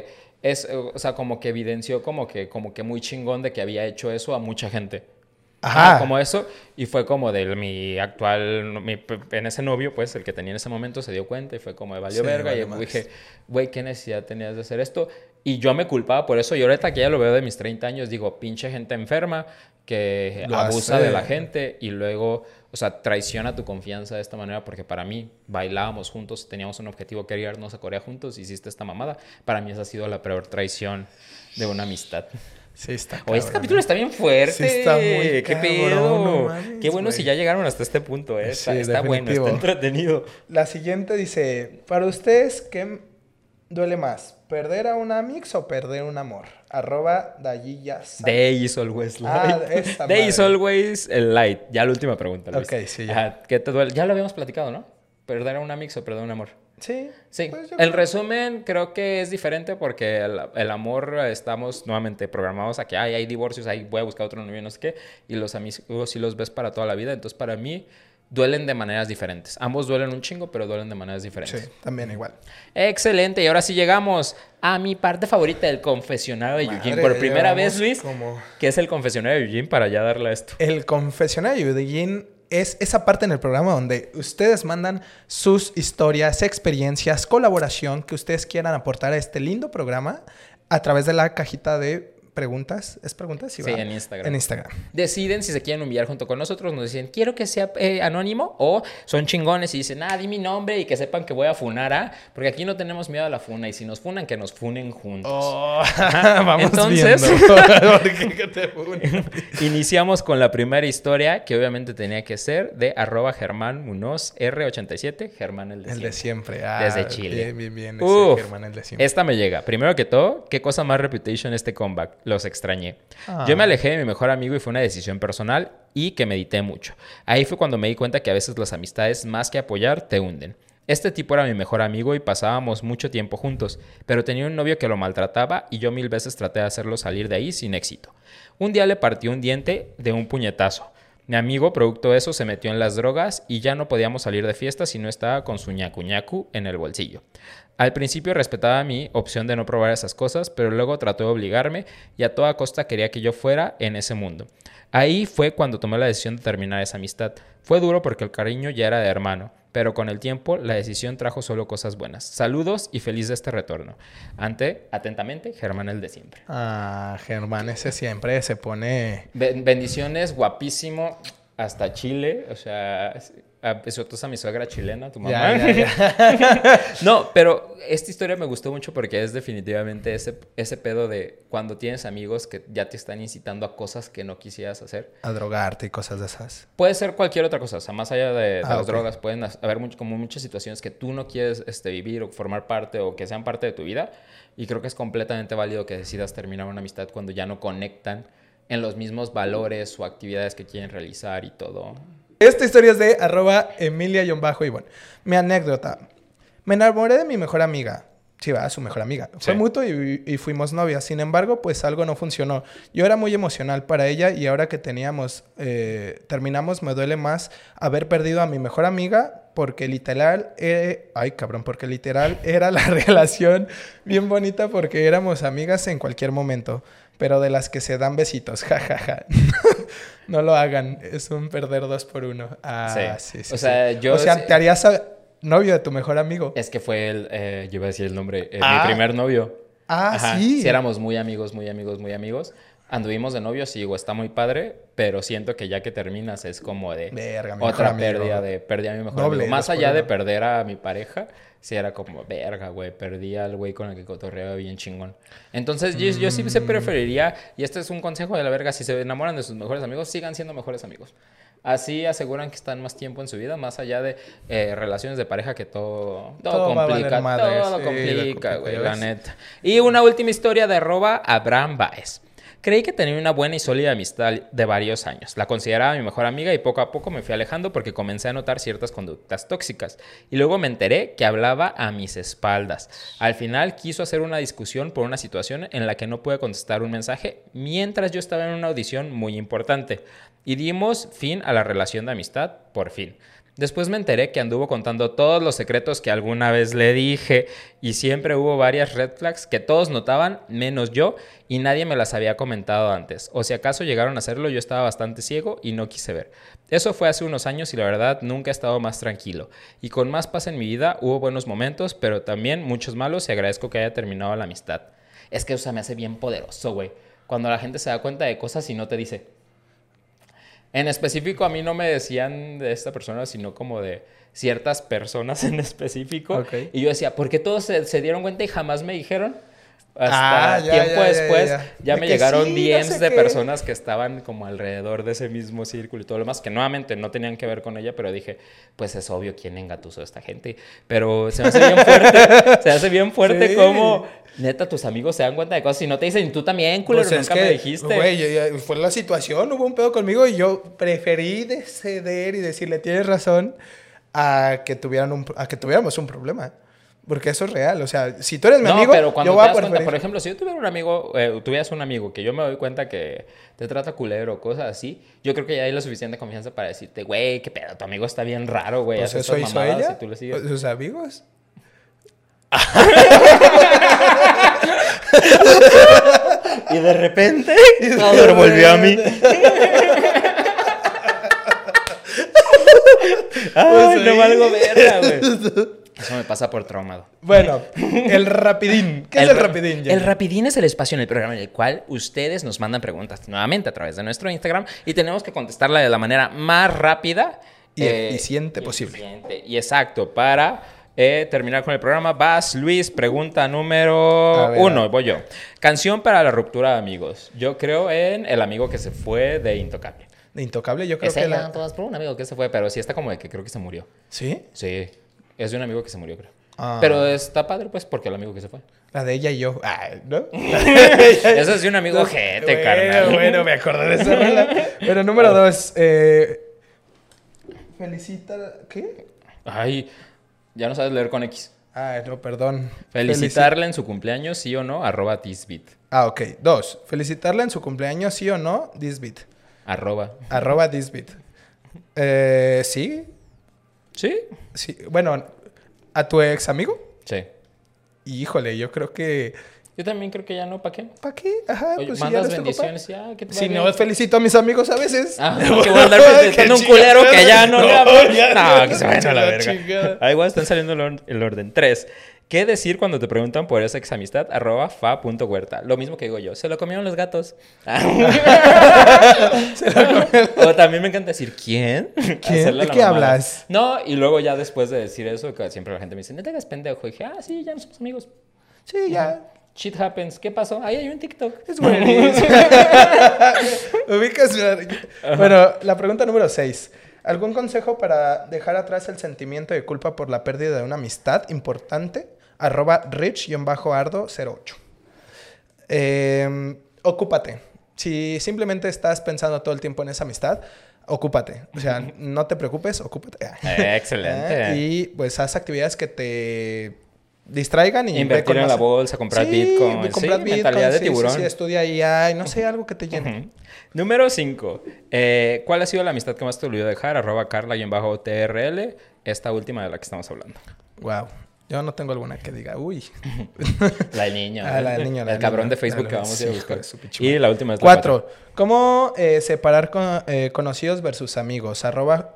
es, o sea, como que evidenció como que, como que muy chingón de que había hecho eso a mucha gente. Ajá. Ah, como eso, y fue como de mi actual, mi, en ese novio, pues, el que tenía en ese momento se dio cuenta y fue como de valió Sí, verga, vale y más. dije, güey, ¿qué necesidad tenías de hacer esto? Y yo me culpaba por eso, y ahorita que ya lo veo de mis treinta años, digo, pinche gente enferma que Lo abusa hace. de la gente y luego, o sea, traiciona tu confianza de esta manera, porque para mí, bailábamos juntos, teníamos un objetivo que era irnos a Corea juntos, hiciste esta mamada, para mí esa ha sido la peor traición de una amistad. Sí, está Oye, este cabrón, capítulo ¿eh? está bien fuerte. Sí, está muy ¿Qué cabrón, pedo? no mames, Qué bueno güey. si ya llegaron hasta este punto, ¿eh? Está, Sí, está bueno, definitivo. está entretenido. La siguiente dice, para ustedes, ¿qué duele más? ¿Perder a un amix o perder un amor? Arroba Dayillas. Day is always light. Ah, esta Day is madre. always el light. Ya la última pregunta, Luis. Ok, sí, ya. Ajá, ¿qué te duele? Ya lo habíamos platicado, ¿no? ¿Perder a un amix o perder un amor? Sí. Sí, Pues yo el creo- resumen creo que es diferente porque el, el amor estamos nuevamente programados a que ay, hay divorcios, ahí voy a buscar otro novio, no sé qué, y los amigos sí los ves para toda la vida, entonces para mí duelen de maneras diferentes. Ambos duelen un chingo, pero duelen de maneras diferentes. Sí, también igual. Excelente, y ahora sí llegamos a mi parte favorita del confesionario de Eugene. Madre, Por primera llevamos vez, Luis, como- ¿qué es el confesionario de Eugene para ya darle a esto? El confesionario de Eugene es esa parte en el programa donde ustedes mandan sus historias, experiencias, colaboración que ustedes quieran aportar a este lindo programa a través de la cajita de preguntas. ¿Es preguntas? Sí, va. en Instagram. En Instagram. Deciden si se quieren enviar junto con nosotros, nos dicen, quiero que sea eh, anónimo, o son chingones y dicen, ah, di mi nombre y que sepan que voy a funar, ¿ah? Porque aquí no tenemos miedo a la funa, y si nos funan, que nos funen juntos. Oh, vamos Entonces- viendo. ¿Por qué que te funen? Iniciamos con la primera historia, que obviamente tenía que ser de arroba Germán Munoz R ochenta y siete, Germán el de El de siempre. siempre. Ah, Desde Chile. Bien, bien, bien. Ese Uf, Germán, el de siempre. esta me llega. Primero que todo, qué cosa más reputation este comeback. Los extrañé. Ah. Yo me alejé de mi mejor amigo y fue una decisión personal y que medité mucho. Ahí fue cuando me di cuenta que a veces las amistades, más que apoyar, te hunden. Este tipo era mi mejor amigo y pasábamos mucho tiempo juntos, pero tenía un novio que lo maltrataba y yo mil veces traté de hacerlo salir de ahí sin éxito. Un día le partió un diente de un puñetazo. Mi amigo, producto de eso, se metió en las drogas y ya no podíamos salir de fiesta si no estaba con su ñacu ñacu en el bolsillo. Al principio respetaba mi opción de no probar esas cosas, pero luego trató de obligarme y a toda costa quería que yo fuera en ese mundo. Ahí fue cuando tomé la decisión de terminar esa amistad. Fue duro porque el cariño ya era de hermano, pero con el tiempo la decisión trajo solo cosas buenas. Saludos y feliz de este retorno. Ante, atentamente, Germán el de siempre. Ah, Germán, ese siempre se pone... Ben- bendiciones, guapísimo, hasta Chile, o sea, eso tú a mi suegra chilena, tu mamá. Ya, ya, No, pero esta historia me gustó mucho porque es definitivamente ese, ese pedo de cuando tienes amigos que ya te están incitando a cosas que no quisieras hacer. A drogarte y cosas de esas. Puede ser cualquier otra cosa, o sea, más allá de, de Ah, las ok. drogas, pueden as- haber much- como muchas situaciones que tú no quieres este, vivir o formar parte o que sean parte de tu vida. Y creo que es completamente válido que decidas terminar una amistad cuando ya no conectan en los mismos valores o actividades que quieren realizar y todo. Esta historia es de arroba Emilia-Ivonne. Mi anécdota. Me enamoré de mi mejor amiga. Sí, va, su mejor amiga. Fue Sí. mutuo y, y fuimos novias. Sin embargo, pues algo no funcionó. Yo era muy emocional para ella y ahora que teníamos, eh, terminamos, me duele más haber perdido a mi mejor amiga porque literal, eh, ay cabrón, porque literal era la relación bien bonita porque éramos amigas en cualquier momento, pero de las que se dan besitos, jajaja. No lo hagan, es un perder dos por uno. Ah, sí, Sí. sí. O sea, sí. yo O sea, sí- te harías a- novio de tu mejor amigo. Es que fue el, eh, yo iba a decir el nombre, eh, Ah. mi primer novio. Ah, Ajá, sí. Sí, éramos muy amigos, muy amigos, muy amigos. Anduvimos de novios y digo, está muy padre, pero siento que ya que terminas es como de Verga, mi otra mejor amigo. pérdida de perdí a mi mejor Doble, amigo. Más dos por allá de uno. perder a mi pareja, sí era como, verga, güey, perdí al güey con el que cotorreaba bien chingón. Entonces yo, yo sí se Mm. preferiría, y este es un consejo de la verga, si se enamoran de sus mejores amigos, sigan siendo mejores amigos. Así aseguran que están más tiempo en su vida, más allá de eh, relaciones de pareja que todo, todo, Todo va a complica, valer madre, todo sí, complica, lo complica, güey, ya la ves. neta. Y una última historia de arroba Abraham Baez. Creí que tenía una buena y sólida amistad de varios años. La consideraba mi mejor amiga y poco a poco me fui alejando porque comencé a notar ciertas conductas tóxicas. Y luego me enteré que hablaba a mis espaldas. Al final quiso hacer una discusión por una situación en la que no pude contestar un mensaje mientras yo estaba en una audición muy importante. Y dimos fin a la relación de amistad, por fin. Después me enteré que anduvo contando todos los secretos que alguna vez le dije y siempre hubo varias red flags que todos notaban, menos yo, y nadie me las había comentado antes. O si acaso llegaron a hacerlo, yo estaba bastante ciego y no quise ver. Eso fue hace unos años y la verdad nunca he estado más tranquilo. Y con más paz en mi vida hubo buenos momentos, pero también muchos malos y agradezco que haya terminado la amistad. Es que, o sea, me hace bien poderoso, güey. Cuando la gente se da cuenta de cosas y no te dice. En específico, a mí no me decían de esta persona, sino como de ciertas personas en específico. Okay. Y yo decía, ¿por qué todos se, se dieron cuenta y jamás me dijeron? Hasta ah, ya, tiempo ya, después ya, ya, ya. ya me llegaron sí, D Ms no sé de qué. Personas que estaban como alrededor de ese mismo círculo y todo lo demás, que nuevamente no tenían que ver con ella, pero dije, pues es obvio quién engatusó a esta gente. Pero se me hace bien fuerte, se hace bien fuerte sí. Como, neta, tus amigos se dan cuenta de cosas y no te dicen, tú también, culero, pues nunca que, me dijiste. Güey, fue la situación, hubo un pedo conmigo y yo preferí de ceder y decirle, tienes razón, a que, tuvieran un, a que tuviéramos un problema. Porque eso es real, o sea, si tú eres mi no, amigo, pero cuando yo voy te das a cuenta, por ejemplo, si yo tuviera un amigo, eh, tuvieras un amigo que yo me doy cuenta que te trata culero o cosas así, yo creo que ya hay la suficiente confianza para decirte, güey, qué pedo, tu amigo está bien raro, güey, pues eso hizo ella, y tú le sigues. ¿Sus amigos? Y de repente, todo volvió a mí. Ay, pues no valgo verga, güey. Eso me pasa por traumado. Bueno, el rapidín. ¿Qué el es el rapidín, Jenny? El rapidín es el espacio en el programa en el cual ustedes nos mandan preguntas nuevamente a través de nuestro Instagram y tenemos que contestarla de la manera más rápida y eh, eficiente y posible. Eficiente y exacto. Para eh, terminar con el programa, vas, Luis, pregunta número ver, uno. Voy yo. Canción para la ruptura de amigos. Yo creo en El amigo que se fue de Intocable. De Intocable, yo creo Ese que la... la... todas por un amigo que se fue, pero sí está como de que creo que se murió. ¿Sí? Sí. Es de un amigo que se murió, creo. Ah. Pero está padre, pues, porque el amigo que se fue. La de ella y yo. Ay, ¿no? Eso es de un amigo ojete, bueno, carnal. Bueno, me acordé de esa rola. Pero número ah. dos. Eh... Felicita... ¿Qué? Ay, ya no sabes leer con X. Ah, no, perdón. Felicitarle Felici... en su cumpleaños, sí o no, arroba Thisbit. Ah, ok. Dos. Felicitarle en su cumpleaños, sí o no, Thisbit. Arroba. Arroba Thisbit. Eh, ¿Sí? ¿Sí? Sí. Bueno, ¿a tu ex amigo? Sí. Híjole, yo creo que... Yo también creo que ya no, ¿para qué? ¿Para qué? Ajá, Oye, pues mandas si ya bendiciones y ah, que te Si bien. no, felicito a mis amigos a veces. Ah, que voy a andar felicitando un culero que ya no... No, ya, no, que se vayan a la verga. Ahí igual están saliendo el orden. Tres. ¿Qué decir cuando te preguntan por esa examistad? Arroba fa.huerta. Lo mismo que digo yo. Se lo comieron los gatos. Se lo comieron. O también me encanta decir, ¿quién? ¿Quién? ¿De qué hablas? No, y luego ya después de decir eso, que siempre la gente me dice, no te hagas pendejo. Y dije, ah, sí, ya no somos amigos. Sí, ya. Shit happens. ¿Qué pasó? Ahí hay un TikTok. Es bueno. Ubicas. Bueno, la pregunta número seis. ¿Algún consejo para dejar atrás el sentimiento de culpa por la pérdida de una amistad importante? Arroba rich-ardo cero ocho. Eh, ocúpate. Si simplemente estás pensando todo el tiempo en esa amistad, ocúpate. O sea, no te preocupes, ocúpate. Eh, excelente. Y pues haz actividades que te distraigan y invertir en la bolsa, comprar sí, bitcoin, comprar sí, bitcoin, mentalidad de sí, tiburón. Sí, sí, estudia I A, no sé, algo que te llene. Uh-huh. Número cinco. Eh, ¿Cuál ha sido la amistad que más te olvidó dejar? Arroba Carla-T R L. Esta última de la que estamos hablando. Wow. Yo no tengo alguna que diga, uy. La del niño. Ah, la del niño. La el del cabrón niño, de Facebook que vamos a ir a buscar. Y la última es la cuatro. ¿Cómo eh, separar con, eh, conocidos versus amigos? Arroba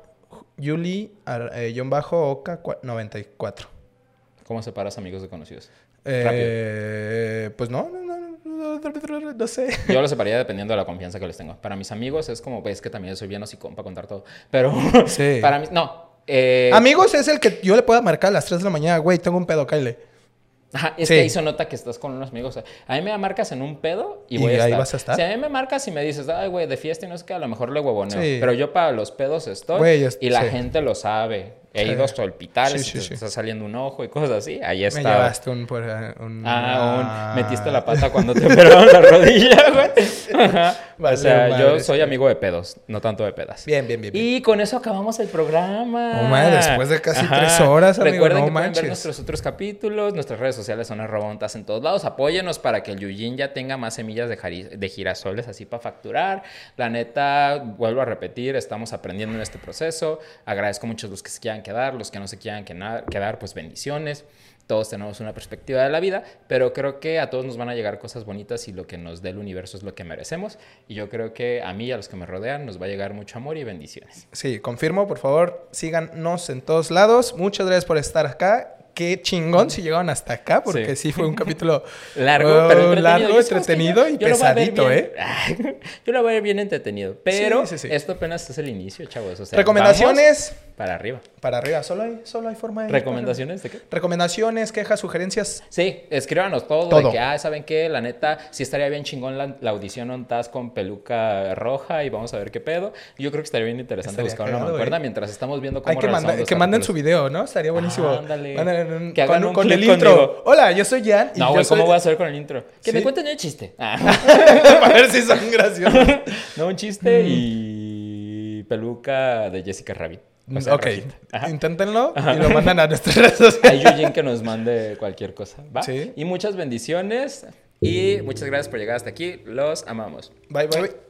Yuli-Oka noventa y cuatro. ¿Cómo separas amigos de conocidos? Eh, pues no, no, no, no, no sé. Yo lo separaría dependiendo de la confianza que les tengo. Para mis amigos es como, ves que también soy bien hocicón para contar todo. Pero sí. Para mí, no. Eh, amigos es el que yo le pueda marcar a las tres de la mañana, güey, tengo un pedo, cáile. Ajá, es sí. Que ahí se nota que estás con unos amigos. A mí me marcas en un pedo y voy ¿Y a ahí estar. vas a estar? Si a mí me marcas y me dices, ay, güey, de fiesta y no es que a lo mejor le huevoneo. Sí. Pero yo para los pedos estoy güey, yo, y la sí. gente lo sabe. He ido hasta hospitales, Sí, sí, te sí. está saliendo un ojo y cosas así. Ahí Me está. llevaste un... Por, un Ah, un, metiste la pata cuando te operaron la rodilla, güey. Ajá. Vale, o sea, madre, yo soy sí. amigo de pedos, no tanto de pedas. Bien, bien, bien. bien. Y con eso acabamos el programa. Oh, madre, después de casi tres horas, amigo, Recuerden no que pueden ver manches. nuestros otros capítulos. Nuestras redes sociales son arroba ontas en todos lados. Apóyenos para que el Yujin ya tenga más semillas de, jari- de girasoles así para facturar. La neta, vuelvo a repetir, estamos aprendiendo en este proceso. Agradezco mucho a los que se quieran quedar, los que no se quieran quena- quedar, pues bendiciones. Todos tenemos una perspectiva de la vida, pero creo que a todos nos van a llegar cosas bonitas y lo que nos dé el universo es lo que merecemos. Y yo creo que a mí y a los que me rodean nos va a llegar mucho amor y bendiciones. Sí, confirmo, por favor, síganos en todos lados. Muchas gracias por estar acá. Qué chingón si llegaron hasta acá, porque sí, Sí. fue un capítulo Largo, uh, pero entretenido. largo, Yo, ¿sabes qué? entretenido Yo- y yo lo voy a ver pesadito, bien. ¿eh? Yo lo voy a ver bien entretenido. Pero Sí, sí, sí. esto apenas es el inicio, chavos. O sea, Recomendaciones vamos para arriba. para arriba. Solo hay, solo hay forma de... ¿Recomendaciones de qué? Recomendaciones, quejas, sugerencias. Sí, escríbanos todo, Todo. de que, ah, ¿saben qué? La neta, sí estaría bien chingón la, la audición ONTAS con peluca roja y vamos a ver qué pedo. Yo creo que estaría bien interesante Estaría buscar una cagado, mancuerna ¿eh? mientras estamos viendo cómo Hay que, realizamos manda- los que manden su capítulos. video, ¿no? Estaría buenísimo. Ah, ándale. Manden un- Que hagan con, un con clip el intro. conmigo. Hola, yo soy Jan. Y No, yo güey, ¿cómo soy... voy a hacer con el intro? Que Sí. me cuenten un chiste. Ah. A ver si son graciosos. No, un chiste y peluca de Jessica Rabbit. O sea, Ok, rojita. Ajá. inténtenlo y lo mandan a nuestras redes sociales. Hay Yujin que nos mande cualquier cosa, ¿va? Sí. Y muchas bendiciones y muchas gracias por llegar hasta aquí. Los amamos. Bye, bye, bye.